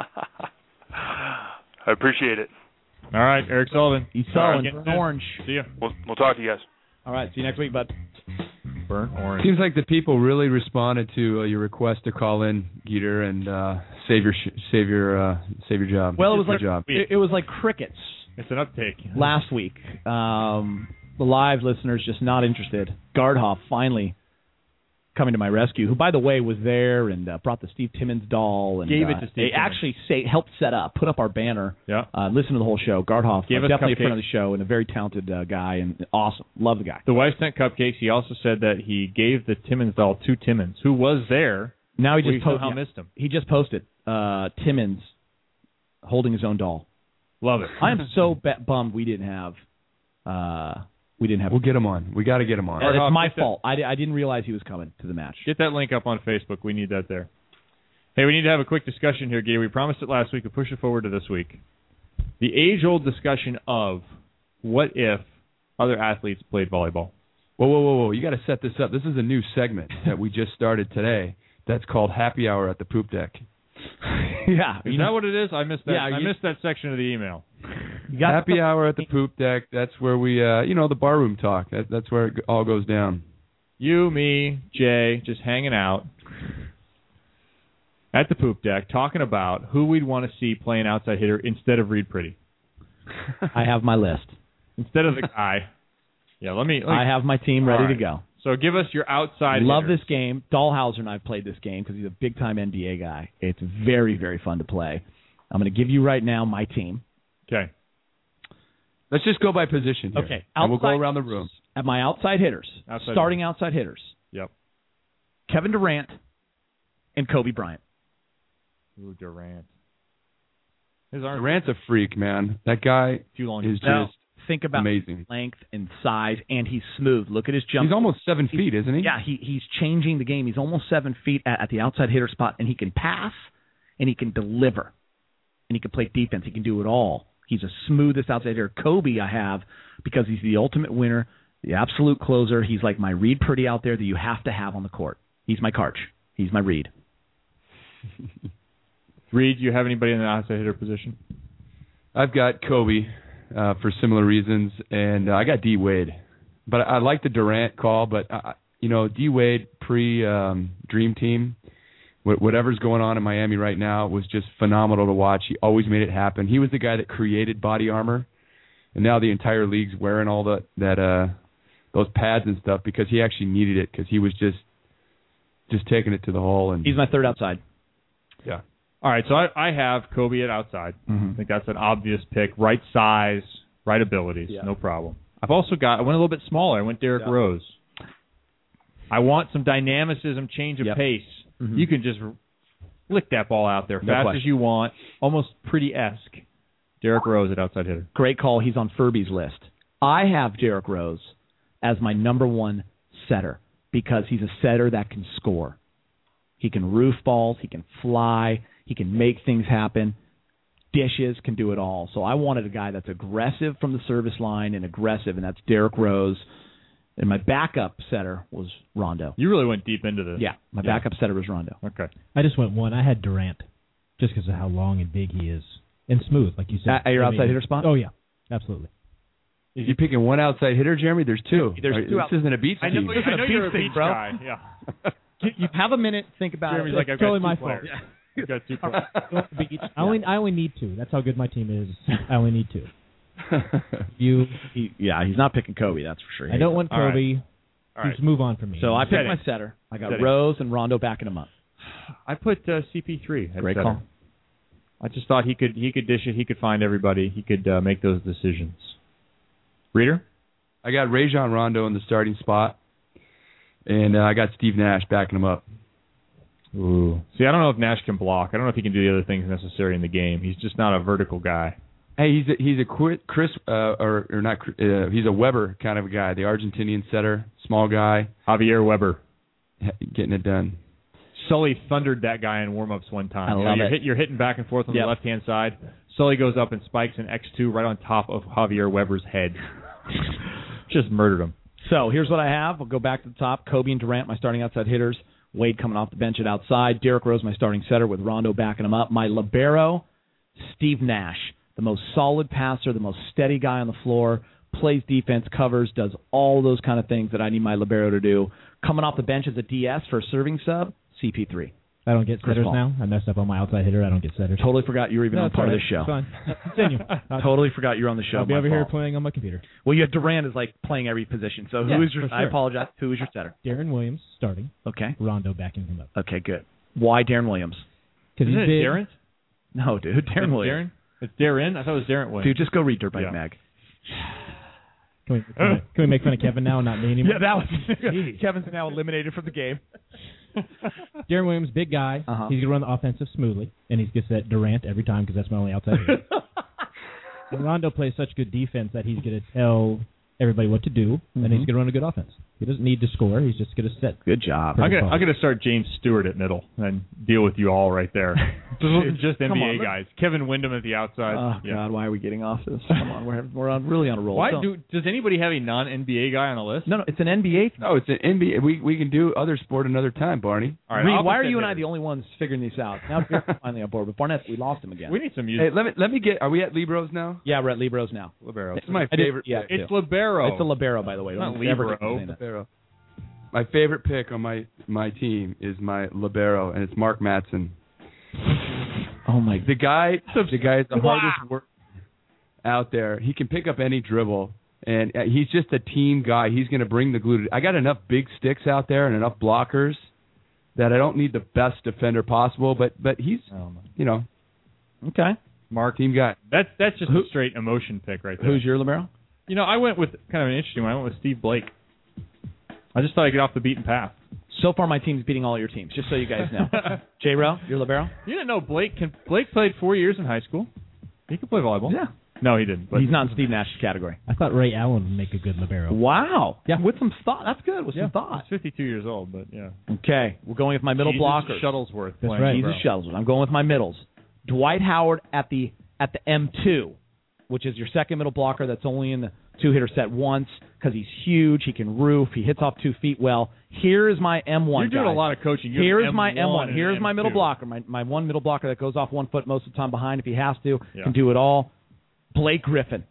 I appreciate it. All right, Eric Sullivan. He's Sullivan. Burn Orange. See ya. We'll, we'll talk to you guys. All right, see you next week, bud. Burn Orange. Seems like the people really responded to uh, your request to call in, Geeter, and uh, save your sh- save your uh, save your job. Well, it was like job. It, it was like crickets. It's an uptake. Last week, um, the live listeners just not interested. Gardhoff finally coming to my rescue, who, by the way, was there and uh, brought the Steve Timmons doll and gave uh, it to Steve. They Timmons. actually say helped set up, put up our banner. Yeah. Uh, listen to the whole show. Gardhoff, Gave uh, us definitely cupcakes. a friend of the show and a very talented uh, guy and awesome. Love the guy. The wife sent cupcakes. He also said that he gave the Timmons doll to Timmons, who was there. Now he just we posted. somehow missed him. He just posted uh, Timmons holding his own doll. Love it. I am so be- bummed we didn't have. Uh, we didn't have. We'll get him on. We got to get him on. Uh, it's my fault. I, I didn't realize he was coming to the match. Get that link up on Facebook. We need that there. Hey, we need to have a quick discussion here, Gay. We promised it last week. We'll push it forward to this week. The age-old discussion of what if other athletes played volleyball. Whoa, whoa, whoa, whoa. You got to set this up. This is a new segment that we just started today that's called Happy Hour at the Poop Deck. Yeah. Is you that know, what it is? I missed that. Yeah, I you- missed that section of the email. Happy Hour at the Poop Deck. That's where we, uh, you know, the barroom talk. That, that's where it all goes down. You, me, Jay, just hanging out at the poop deck, talking about who we'd want to see playing outside hitter instead of Reed Pretty. I have my list. Instead of the guy. Yeah, let me. Let me I have my team ready All right. to go. So give us your outside Love hitters. this game. Dahlhauser and I have played this game because he's a big-time N B A guy. It's very, very fun to play. I'm going to give you right now my team. Okay. Let's just go by position here. Okay. And we'll go Outside- around the room. At my outside hitters, Outside starting outside hitters, Yep. Kevin Durant and Kobe Bryant. Ooh, Durant. His arm Durant's a freak, man. That guy too long. is Now, just think about amazing. length and size, and he's smooth. Look at his jump. He's almost seven feet, isn't he? Yeah, he he's changing the game. He's almost seven feet at, at the outside hitter spot, and he can pass, and he can deliver, and he can play defense. He can do it all. He's the smoothest outside hitter. Kobe I have because he's the ultimate winner, the absolute closer. He's like my Reed Pretty out there that you have to have on the court. He's my Karch. He's my Reed. Reed, do you have anybody in the outside hitter position? I've got Kobe uh, for similar reasons, and uh, I got D Wade. But I like the Durant call, but uh, you know, D Wade pre um, Dream Team, wh- whatever's going on in Miami right now was just phenomenal to watch. He always made it happen. He was the guy that created body armor, and now the entire league's wearing all the that uh, those pads and stuff because he actually needed it because he was just just taking it to the hole. And he's my third outside. Yeah. All right, so I, I have Kobe at outside. Mm-hmm. I think that's an obvious pick. Right size, right abilities, yeah. no problem. I've also got, I went a little bit smaller. I went Derrick yeah. Rose. I want some dynamicism, change of yep. pace. Mm-hmm. You can just flick that ball out there no fast question. as you want, almost pretty-esque. Derrick Rose at outside hitter. Great call. He's on Furby's list. I have Derrick Rose as my number one setter because he's a setter that can score. He can roof balls. He can fly. He can make things happen. Dishes, can do it all. So I wanted a guy that's aggressive from the service line and aggressive, and that's Derrick Rose. And my backup setter was Rondo. You really went deep into this. Yeah, my yeah. backup setter was Rondo. Okay. I just went one. I had Durant, just because of how long and big he is. And smooth, like you said. At your I outside mean, hitter spot? Oh, yeah, absolutely. Is you picking one outside hitter, Jeremy? There's two. There's Right, two this out- isn't a beach I know, team. I know you're a beach bro. guy. Yeah. You have a minute, think about Jeremy's it. like, I've It's totally got two my players. fault. I've got two players. I only I only need two. That's how good my team is. I only need two. You, he, yeah, he's not picking Kobe. That's for sure. I don't want All right. Kobe. All right. Just move on from me. So I picked Setting. my setter. I got Setting. Rose and Rondo backing him up. I put uh, C P three at Great setter. call. I just thought he could he could dish it. He could find everybody. He could uh, make those decisions. Reader? I got Rajon Rondo in the starting spot, and uh, I got Steve Nash backing him up. Ooh. See, I don't know if Nash can block. I don't know if he can do the other things necessary in the game. He's just not a vertical guy. Hey, he's a, he's a Qu- Chris uh, or or not. Uh, he's a Weber kind of a guy, the Argentinian setter, small guy. Javier Weber, getting it done. Sully thundered that guy in warm-ups one time. I You know, love you're, it. hit, you're hitting back and forth on Yep. the left-hand side. Sully goes up and spikes an X two right on top of Javier Weber's head. Just murdered him. So here's what I have. We'll go back to the top. Kobe and Durant, my starting outside hitters. Wade coming off the bench at outside. Derrick Rose, my starting setter, with Rondo backing him up. My libero, Steve Nash, the most solid passer, the most steady guy on the floor, plays defense, covers, does all those kind of things that I need my libero to do. Coming off the bench as a D S for a serving sub, C P three. I don't get Chris setters Paul. now. I messed up on my outside hitter. I don't get setters. Totally forgot you were even No, on it's part all of right. the show. It's fine. Continue. Totally forgot you were on the show. I'll be My over here fault. playing on my computer. Well, you have Durant is like playing every position. So Yeah, who is your? for I sure. apologize. Who is your setter? Darren Williams starting. Okay. Rondo backing him up. Okay, good. Why Darren Williams? Because Isn't he's it big. Darren? No, dude, Darren It's Williams. Darren? It's Darren? I thought it was Darren Williams. Dude, just go read Dirt Bike Yeah. Mag. Can we, can, we, can we make fun of Kevin now and not me anymore? Yeah, that was Kevin's now eliminated from the game. Darren Williams, big guy. Uh-huh. He's going to run the offensive smoothly, and he's going to set Durant every time because that's my only outside hitter. And Rondo plays such good defense that he's going to tell everybody what to do, Mm-hmm. and he's going to run a good offense. He doesn't need to score. He's just going to set. Good job. I'm gonna, I'm gonna start James Stewart at middle and deal with you all right there. Just N B A Come on, guys. Kevin Wyndham at the outside. Oh yeah. God, why are we getting off this? Come on, we're we're on really on a roll. Why So- do? Does anybody have a non-N B A guy on the list? No, no, it's an N B A. No, it's an N B A. We we can do other sport another time, Barney. All right, Reed, why are opposite you and I hitters. the only ones figuring these out? Now Barrett's finally on board, but Barnett, we lost him again. We need some music. Hey, let me let me get. Are we at Libros now? Yeah, we're at Libros now. Libero. It's my I did- favorite. yeah, pick. It's libero. It's a libero, by the way. Not Don't ever libero. get me saying that. Libero. My favorite pick on my my team is my libero, and it's Mark Matson. Oh my! The guy, the guy is the hardest work out there. He can pick up any dribble, and uh, he's just a team guy. He's going to bring the glue. To, I got enough big sticks out there and enough blockers that I don't need the best defender possible. But but he's, Oh, my. you know, Okay. Mark. team guy. That's that's just Who- a straight emotion pick right there. Who's your libero? You know, I went with kind of an interesting one. I went with Steve Blake. I just thought I'd get off the beaten path. So far, my team's beating all your teams. Just so you guys know. J. Rowe, your libero? You didn't know Blake can. Blake played four years in high school. He could play volleyball. Yeah. No, he didn't. But He's not in Steve Nash's category. I thought Ray Allen would make a good libero. Wow. Yeah. With some thought. That's good. With yeah, some thought. he's fifty-two years old, but yeah. Okay. We're going with my middle Jesus blockers. Shuttlesworth. That's playing right. Jesus libero. Shuttlesworth. I'm going with my middles. Dwight Howard at the at the M two, which is your second middle blocker that's only in the two-hitter set once because he's huge. He can roof. He hits off two feet well. Here is my M one. You're doing guys. a lot of coaching. You're Here's M one my M one. and Here's an my M two. middle blocker. My my one middle blocker that goes off one foot most of the time behind if he has to. Yeah. Can do it all. Blake Griffin.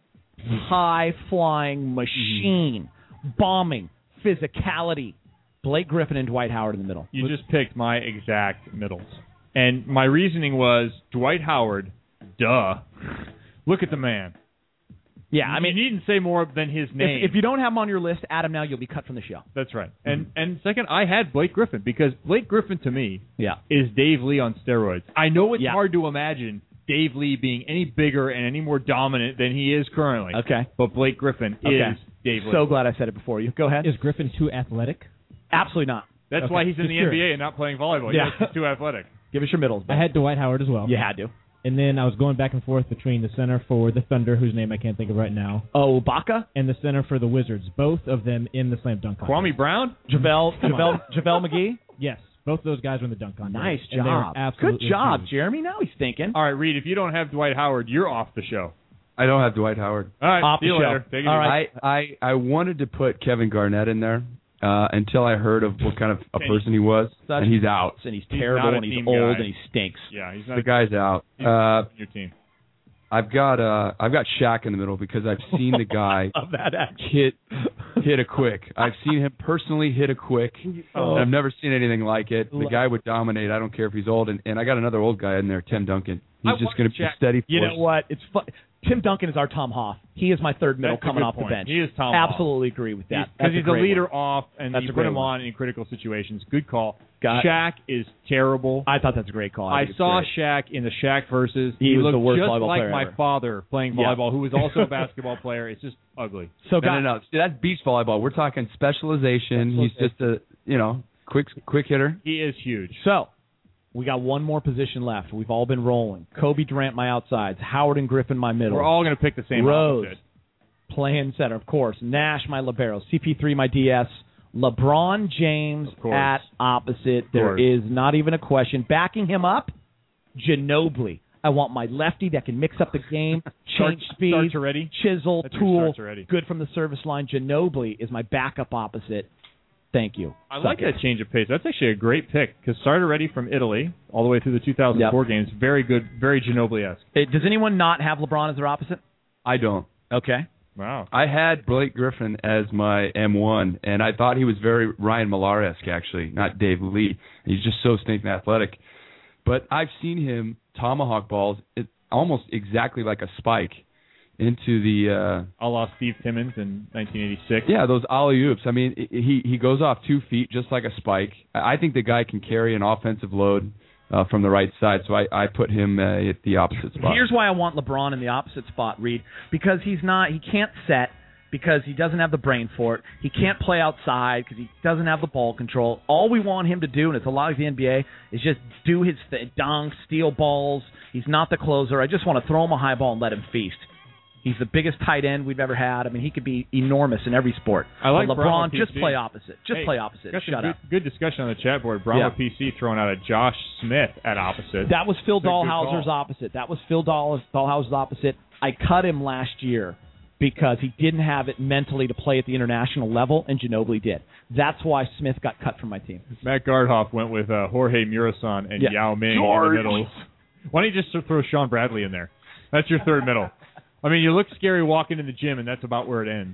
High-flying machine. Mm-hmm. Bombing. Physicality. Blake Griffin and Dwight Howard in the middle. You just picked my exact middles. And my reasoning was Dwight Howard, duh. Look at the man. Yeah, I mean, you needn't say more than his name. If, if you don't have him on your list, add him now. You'll be cut from the show. That's right. And mm-hmm. and second, I had Blake Griffin because Blake Griffin to me yeah. is Dave Lee on steroids. I know it's yeah. hard to imagine Dave Lee being any bigger and any more dominant than he is currently. Okay. But Blake Griffin okay. is Dave Lee. So glad I said it before you. Go ahead. Is Griffin too athletic? Absolutely not. That's okay. why he's in Just the curious. N B A and not playing volleyball. Yeah. He's too athletic. Give us your middles. Ben. I had Dwight Howard as well. You had to. And then I was going back and forth between the center for the Thunder, whose name I can't think of right now. Oh, Ibaka? And the center for the Wizards. Both of them in the slam dunk contest. Kwame Brown? JaVale, JaVale, JaVale McGee? Yes. Both of those guys were in the dunk contest. Nice And job. absolutely Good job, huge. Jeremy. Now he's thinking. All right, Reed, if you don't have Dwight Howard, you're off the show. I don't have Dwight Howard. All right, off see the you show. later. Take it All easy. right. I, I, I wanted to put Kevin Garnett in there uh, until I heard of what kind of a person he was, Such and he's out. And he's He's terrible, not a and he's team old, guy. and he stinks. Yeah, he's not The a, guy's out. he's Uh, your team. I've got uh, I've got Shaq in the middle because I've seen the guy Of that act. hit hit a quick. I've seen him personally hit a quick. Oh. And I've never seen anything like it. The guy would dominate. I don't care if he's old. And, and I got another old guy in there, Tim Duncan. He's I just want going to be Shaq. a steady force. You know what? It's fun. Tim Duncan is our Tom Hoff. He is my third middle That's a coming good off point. the bench. He is Tom Absolutely agree with that. Because he's, That's a, great leader one. off, and That's you a put great him one. on in critical situations. Good call. Got- Shaq is terrible. I thought that's a great call. I, I think it's saw great. Shaq in the Shaq versus. He was looked the worst just volleyball like player my ever. father playing Yeah. volleyball, who was also a basketball player. It's just ugly. So, No, guys, no, no. See, that's beach volleyball. We're talking specialization. He's just a, you know, quick quick hitter. He is huge. So, we got one more position left. We've all been rolling. Kobe Durant, my outsides. Howard and Griffin, my middle. We're all going to pick the same Rose, opposite. playing center, of course. Nash, my libero. C P three, my D S. LeBron James Of course. at opposite. Of There course. is not even a question. Backing him up, Ginobili. I want my lefty that can mix up the game, change speed, Starts already. chisel, That's your tool, starts already. good from the service line. Ginobili is my backup opposite. Thank you. I Suck like it. that change of pace. That's actually a great pick because Sartorelli from Italy, all the way through the two thousand four Yep. games, very good, very Ginobili-esque. Uh, Does anyone not have LeBron as their opposite? I don't. Okay. Wow. I had Blake Griffin as my M one, and I thought he was very Ryan Millar-esque, actually, not Dave Lee. He's just so stinking athletic. But I've seen him tomahawk balls it, almost exactly like a spike into the uh, a la Steve Timmons in nineteen eighty-six. Yeah, those alley oops. I mean, he he goes off two feet just like a spike. I think the guy can carry an offensive load uh, from the right side, so I, I put him uh, at the opposite spot. Here's why I want LeBron in the opposite spot, Reed, because he's not, he can't set because he doesn't have the brain for it. He can't play outside because he doesn't have the ball control. All we want him to do, and it's a lot of the N B A, is just do his th- dunks, steal balls. He's not the closer. I just want to throw him a high ball and let him feast. He's the biggest tight end we've ever had. I mean, he could be enormous in every sport. I like but LeBron, Brahma P C. just play opposite. Just Hey, play opposite. got some Shut good, up. good discussion on the chat board. Brahma Yeah. P C throwing out a Josh Smith at opposite. That was Phil That's a good Dahlhauser's call. opposite. That was Phil Dahl- Dahlhauser's opposite. I cut him last year because he didn't have it mentally to play at the international level, and Ginobili did. That's why Smith got cut from my team. Matt Gardhoff went with uh, Jorge Murasan and Yeah. Yao Ming George. in the middle. Why don't you just throw Sean Bradley in there? That's your third middle. I mean, you look scary walking in the gym, and that's about where it ends.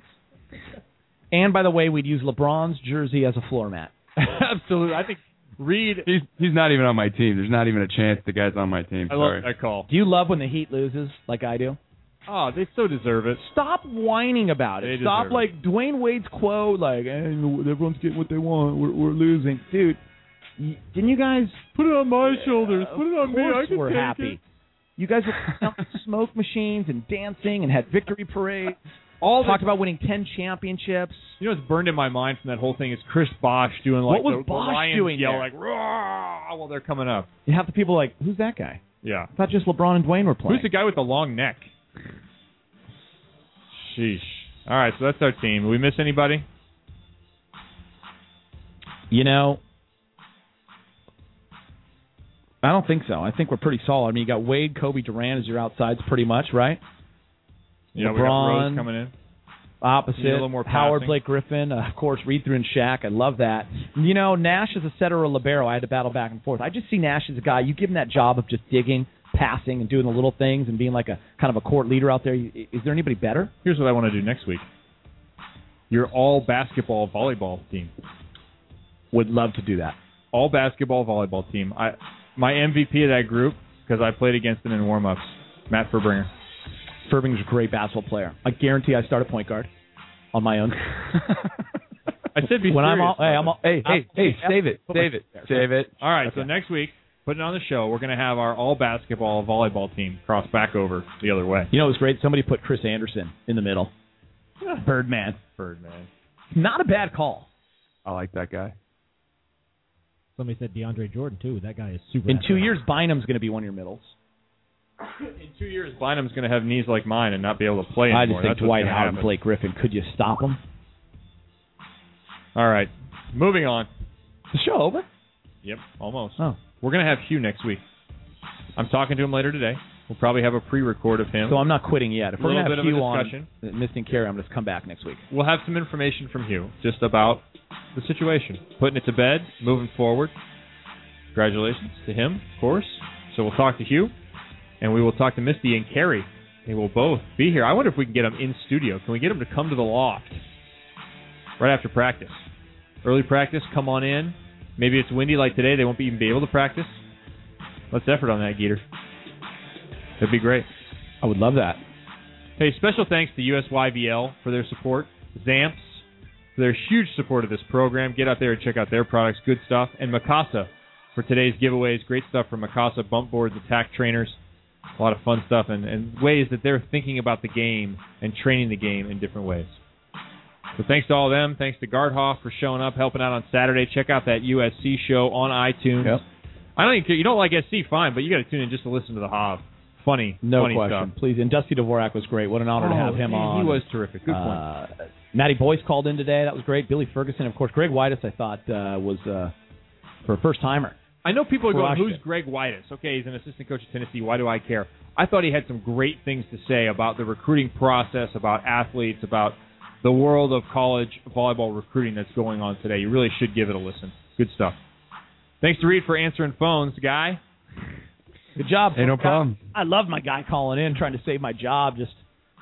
And by the way, we'd use LeBron's jersey as a floor mat. Absolutely. I think Reed. He's he's not even on my team. There's not even a chance the guy's on my team. I Sorry. love that call. Do you love when the Heat loses like I do? Oh, they so deserve it. Stop whining about it. They Stop deserve like Dwayne Wade's quote, like, hey, everyone's getting what they want. We're, we're losing. Dude, y- didn't you guys... Put it on my shoulders. Uh, Put it on of me. I course can we're take happy. it. You guys were out smoke machines and dancing and had victory parades. All talked about winning ten championships. You know what's burned in my mind from that whole thing is Chris Bosh doing like What was the, Bosh the Lions doing yell there? like "Roar" while they're coming up. You have the people like, who's that guy? Yeah. I thought just LeBron and Dwayne were playing. Who's the guy with the long neck? Sheesh. All right, so that's our team. Did we miss anybody? You know, I don't think so. I think we're pretty solid. I mean, you got Wade, Kobe, Durant as your outsides pretty much, right? Yeah, LeBron, we got Rose coming in. Opposite. Need a little more Howard, passing. Blake Griffin, uh, of course, read through and Shaq. I love that. You know, Nash is a setter or libero. I had to battle back and forth. I just see Nash as a guy. You give him that job of just digging, passing, and doing the little things and being like a kind of a court leader out there. Is there anybody better? Here's what I want to do next week. Your all basketball volleyball team. Would love to do that. All basketball volleyball team. I my M V P of that group, because I played against him in warm-ups, Matt Furbringer. Furbinger's a great basketball player. I guarantee I start a point guard on my own. I said be when I'm all, serious. hey, I'm all, Hey, hey, hey, save it, Put my- save it, save it. All right, Okay. so next week, putting on the show, we're going to have our all basketball volleyball team cross back over the other way. You know, it was great. Somebody put Chris Anderson in the middle. Birdman. Birdman. Not a bad call. I like that guy. Somebody said DeAndre Jordan, too. That guy is super In two athletic. years, Bynum's going to be one of your middles. In two years, Bynum's going to have knees like mine and not be able to play anymore. I just think That's what's Dwight gonna Howard and happen. Blake Griffin. Could you stop them? All right, moving on. Is the show over? Yep, almost. Oh. We're going to have Hugh next week. I'm talking to him later today. We'll probably have a pre-record of him. So I'm not quitting yet. If we're Little going to bit have of a Hugh on discussion. Missing Carry, I'm going to come back next week. We'll have some information from Hugh just about the situation. Putting it to bed, moving forward. Congratulations to him, of course. So we'll talk to Hugh, and we will talk to Misty and Carrie. They will both be here. I wonder if we can get them in studio. Can we get them to come to the loft right after practice? Early practice, come on in. Maybe it's windy like today. They won't even be able to practice. Let's effort on that, Geeter. That'd be great. I would love that. Hey, special thanks to U S Y V L for their support. Zamps for their huge support of this program. Get out there and check out their products. Good stuff. And Mikasa for today's giveaways. Great stuff from Mikasa. Bump boards, attack trainers. A lot of fun stuff and, and ways that they're thinking about the game and training the game in different ways. So thanks to all of them. Thanks to Gardhoff for showing up, helping out on Saturday. Check out that U S C show on iTunes. Yep. I don't even care. You don't like S C, fine, but you got to tune in just to listen to the Hav. Funny, No funny question. stuff. Please. And Dusty Dvorak was great. What an honor to Oh, have him he, on. He was terrific. Good point. Uh, Matty Boyce called in today. That was great. Billy Ferguson, of course. Greg Whitus, I thought, uh, was uh, for a first-timer. I know people are going, Crushed who's it. Greg Whitus? Okay, he's an assistant coach at Tennessee. Why do I care? I thought he had some great things to say about the recruiting process, about athletes, about the world of college volleyball recruiting that's going on today. You really should give it a listen. Good stuff. Thanks to Reed for answering phones, Guy. Good job. Hey, no problem. I love my guy calling in, trying to save my job. Just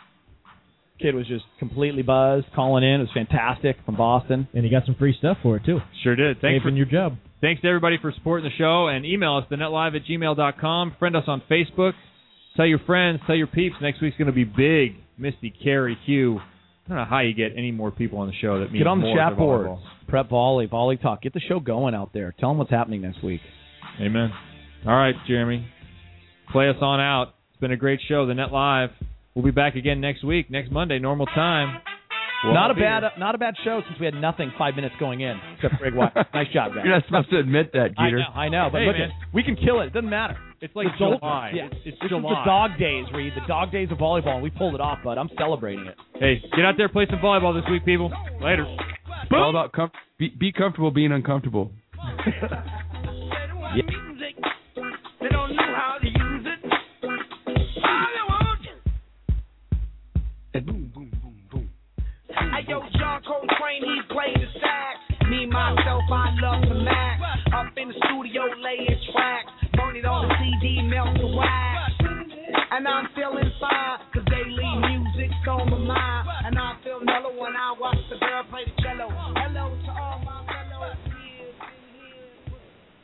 kid was just completely buzzed, calling in. It was fantastic from Boston. And he got some free stuff for it, too. Sure did. Thanks for Saving your job. Thanks to everybody for supporting the show, and email us, the net live at gmail dot com. Friend us on Facebook. Tell your friends, tell your peeps. Next week's going to be big. Misty, Carrie, Hugh. I don't know how you get any more people on the show that means Get on the more chat for boards. volleyball. Prep volley, volley talk. Get the show going out there. Tell them what's happening next week. Amen. All right, Jeremy. Play us on out. It's been a great show, the Net Live. We'll be back again next week, next Monday, normal time. We'll not all a be bad, here. uh, not a bad show since we had nothing five minutes going in except Greg White. Nice job, guys. You're not supposed to admit that, I Geeter. know, I know, but Hey, look, man. at we can kill it. It doesn't matter. It's like The Dolphins, July. Yeah. It's, it's this July. is the dog days, Reed. The dog days of volleyball, and we pulled it off, bud. I'm celebrating it. Hey, get out there, play some volleyball this week, people. Later. It's all about com- be, be comfortable being uncomfortable. Yeah. They don't know how to use it. All they want is boom, boom, boom, boom. Hey, yo, John Coltrane, he played the sax. Me, myself, I love the Mac. Up in the studio, laying tracks. Burn it on the C D, melt the wax. And I'm feeling fine, cause daily music's on my mind. And I feel mellow when I watch the girl play the cello. Hello to all